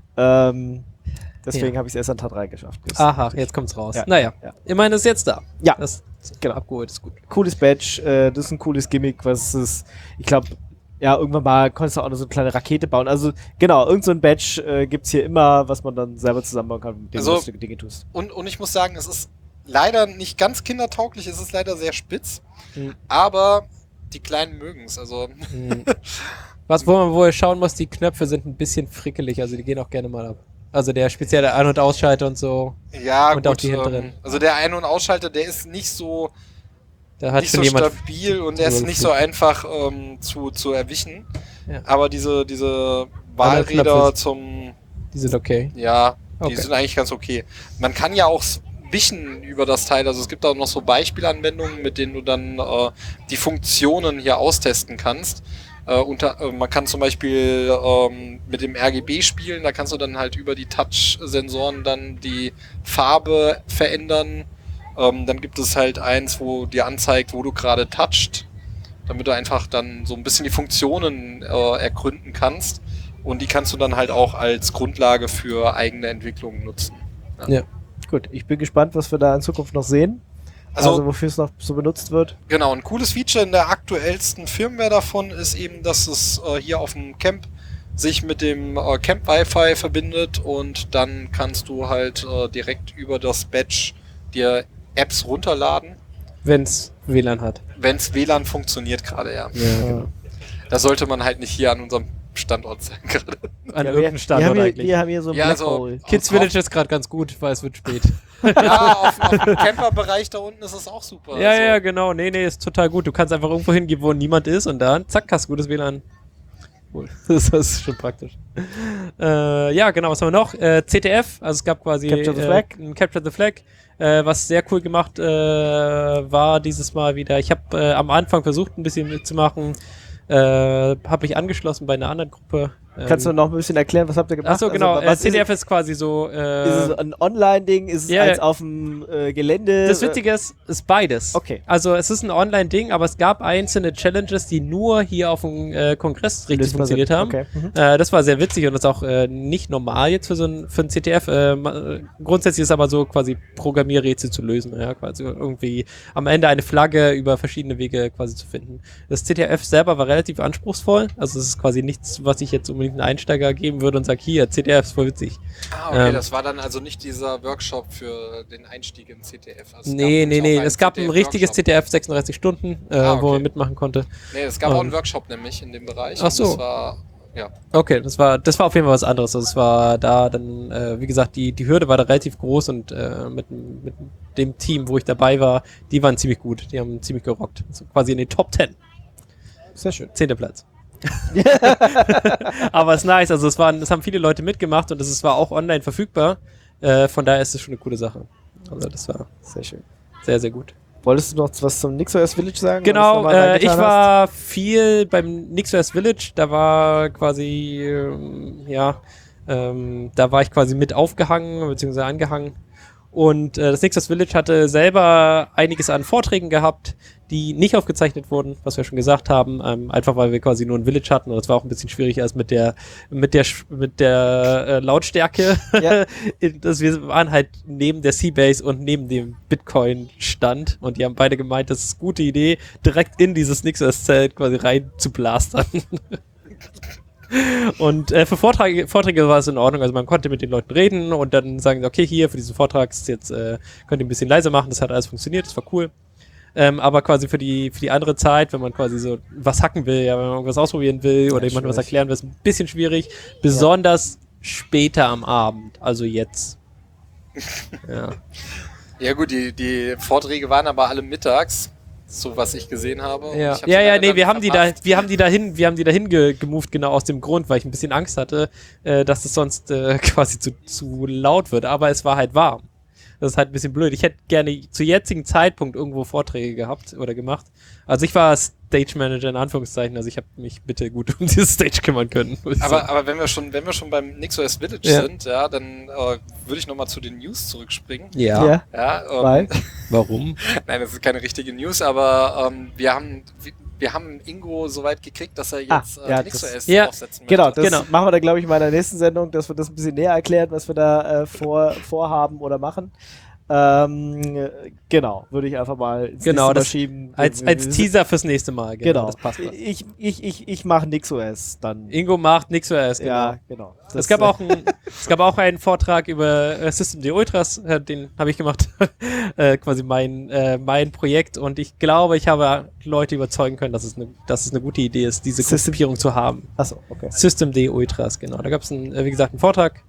Deswegen habe ich es erst an Tag 3 geschafft. Das Aha, jetzt kommt's raus. Ja. Naja, Ja. immerhin ist es jetzt da. Ja. Das Genau. abgeholt ist gut. Cooles Badge, das ist ein cooles Gimmick, was es, ich glaube, ja, irgendwann mal konntest du auch noch so eine kleine Rakete bauen. Also genau, irgend so ein Badge gibt's hier immer, was man dann selber zusammenbauen kann, mit dem Also- du lustige Dinge tust. Und ich muss sagen, es ist leider nicht ganz kindertauglich, es ist leider sehr spitz, Mhm. aber die Kleinen mögen es. Also, Was, wo man wohl schauen muss, die Knöpfe sind ein bisschen frickelig, also die gehen auch gerne mal ab. Also der spezielle An- und Ausschalter und so, ja, Und auch gut. die hinteren. Also der Ein- und Ausschalter, der ist nicht so, da hat nicht schon so jemand... stabil und der ist drüber nicht so einfach zu erwischen. Ja. Aber diese Wahlräder Knöpfe. zum, Die sind okay. ja, die Okay. sind eigentlich ganz okay. Man kann ja auch wischen über das Teil. Also es gibt auch noch so Beispielanwendungen, mit denen du dann die Funktionen hier austesten kannst. Man kann zum Beispiel mit dem RGB spielen, da kannst du dann halt über die Touch-Sensoren dann die Farbe verändern. Dann gibt es halt eins, wo dir anzeigt, wo du gerade toucht, damit du einfach dann so ein bisschen die Funktionen ergründen kannst. Und die kannst du dann halt auch als Grundlage für eigene Entwicklungen nutzen. Ja. Gut, ich bin gespannt, was wir da in Zukunft noch sehen. Also wofür es noch so benutzt wird. Genau, ein cooles Feature in der aktuellsten Firmware davon ist eben, dass es hier auf dem Camp sich mit dem Camp Wi-Fi verbindet und dann kannst du halt direkt über das Badge dir Apps runterladen, Wenn's WLAN hat. wenn's WLAN funktioniert gerade, ja. Ja. Das sollte man halt nicht hier an unserem Standort sein gerade. An Ja, irgendeinem Standort eigentlich. wir haben hier so ein Ja, Black so- Hole. Kids auf- Village ist gerade ganz gut, weil es wird spät. Ja, auf dem Camperbereich da unten ist es auch super. Ja, Also, ja, genau. Nee, ist total gut. Du kannst einfach irgendwo hingehen, wo niemand ist und dann, zack, hast du gutes WLAN. Cool. Das ist schon praktisch. Ja, genau, was haben wir noch? CTF, also es gab quasi Capture the Flag. ein Capture the Flag, was sehr cool gemacht war dieses Mal wieder. Ich habe am Anfang versucht, ein bisschen mitzumachen, habe mich angeschlossen bei einer anderen Gruppe. Kannst du noch ein bisschen erklären, was habt ihr gemacht? Achso, genau. Also, was CTF ist quasi so. ist es ein Online-Ding? Ist es ja, als ja. auf dem Gelände? Das Witzige ist beides. Okay. Also es ist ein Online-Ding, aber es gab einzelne Challenges, die nur hier auf dem Kongress richtig Lösbar sind. funktioniert haben. Okay. Mhm. Das war sehr witzig und das ist auch nicht normal jetzt für ein CTF. Grundsätzlich ist aber so quasi Programmierrätsel zu lösen, ja, quasi irgendwie am Ende eine Flagge über verschiedene Wege quasi zu finden. Das CTF selber war relativ anspruchsvoll, also es ist quasi nichts, was ich jetzt unbedingt einen Einsteiger geben würde und sage, hier, CTF ist voll witzig. okay, das war dann also nicht dieser Workshop für den Einstieg in CTF. Also es gab Nee, nämlich auch einen es gab ein richtiges CTF-Workshop. CTF 36 Stunden, okay. wo man mitmachen konnte. Nee, es gab auch einen Workshop nämlich in dem Bereich. Ach so. Und das war, ja. Okay, das war auf jeden Fall was anderes. Also es war da dann, wie gesagt, die Hürde war da relativ groß und mit dem Team, wo ich dabei war, die waren ziemlich gut. Die haben ziemlich gerockt. Also quasi in den Top 10. Sehr schön. 10. Platz. Aber es ist nice, also es haben viele Leute mitgemacht und es war auch online verfügbar. Von daher ist es schon eine coole Sache. Also das war Sehr schön. sehr, sehr gut. Wolltest du noch was zum NixOS Village sagen? Genau, Weil du's ich noch mal war viel beim NixOS Village, da war quasi, da war ich quasi mit aufgehangen, beziehungsweise angehangen. Und das NixOS Village hatte selber einiges an Vorträgen gehabt, die nicht aufgezeichnet wurden, was wir schon gesagt haben, einfach weil wir quasi nur ein Village hatten und das war auch ein bisschen schwierig als mit der Lautstärke. Ja. Wir waren halt neben der Seabase und neben dem Bitcoin-Stand und die haben beide gemeint, das ist eine gute Idee, direkt in dieses NixOS-Zelt quasi rein zu blastern. Und für Vorträge war es in Ordnung, also man konnte mit den Leuten reden und dann sagen, okay, hier für diesen Vortrag ist jetzt, könnt ihr ein bisschen leiser machen, das hat alles funktioniert, das war cool. Aber quasi für die andere Zeit, wenn man quasi so was hacken will, ja, wenn man irgendwas ausprobieren will oder jemandem was erklären will, ist ein bisschen schwierig, besonders später am Abend, also jetzt. Ja. Ja gut, die Vorträge waren aber alle mittags, so was ich gesehen habe. Und Ja, ich hab sie leider wir dann haben verpasst. die dahin gemoved, genau aus dem Grund, weil ich ein bisschen Angst hatte, dass es sonst quasi zu laut wird, aber es war halt warm. Das ist halt ein bisschen blöd. Ich hätte gerne zu jetzigen Zeitpunkt irgendwo Vorträge gehabt oder gemacht. Also ich war Stage Manager in Anführungszeichen, also ich habe mich bitte gut um dieses Stage kümmern können. Aber wenn wir schon beim NixOS Village sind, ja, dann würde ich nochmal zu den News zurückspringen. Ja. Ja, Weil? Warum? Nein, das ist keine richtige News, aber wir haben Ingo so weit gekriegt, dass er jetzt NixOS aufsetzen möchte. Genau, das Genau. machen wir dann, glaube ich, in meiner nächsten Sendung, dass wir das ein bisschen näher erklären, was wir da vorhaben oder machen. Genau, würde ich einfach mal ins nächste Mal schieben. Als Teaser fürs nächste Mal. Genau. Das passt. Ich mache NixOS dann. Ingo macht NixOS, genau. Ja, genau. Es gab auch einen Vortrag über Systemd Ultras, den habe ich gemacht, quasi mein Projekt und ich glaube, ich habe Leute überzeugen können, dass es eine gute Idee ist, diese Konzipierung zu haben. Achso, okay. Systemd Ultras, genau. Da gab es wie gesagt, einen Vortrag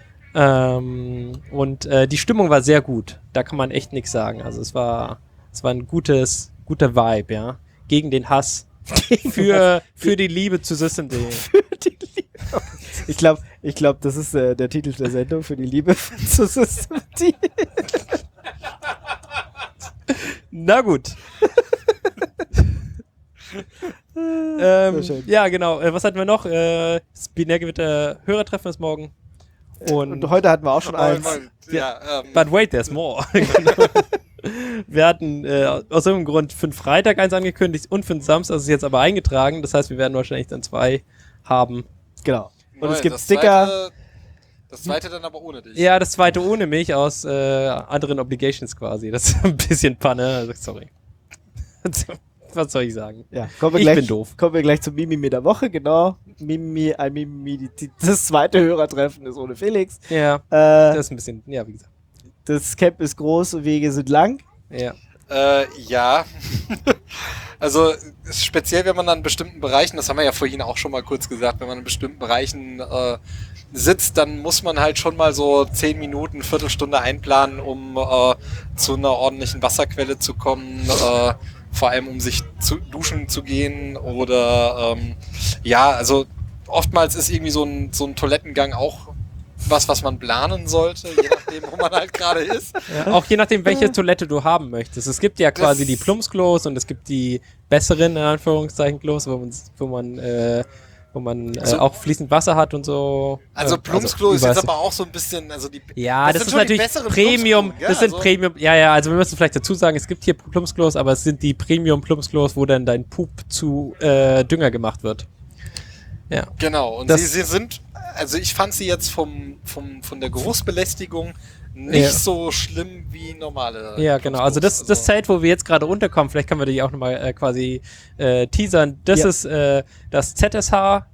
und die Stimmung war sehr gut. Da kann man echt nichts sagen. Also es war ein guter Vibe, ja. Gegen den Hass. Für die Liebe zu Systemd. Für die Liebe. Ich glaube, das ist der Titel der Sendung, für die Liebe zu Systemd. Na gut. schön. Ja, genau. Was hatten wir noch? Das Binärgewitter Hörertreffen ist morgen. Und heute hatten wir auch schon eins. But wait, there's more. Wir hatten aus irgendeinem Grund für den Freitag eins angekündigt und für den Samstag ist es jetzt aber eingetragen. Das heißt, wir werden wahrscheinlich dann 2 haben. Genau. Und es gibt das Sticker. Das zweite dann aber ohne dich. Ja, das zweite ohne mich aus anderen Obligations quasi. Das ist ein bisschen Panne. Also, sorry. Was soll ich sagen? Ja, Ich bin doof. Kommen wir gleich zum Mimimi der Woche, genau. Das zweite Hörertreffen ist ohne Felix. Ja, das ist ein bisschen, ja, wie gesagt. Das Camp ist groß und Wege sind lang. Ja. Ja. Also speziell, wenn man an bestimmten Bereichen, das haben wir ja vorhin auch schon mal kurz gesagt, wenn man in bestimmten Bereichen sitzt, dann muss man halt schon mal so 10 Minuten, Viertelstunde einplanen, um zu einer ordentlichen Wasserquelle zu kommen, vor allem um sich zu duschen zu gehen oder also oftmals ist irgendwie so ein Toilettengang auch was man planen sollte, je nachdem, wo man halt gerade ist. Ja, auch je nachdem, welche Toilette du haben möchtest. Es gibt ja quasi die Plumpsklos und es gibt die besseren, in Anführungszeichen, Klos, wo man auch fließend Wasser hat und so. Also Plumpsklo ist jetzt aber auch so ein bisschen, also die ja, das ist natürlich Premium, das sind Premium, also wir müssen vielleicht dazu sagen, es gibt hier Plumpsklos, aber es sind die Premium-Plumpsklos, wo dann dein Pup zu Dünger gemacht wird. Ja. Genau, und sie sind, also ich fand sie jetzt von der Geruchsbelästigung nicht so schlimm wie normale. Ja, genau. Also das Zelt, wo wir jetzt gerade unterkommen, vielleicht können wir die auch nochmal quasi teasern. Das ist das ZSH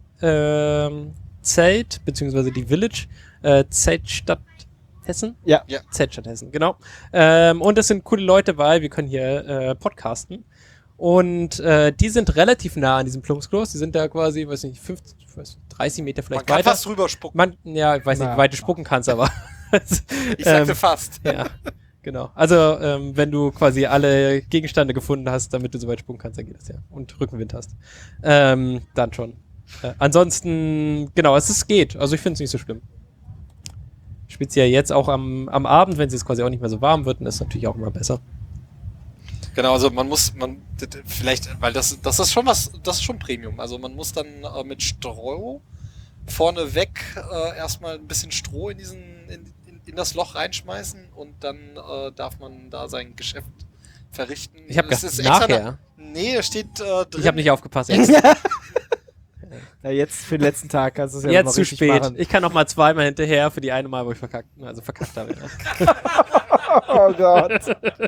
Zelt, beziehungsweise die Village Zeltstadt Hessen? Ja. Zeltstadt Hessen, genau. Und es sind coole Leute, weil wir können hier podcasten. Und die sind relativ nah an diesem Plumpsklos. Die sind da quasi, weiß nicht, 30 Meter vielleicht weiter. Man kann fast drüber spucken. Ich weiß nicht, wie weit du spucken kannst, aber ich sagte fast. Ja, genau. Also, wenn du quasi alle Gegenstände gefunden hast, damit du so weit spucken kannst, dann geht das ja. Und Rückenwind hast. Dann schon. Ansonsten, genau, es geht. Also ich finde es nicht so schlimm. Speziell jetzt auch am Abend, wenn es jetzt quasi auch nicht mehr so warm wird, dann ist es natürlich auch immer besser. Genau, also vielleicht, weil das ist schon das ist schon Premium. Also man muss dann mit Stroh vorneweg erstmal ein bisschen Stroh in das Loch reinschmeißen und dann darf man da sein Geschäft verrichten. Ich habe das gedacht, nachher. Nee, da steht drin. Ich habe nicht aufgepasst. Na, jetzt für den letzten Tag kannst du es ja Jetzt noch zu richtig spät. machen. Ich kann noch mal zweimal hinterher für die eine Mal, wo ich verkackt habe. Ja. Oh Gott.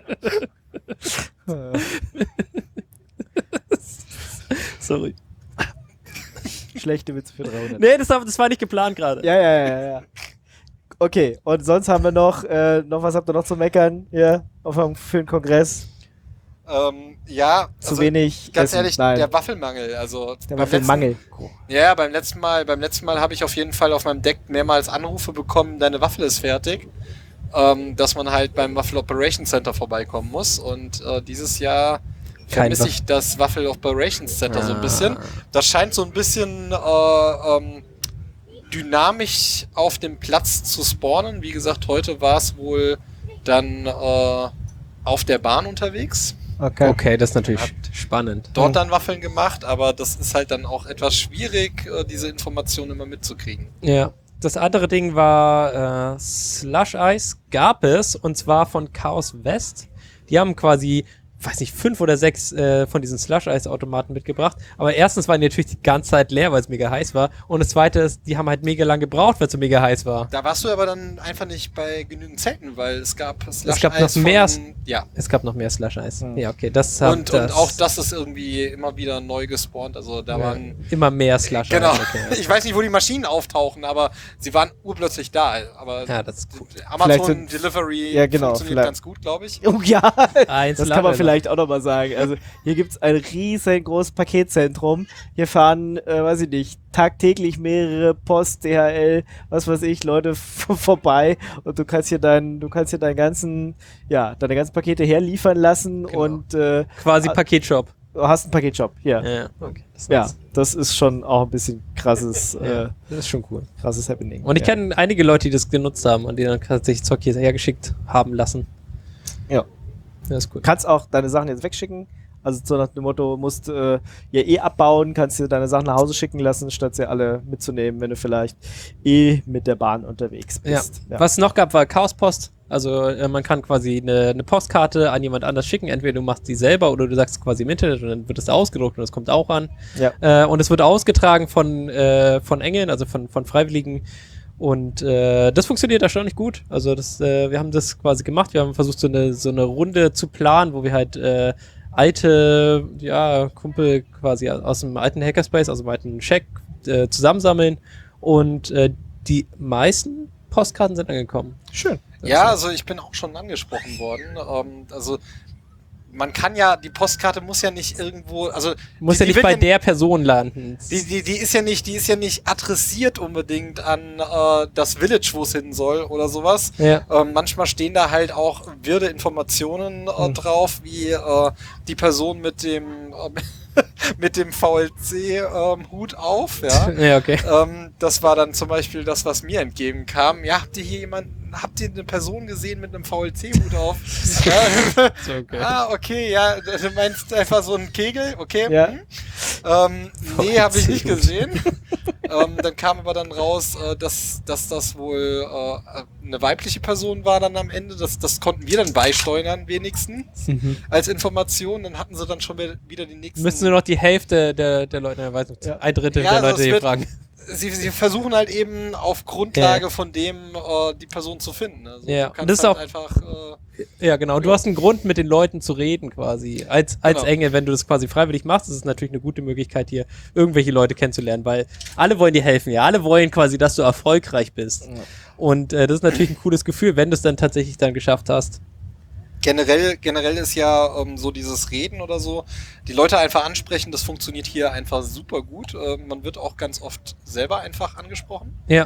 Sorry. Schlechte Witze für 300. Nee, das war nicht geplant gerade. Ja. Okay, und sonst haben wir noch was habt ihr noch zu meckern hier für den Kongress? Ja, Zu also wenig ganz Essen. ehrlich, Nein. der Waffelmangel. Also Der beim Waffelmangel. Ja, beim letzten Mal habe ich auf jeden Fall auf meinem Deck mehrmals Anrufe bekommen, deine Waffel ist fertig. Dass man halt beim Waffel Operations Center vorbeikommen muss. Und dieses Jahr vermisse ich das Waffel Operations Center so ein bisschen. Das scheint so ein bisschen dynamisch auf dem Platz zu spawnen. Wie gesagt, heute war es wohl dann auf der Bahn unterwegs. Okay, das ist natürlich spannend. Dort dann Waffeln gemacht, aber das ist halt dann auch etwas schwierig, diese Informationen immer mitzukriegen. Ja. Das andere Ding war Slush Ice gab es, und zwar von Chaos West. Die haben quasi, weiß nicht, 5 oder 6 von diesen Slush Ice Automaten mitgebracht. Aber erstens waren die natürlich die ganze Zeit leer, weil es mega heiß war. Und das zweite ist, die haben halt mega lang gebraucht, weil es so mega heiß war. Da warst du aber dann einfach nicht bei genügend Zelten, weil es gab Slush Es gab Ice noch mehr. Ja. Es gab noch mehr Slush Ice. Ja, okay. Und auch das ist irgendwie immer wieder neu gespawnt. Also da waren immer mehr Slush Ice. Genau. Okay. Ich weiß nicht, wo die Maschinen auftauchen, aber sie waren urplötzlich da. Aber Ja, das ist cool. Amazon Delivery funktioniert ganz gut, glaube ich. Oh ja, Eins das kann man vielleicht auch nochmal sagen. Also hier gibt es ein riesengroßes Paketzentrum. Hier fahren, weiß ich nicht, tagtäglich mehrere Post, DHL, was weiß ich, Leute vorbei und du kannst hier deine ganzen Pakete herliefern lassen und quasi Paketshop. Du hast einen Paketshop, hier. Ja, okay. Das ist schon auch ein bisschen krasses, das ist schon cool. krasses Happening. Und ich kenne einige Leute, die das genutzt haben und die dann tatsächlich Zeug hier hergeschickt haben lassen. Ja. Das ist cool. Kannst auch deine Sachen jetzt wegschicken. Also so nach dem Motto, musst abbauen, kannst dir deine Sachen nach Hause schicken lassen, statt sie alle mitzunehmen, wenn du vielleicht mit der Bahn unterwegs bist. Ja. Was es noch gab, war Chaospost. Also man kann quasi eine Postkarte an jemand anders schicken. Entweder du machst die selber oder du sagst quasi im Internet und dann wird es ausgedruckt und das kommt auch an. Ja. Und es wird ausgetragen von Engeln, also von Freiwilligen. Und das funktioniert erstaunlich gut. Also wir haben das quasi gemacht. Wir haben versucht, so eine Runde zu planen, wo wir halt alte Kumpel quasi aus dem alten Hackerspace, aus dem alten Shack zusammensammeln. Und die meisten Postkarten sind angekommen. Schön. Ja, also ich bin auch schon angesprochen worden. Also man kann ja, die Postkarte muss ja nicht irgendwo, also muss ja nicht bei der Person landen. Die ist ja nicht adressiert unbedingt an das Village, wo es hin soll oder sowas. Ja. Manchmal stehen da halt auch wirde Informationen drauf, wie die Person mit dem mit dem VLC-Hut auf, ja. Ja, okay. Das war dann zum Beispiel das, was mir entgegenkam. Ja, habt ihr eine Person gesehen mit einem VLC-Hut auf? Okay. Ah, okay, ja, du meinst einfach so einen Kegel, okay. Ja. Nee, habe ich nicht gesehen. Dann kam aber dann raus, dass das wohl eine weibliche Person war dann am Ende. Das konnten wir dann beisteuern wenigstens als Information. Dann hatten sie dann schon wieder die nächsten... Müssen nur noch die Hälfte der Leute, weiß nicht, ein Drittel der Leute hier fragen. Sie versuchen halt eben auf Grundlage von dem die Person zu finden. Also ja, du kannst das ist halt auch einfach... ja, genau. Du hast einen Grund, mit den Leuten zu reden quasi. Als Engel, wenn du das quasi freiwillig machst, ist es natürlich eine gute Möglichkeit, hier irgendwelche Leute kennenzulernen, weil alle wollen dir helfen. Ja, alle wollen quasi, dass du erfolgreich bist. Ja. Und das ist natürlich ein cooles Gefühl, wenn du es dann tatsächlich geschafft hast. Generell ist ja so dieses Reden oder so, die Leute einfach ansprechen, das funktioniert hier einfach super gut. Man wird auch ganz oft selber einfach angesprochen. Ja.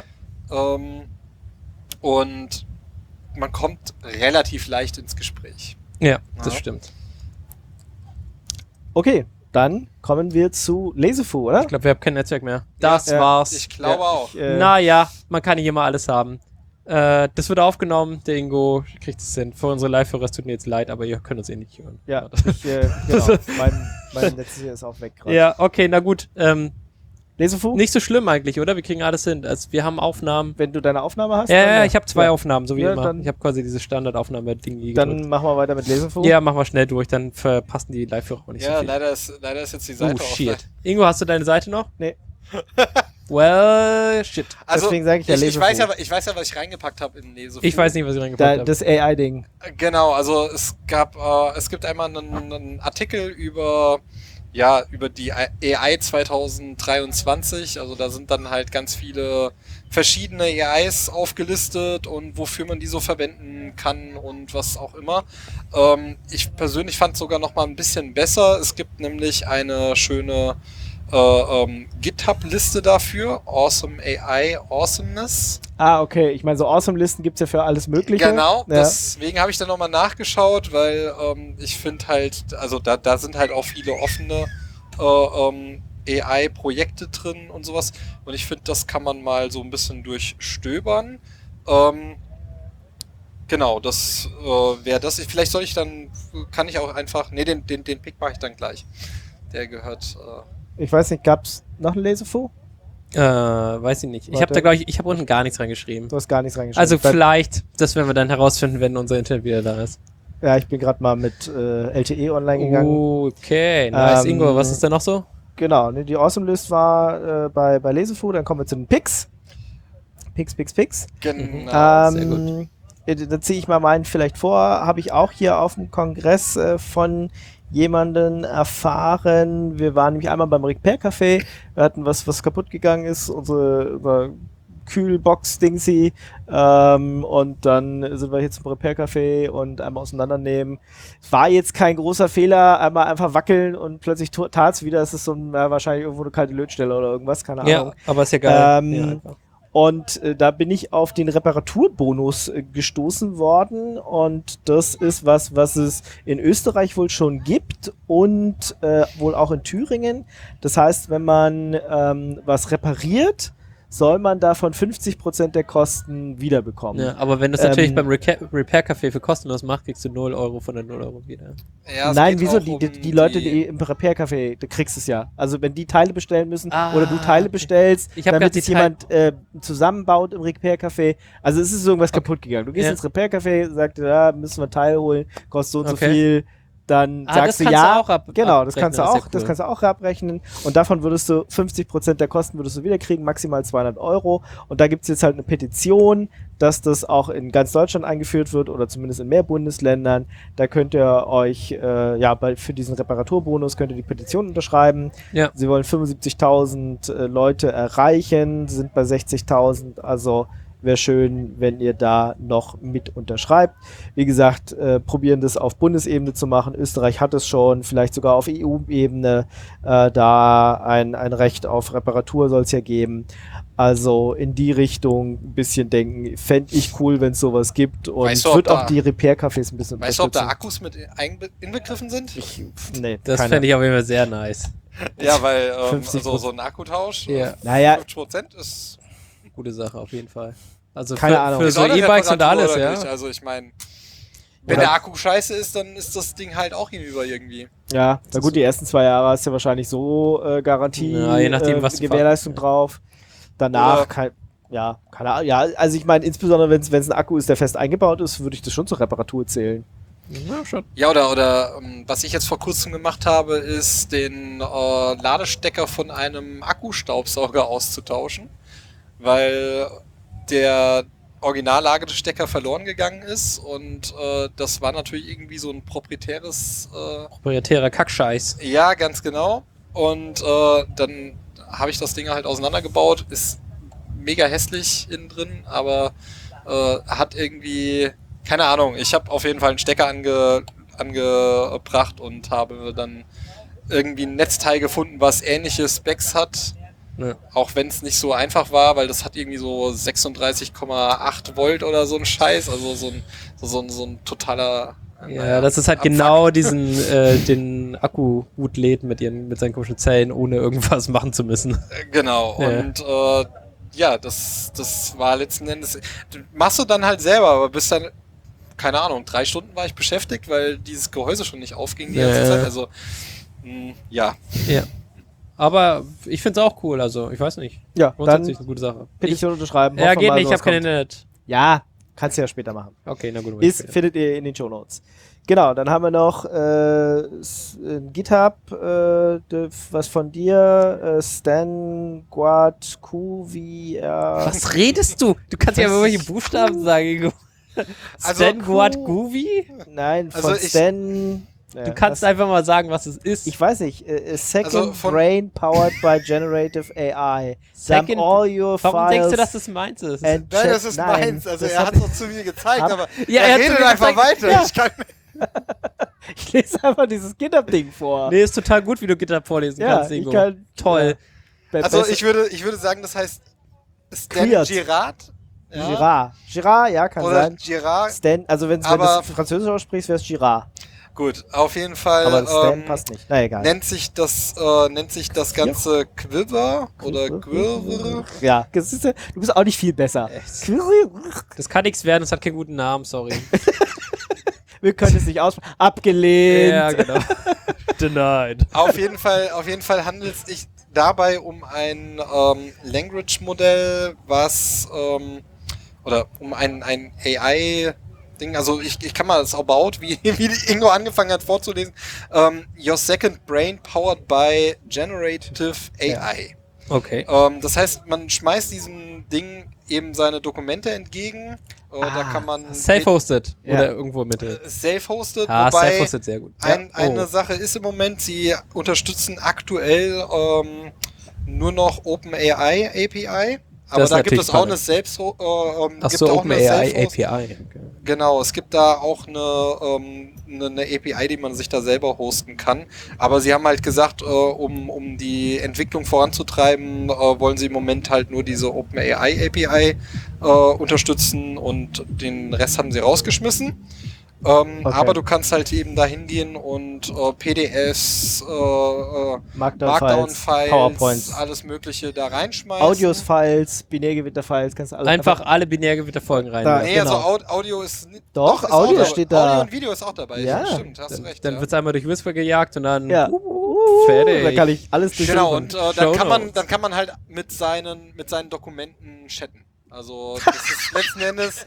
Und man kommt relativ leicht ins Gespräch. Ja, das stimmt. Okay, dann kommen wir zu Lesefu, oder? Ich glaube, wir haben kein Netzwerk mehr. Das war's. Ich glaube auch. Naja, man kann nicht immer alles haben. Das wird aufgenommen, der Ingo kriegt es hin. Für unsere Live-Hörer, es tut mir jetzt leid, aber ihr könnt uns eh nicht hören. Ja, genau. Mein Netz hier ist auch weg gerade. Ja, okay, na gut. Lesefu? Nicht so schlimm eigentlich, oder? Wir kriegen alles hin. Also wir haben Aufnahmen. Wenn du deine Aufnahme hast? Ja, ich habe 2 Aufnahmen, so wie immer. Dann, ich habe quasi diese Standardaufnahme-Ding. Dann machen wir weiter mit Lesefu. Ja, machen wir schnell durch, dann verpassen die Live-Hörer auch nicht so Ja, viel. leider ist jetzt die Seite shit. offline. Ingo, hast du deine Seite noch? Nee. Well, shit. Also, Deswegen sage ich ja ich weiß Lesefu. ja, was ich reingepackt habe in Lesefu. Ich weiß nicht, was ich reingepackt habe. Das AI-Ding. Genau, also es gibt einmal einen Artikel über die AI 2023, also da sind dann halt ganz viele verschiedene AIs aufgelistet und wofür man die so verwenden kann und was auch immer. Ich persönlich fand es sogar noch mal ein bisschen besser. Es gibt nämlich eine schöne GitHub-Liste dafür, Awesome AI Awesomeness. Ah, okay. Ich meine, so Awesome-Listen gibt es ja für alles Mögliche. Genau, Ja. deswegen habe ich dann nochmal nachgeschaut, weil ich finde halt, also da sind halt auch viele offene AI-Projekte drin und sowas. Und ich finde, das kann man mal so ein bisschen durchstöbern. Genau, das wäre das. Vielleicht kann ich auch einfach, den Pick mache ich dann gleich. Der gehört... Ich weiß nicht, gab's noch ein Lesefu? Weiß ich nicht. Ich habe da, glaube ich, unten gar nichts reingeschrieben. Du hast gar nichts reingeschrieben. Also vielleicht, das werden wir dann herausfinden, wenn unser Internet wieder da ist. Ja, ich bin gerade mal mit LTE online gegangen. Okay, nice. Ingo, was ist da noch so? Genau, ne, die Awesome List war bei Lesefu, dann kommen wir zu den Picks. Picks. Genau. Sehr gut. Da ziehe ich mal meinen vielleicht vor, habe ich auch hier auf dem Kongress von jemanden erfahren. Wir waren nämlich einmal beim Repair-Café, wir hatten was kaputt gegangen ist, unser Kühlbox-Dingsy, und dann sind wir hier zum Repair-Café und einmal auseinandernehmen. Es war jetzt kein großer Fehler, einmal einfach wackeln und plötzlich tat's wieder, es ist so wahrscheinlich irgendwo eine kalte Lötstelle oder irgendwas, keine Ahnung. Ja, aber ist ja geil. Einfach. Und da bin ich auf den Reparaturbonus gestoßen worden und das ist was es in Österreich wohl schon gibt und wohl auch in Thüringen. Das heißt, wenn man was repariert, soll man davon 50% der Kosten wiederbekommen. Ja, aber wenn du es natürlich beim Repair-Café für kostenlos machst, kriegst du 0 Euro von den 0 Euro wieder. Ja, Nein, wieso? Die Leute, die im Repair-Café, du kriegst es ja. Also wenn die Teile bestellen müssen oder du Teile bestellst, damit es jemand zusammenbaut im Repair-Café. Also es ist irgendwas kaputt gegangen. Du gehst ins Repair-Café, sagst, da müssen wir Teil holen, kostet so und so viel. Dann sagst du ja, genau, das kannst du auch abrechnen und davon würdest du 50% der Kosten würdest du wiederkriegen, maximal 200 Euro und da gibt es jetzt halt eine Petition, dass das auch in ganz Deutschland eingeführt wird oder zumindest in mehr Bundesländern. Da könnt ihr euch, für diesen Reparaturbonus könnt ihr die Petition unterschreiben. Ja. Sie wollen 75.000 Leute erreichen, sind bei 60.000, also wäre schön, wenn ihr da noch mit unterschreibt. Wie gesagt, probieren das auf Bundesebene zu machen. Österreich hat es schon, vielleicht sogar auf EU-Ebene. Da ein Recht auf Reparatur soll es ja geben. Also in die Richtung ein bisschen denken. Fände ich cool, wenn es sowas gibt. Und wird auch die Repair-Cafés ein bisschen Weißt du, ob da Akkus mit inbegriffen sind? Nee, das fände ich auf jeden Fall sehr nice. Ja, weil so ein Akkutausch, 50% ist... Gute Sache, auf jeden Fall. Also keine Ahnung. Für so E-Bikes und alles, ja. Nicht? Also ich meine, wenn der Akku scheiße ist, dann ist das Ding halt auch hinüber irgendwie. Ja, na gut, die ersten 2 Jahre hast du ja wahrscheinlich so Garantie, je nachdem, was Gewährleistung drauf. Danach, keine Ahnung. Ja, also ich meine, insbesondere wenn es ein Akku ist, der fest eingebaut ist, würde ich das schon zur Reparatur zählen. Ja, schon. Ja, oder was ich jetzt vor kurzem gemacht habe, ist den Ladestecker von einem Akkustaubsauger auszutauschen, weil der Originalladestecker verloren gegangen ist und das war natürlich irgendwie so ein proprietärer Kackscheiß. Ja, ganz genau. Und dann habe ich das Ding halt auseinandergebaut, ist mega hässlich innen drin, aber hat irgendwie, keine Ahnung, ich habe auf jeden Fall einen Stecker angebracht und habe dann irgendwie ein Netzteil gefunden, was ähnliche Specs hat. Ja. Auch wenn es nicht so einfach war, weil das hat irgendwie so 36,8 Volt oder so ein Scheiß, also so ein totaler... Ja, das ist halt genau den seinen Akku gut lädt mit seinen komischen Zellen, ohne irgendwas machen zu müssen. Genau, Ja. und das war letzten Endes, machst du dann halt selber, aber bist dann, keine Ahnung, 3 Stunden war ich beschäftigt, weil dieses Gehäuse schon nicht aufging die ganze Zeit, also ja. Ja. Aber ich finde es auch cool, also ich weiß nicht. Ja, dann Grundsätzlich eine gute Sache. Petition unterschreiben. Ja, hoffen wir geht mal, nicht, ich sowas habe kein kommt. Internet. Ja, kannst du ja später machen. Okay, na gut. Findet ihr in den Shownotes. Genau, dann haben wir noch GitHub, was von dir, Stan Guard QVR. Was redest du? Du kannst ja Was? immer welche Buchstaben sagen, Ingo. Also, Stan Guard Guvi? Nein, Also von ich- Stan. Du kannst einfach mal sagen, was es ist. Ich weiß nicht. Second Also von- Brain powered by Generative AI. Second- Dump all your Warum files. denkst du, dass das meins ist? and Nein, check- das ist Nein, meins, also das er hab hat es noch zu mir gezeigt, Hab- aber Ja, er er hat zu redet mir einfach gezeigt, weiter. ja. Ich kann, Ich lese einfach dieses GitHub-Ding vor. Nee, ist total gut, wie du GitHub vorlesen Ja, kannst, ich Ingo. kann- Toll. also ich würde sagen, das heißt Stan Queert. Girard. Ja? Girard. Girard, ja, kann Oder sein. Girard. Stan, also wenn du Aber- es Französisch aussprichst, wäre es Girard. Gut, auf jeden Fall Aber Stan passt nicht. Na egal. nennt sich das Ganze Quiver oder Quirver. Ja, das ist, du bist auch nicht viel besser. Das kann nichts werden, es hat keinen guten Namen, sorry. Wir können es nicht aussprechen. Abgelehnt. Ja, genau. Denied. Auf jeden Fall handelt es sich dabei um ein Language-Modell, was oder um ein AI-Ding, also ich kann mal das About, wie Ingo angefangen hat vorzulesen, Your Second Brain Powered by Generative AI. Okay. Das heißt, man schmeißt diesem Ding eben seine Dokumente entgegen. Da kann man Self-hosted. Ja. Oder irgendwo in Mitte. self-hosted, Ah, wobei self-hosted, sehr gut. eine Oh. Sache ist im Moment, sie unterstützen aktuell nur noch OpenAI API. Aber ist da gibt natürlich es auch spannend. eine Selbst Ach gibt so, auch eine OpenAI Self-host- API. Okay. Genau, es gibt da auch eine API, die man sich da selber hosten kann. Aber sie haben halt gesagt, um die Entwicklung voranzutreiben, wollen sie im Moment halt nur diese OpenAI API unterstützen und den Rest haben sie rausgeschmissen. Aber du kannst halt eben da hingehen und PDFs, Markdown-Files, PowerPoints, alles mögliche da reinschmeißen. Audios-Files, Binärgewitter-Files, kannst du alles Einfach alle Binärgewitterfolgen rein. Da- Nee, genau. also Audio ist nicht. Doch, ist Audio auch steht dabei. da. Audio und Video ist auch dabei. Ja. Stimmt, hast du recht. Dann ja. wird's einmal durch Whisper gejagt und dann Ja. fertig. Da kann ich alles durchsuchen. Genau, und dann Shownotes. kann man halt mit seinen Dokumenten chatten. Also das ist letzten Endes.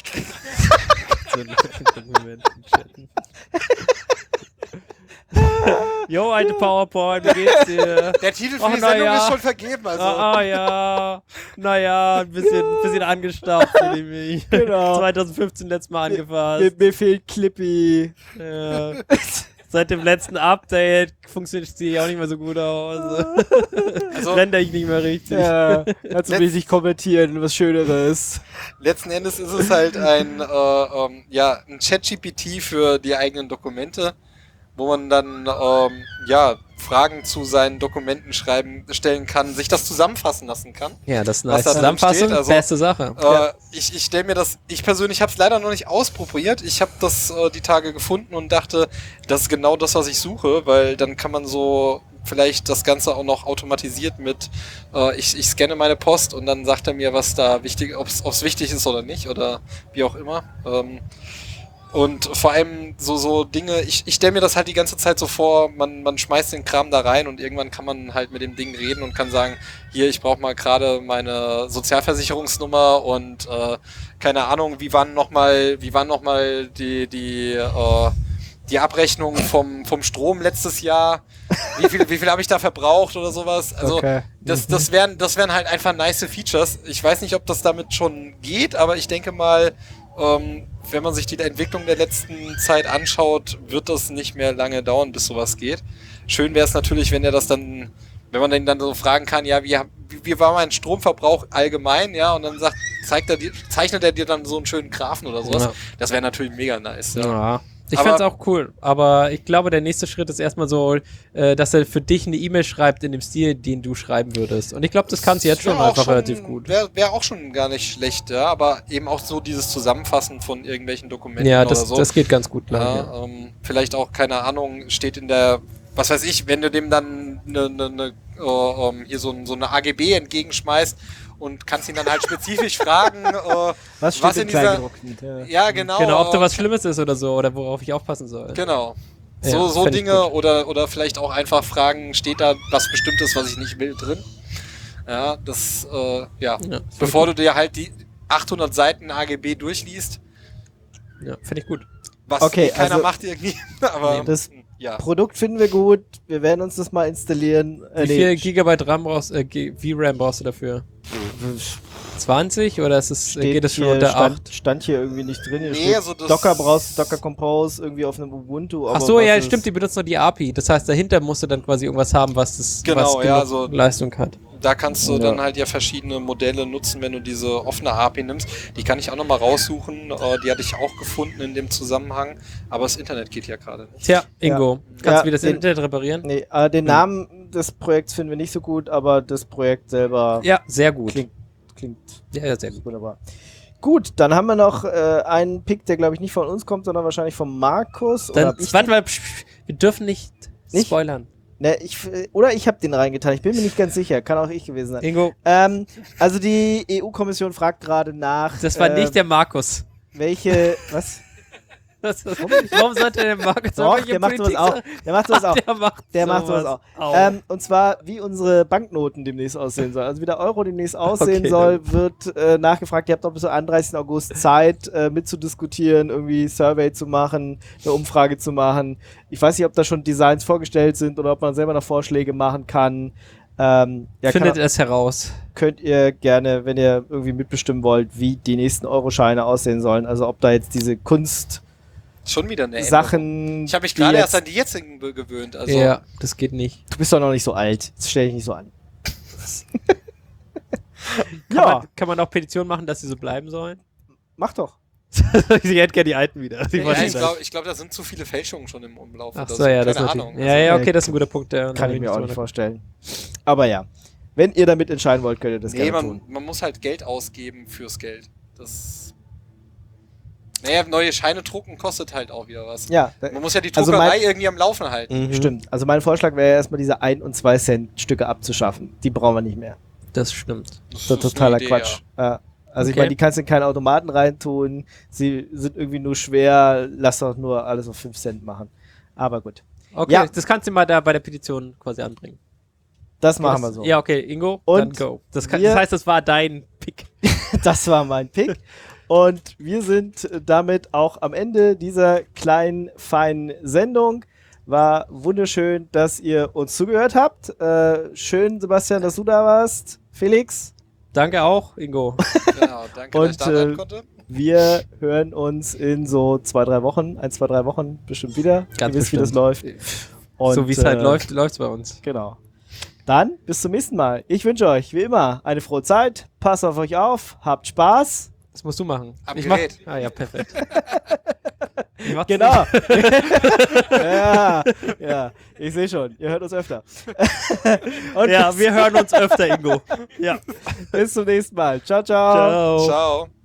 Jo, alte PowerPoint, wie geht's dir? Der Titel für Oh, die na Sendung ja. ist schon vergeben. Also. Ja. Naja, ein bisschen angestaubt fühle ich mich. Genau. 2015 letztes Mal angefasst. Mir fehlt Clippy. Ja. Seit dem letzten Update funktioniert sie auch nicht mehr so gut aus. Also- Render ich nicht mehr richtig. Ja, kannst du mich nicht kommentieren, was Schöneres. Letzten Endes ist es halt ein ChatGPT für die eigenen Dokumente, wo man dann Fragen zu seinen Dokumenten stellen kann, sich das zusammenfassen lassen kann. Ja, das ist eine Was da drin Zusammenfassung, steht, also- beste Sache. Ich stelle mir das, ich persönlich habe es leider noch nicht ausprobiert. Ich habe das die Tage gefunden und dachte, das ist genau das, was ich suche, weil dann kann man so vielleicht das Ganze auch noch automatisiert mit, ich scanne meine Post und dann sagt er mir, was da wichtig, ob es wichtig ist oder nicht oder wie auch immer. Und vor allem so Dinge, ich stelle mir das halt die ganze Zeit so vor, man schmeißt den Kram da rein und irgendwann kann man halt mit dem Ding reden und kann sagen, hier, ich brauche mal gerade meine Sozialversicherungsnummer und keine Ahnung, wie waren noch mal die Abrechnung vom Strom letztes Jahr? Wie viel habe ich da verbraucht oder sowas? Also Okay. das wären halt einfach nice Features. Ich weiß nicht, ob das damit schon geht, aber ich denke mal, wenn man sich die Entwicklung der letzten Zeit anschaut, wird das nicht mehr lange dauern, bis sowas geht. Schön wäre es natürlich, wenn wenn man den dann so fragen kann, ja, wie war mein Stromverbrauch allgemein, ja, und dann zeichnet er dir dann so einen schönen Graphen oder sowas. Ja. Das wäre natürlich mega nice. Ja. Ja. Ich fand's auch cool, aber ich glaube, der nächste Schritt ist erstmal so, dass er für dich eine E-Mail schreibt in dem Stil, den du schreiben würdest. Und ich glaube, das kannst du jetzt schon einfach relativ gut. Wäre auch schon gar nicht schlecht, ja, aber eben auch so dieses Zusammenfassen von irgendwelchen Dokumenten Ja, oder so. das geht ganz gut. Ja, vielleicht auch, keine Ahnung, steht in der, was weiß ich, wenn du dem dann hier so eine AGB entgegenschmeißt und kannst ihn dann halt spezifisch fragen, Was steht in im dieser... Kleingedruckten? Ja, genau. Genau, ob da was Schlimmes ist oder so, oder worauf ich aufpassen soll. Genau. Ja, So fänd ich Dinge gut. oder vielleicht auch einfach fragen, steht da was Bestimmtes, was ich nicht will, drin? Ja, das, bevor du dir halt die 800 Seiten AGB durchliest, Ja, finde ich gut. was Okay, keiner also- macht irgendwie, aber Das ja. Produkt finden wir gut. Wir werden uns das mal installieren. Wie viel Gigabyte RAM brauchst, VRAM brauchst du dafür? 20 oder ist es, geht es schon hier, unter 8? stand hier irgendwie nicht drin. Hier Nee, steht, also das- Docker brauchst du, Docker Compose irgendwie auf einem Ubuntu. Ach aber so, was ja, ist- stimmt, die benutzen nur die API. Das heißt, dahinter musst du dann quasi irgendwas haben, was das Genau, was ja, genug so- Leistung hat. Da kannst du Ja. dann halt ja verschiedene Modelle nutzen, wenn du diese offene API nimmst. Die kann ich auch nochmal raussuchen. Die hatte ich auch gefunden in dem Zusammenhang. Aber das Internet geht ja gerade nicht. Tja, Ingo, kannst Ja, du wieder das den- Internet reparieren? Nee, den Namen des Projekts finden wir nicht so gut, aber das Projekt selber Ja, sehr gut. klingt Ja, sehr gut. wunderbar. Gut, dann haben wir noch einen Pick, der glaube ich nicht von uns kommt, sondern wahrscheinlich von Markus. Oder Dann, hab ich warte mal, wir dürfen nicht Nicht? spoilern. Ne, ich habe den reingetan. Ich bin mir nicht ganz sicher. Kann auch ich gewesen sein. Ingo, Also die EU-Kommission fragt gerade nach. das war nicht der Markus. welche. Was? Warum sollte der Markus Doch, irgendwelche der macht sowas Politik auch. sagen? Der macht sowas auch. Der macht sowas auch. Und zwar, wie unsere Banknoten demnächst aussehen sollen. Also wie der Euro demnächst aussehen Okay, soll, wird nachgefragt. Ihr habt doch bis zum 31. August Zeit, mitzudiskutieren, irgendwie Survey zu machen, eine Umfrage zu machen. Ich weiß nicht, ob da schon Designs vorgestellt sind oder ob man selber noch Vorschläge machen kann. Findet es heraus. Könnt ihr gerne, wenn ihr irgendwie mitbestimmen wollt, wie die nächsten Euroscheine aussehen sollen. Also ob da jetzt diese Schon wieder eine Änderung. Kunstsachen. Ich habe mich die gerade jetzt- erst an die jetzigen gewöhnt. Also, Ja, das geht nicht. Du bist doch noch nicht so alt. Jetzt stell dich nicht so an. Kann man auch Petitionen machen, dass sie so bleiben sollen? Mach doch. Ich hätte gerne die alten wieder. Die Ja, wollte ich sagen. glaube, da sind zu viele Fälschungen schon im Umlauf. Ach oder so, ja, das keine ist Ahnung. natürlich. Ja, okay, das ist ein guter Punkt. Der Kann ich mir auch nicht vorstellen. Aber ja, wenn ihr damit entscheiden wollt, könnt ihr das Nee, gerne tun. man muss halt Geld ausgeben fürs Geld. Das. Naja, neue Scheine drucken kostet halt auch wieder was. Ja, Man muss ja die Also Druckerei mein- irgendwie am Laufen halten. Mhm. stimmt. Also mein Vorschlag wäre erstmal diese 1 und 2 Cent Stücke abzuschaffen. Die brauchen wir nicht mehr. Das stimmt. Das ist doch totaler eine Idee, Quatsch. Ja. Also ich Okay. meine, die kannst du in keinen Automaten reintun. Sie sind irgendwie nur schwer. Lass doch nur alles auf 5 Cent machen. Aber gut. Okay, Ja. das kannst du mal da bei der Petition quasi anbringen. Das machen wir so. Ja, okay, Ingo, Und dann go. Das wir- heißt, das war dein Pick. Das war mein Pick. Und wir sind damit auch am Ende dieser kleinen, feinen Sendung. War wunderschön, dass ihr uns zugehört habt. Schön, Sebastian, dass du da warst. Felix, Danke auch, Ingo. Genau, danke, dass ich Und, da sein konnte. wir hören uns in so 2-3 Wochen, 1-2-3 Wochen bestimmt wieder. Ganz ihr wisst, wie das bestimmt. läuft. Und, So wie es halt läuft, läuft es bei uns. Genau. Dann bis zum nächsten Mal. Ich wünsche euch, wie immer, eine frohe Zeit. Passt auf euch auf. Habt Spaß. Das musst du machen. Am Ich mach, Gerät. ah ja, perfekt. Ich mach's Genau. ja, ich sehe schon. Ihr hört uns öfter. Und Ja, wir hören uns öfter, Ingo. Ja. bis zum nächsten Mal. Ciao, ciao. Ciao. Ciao.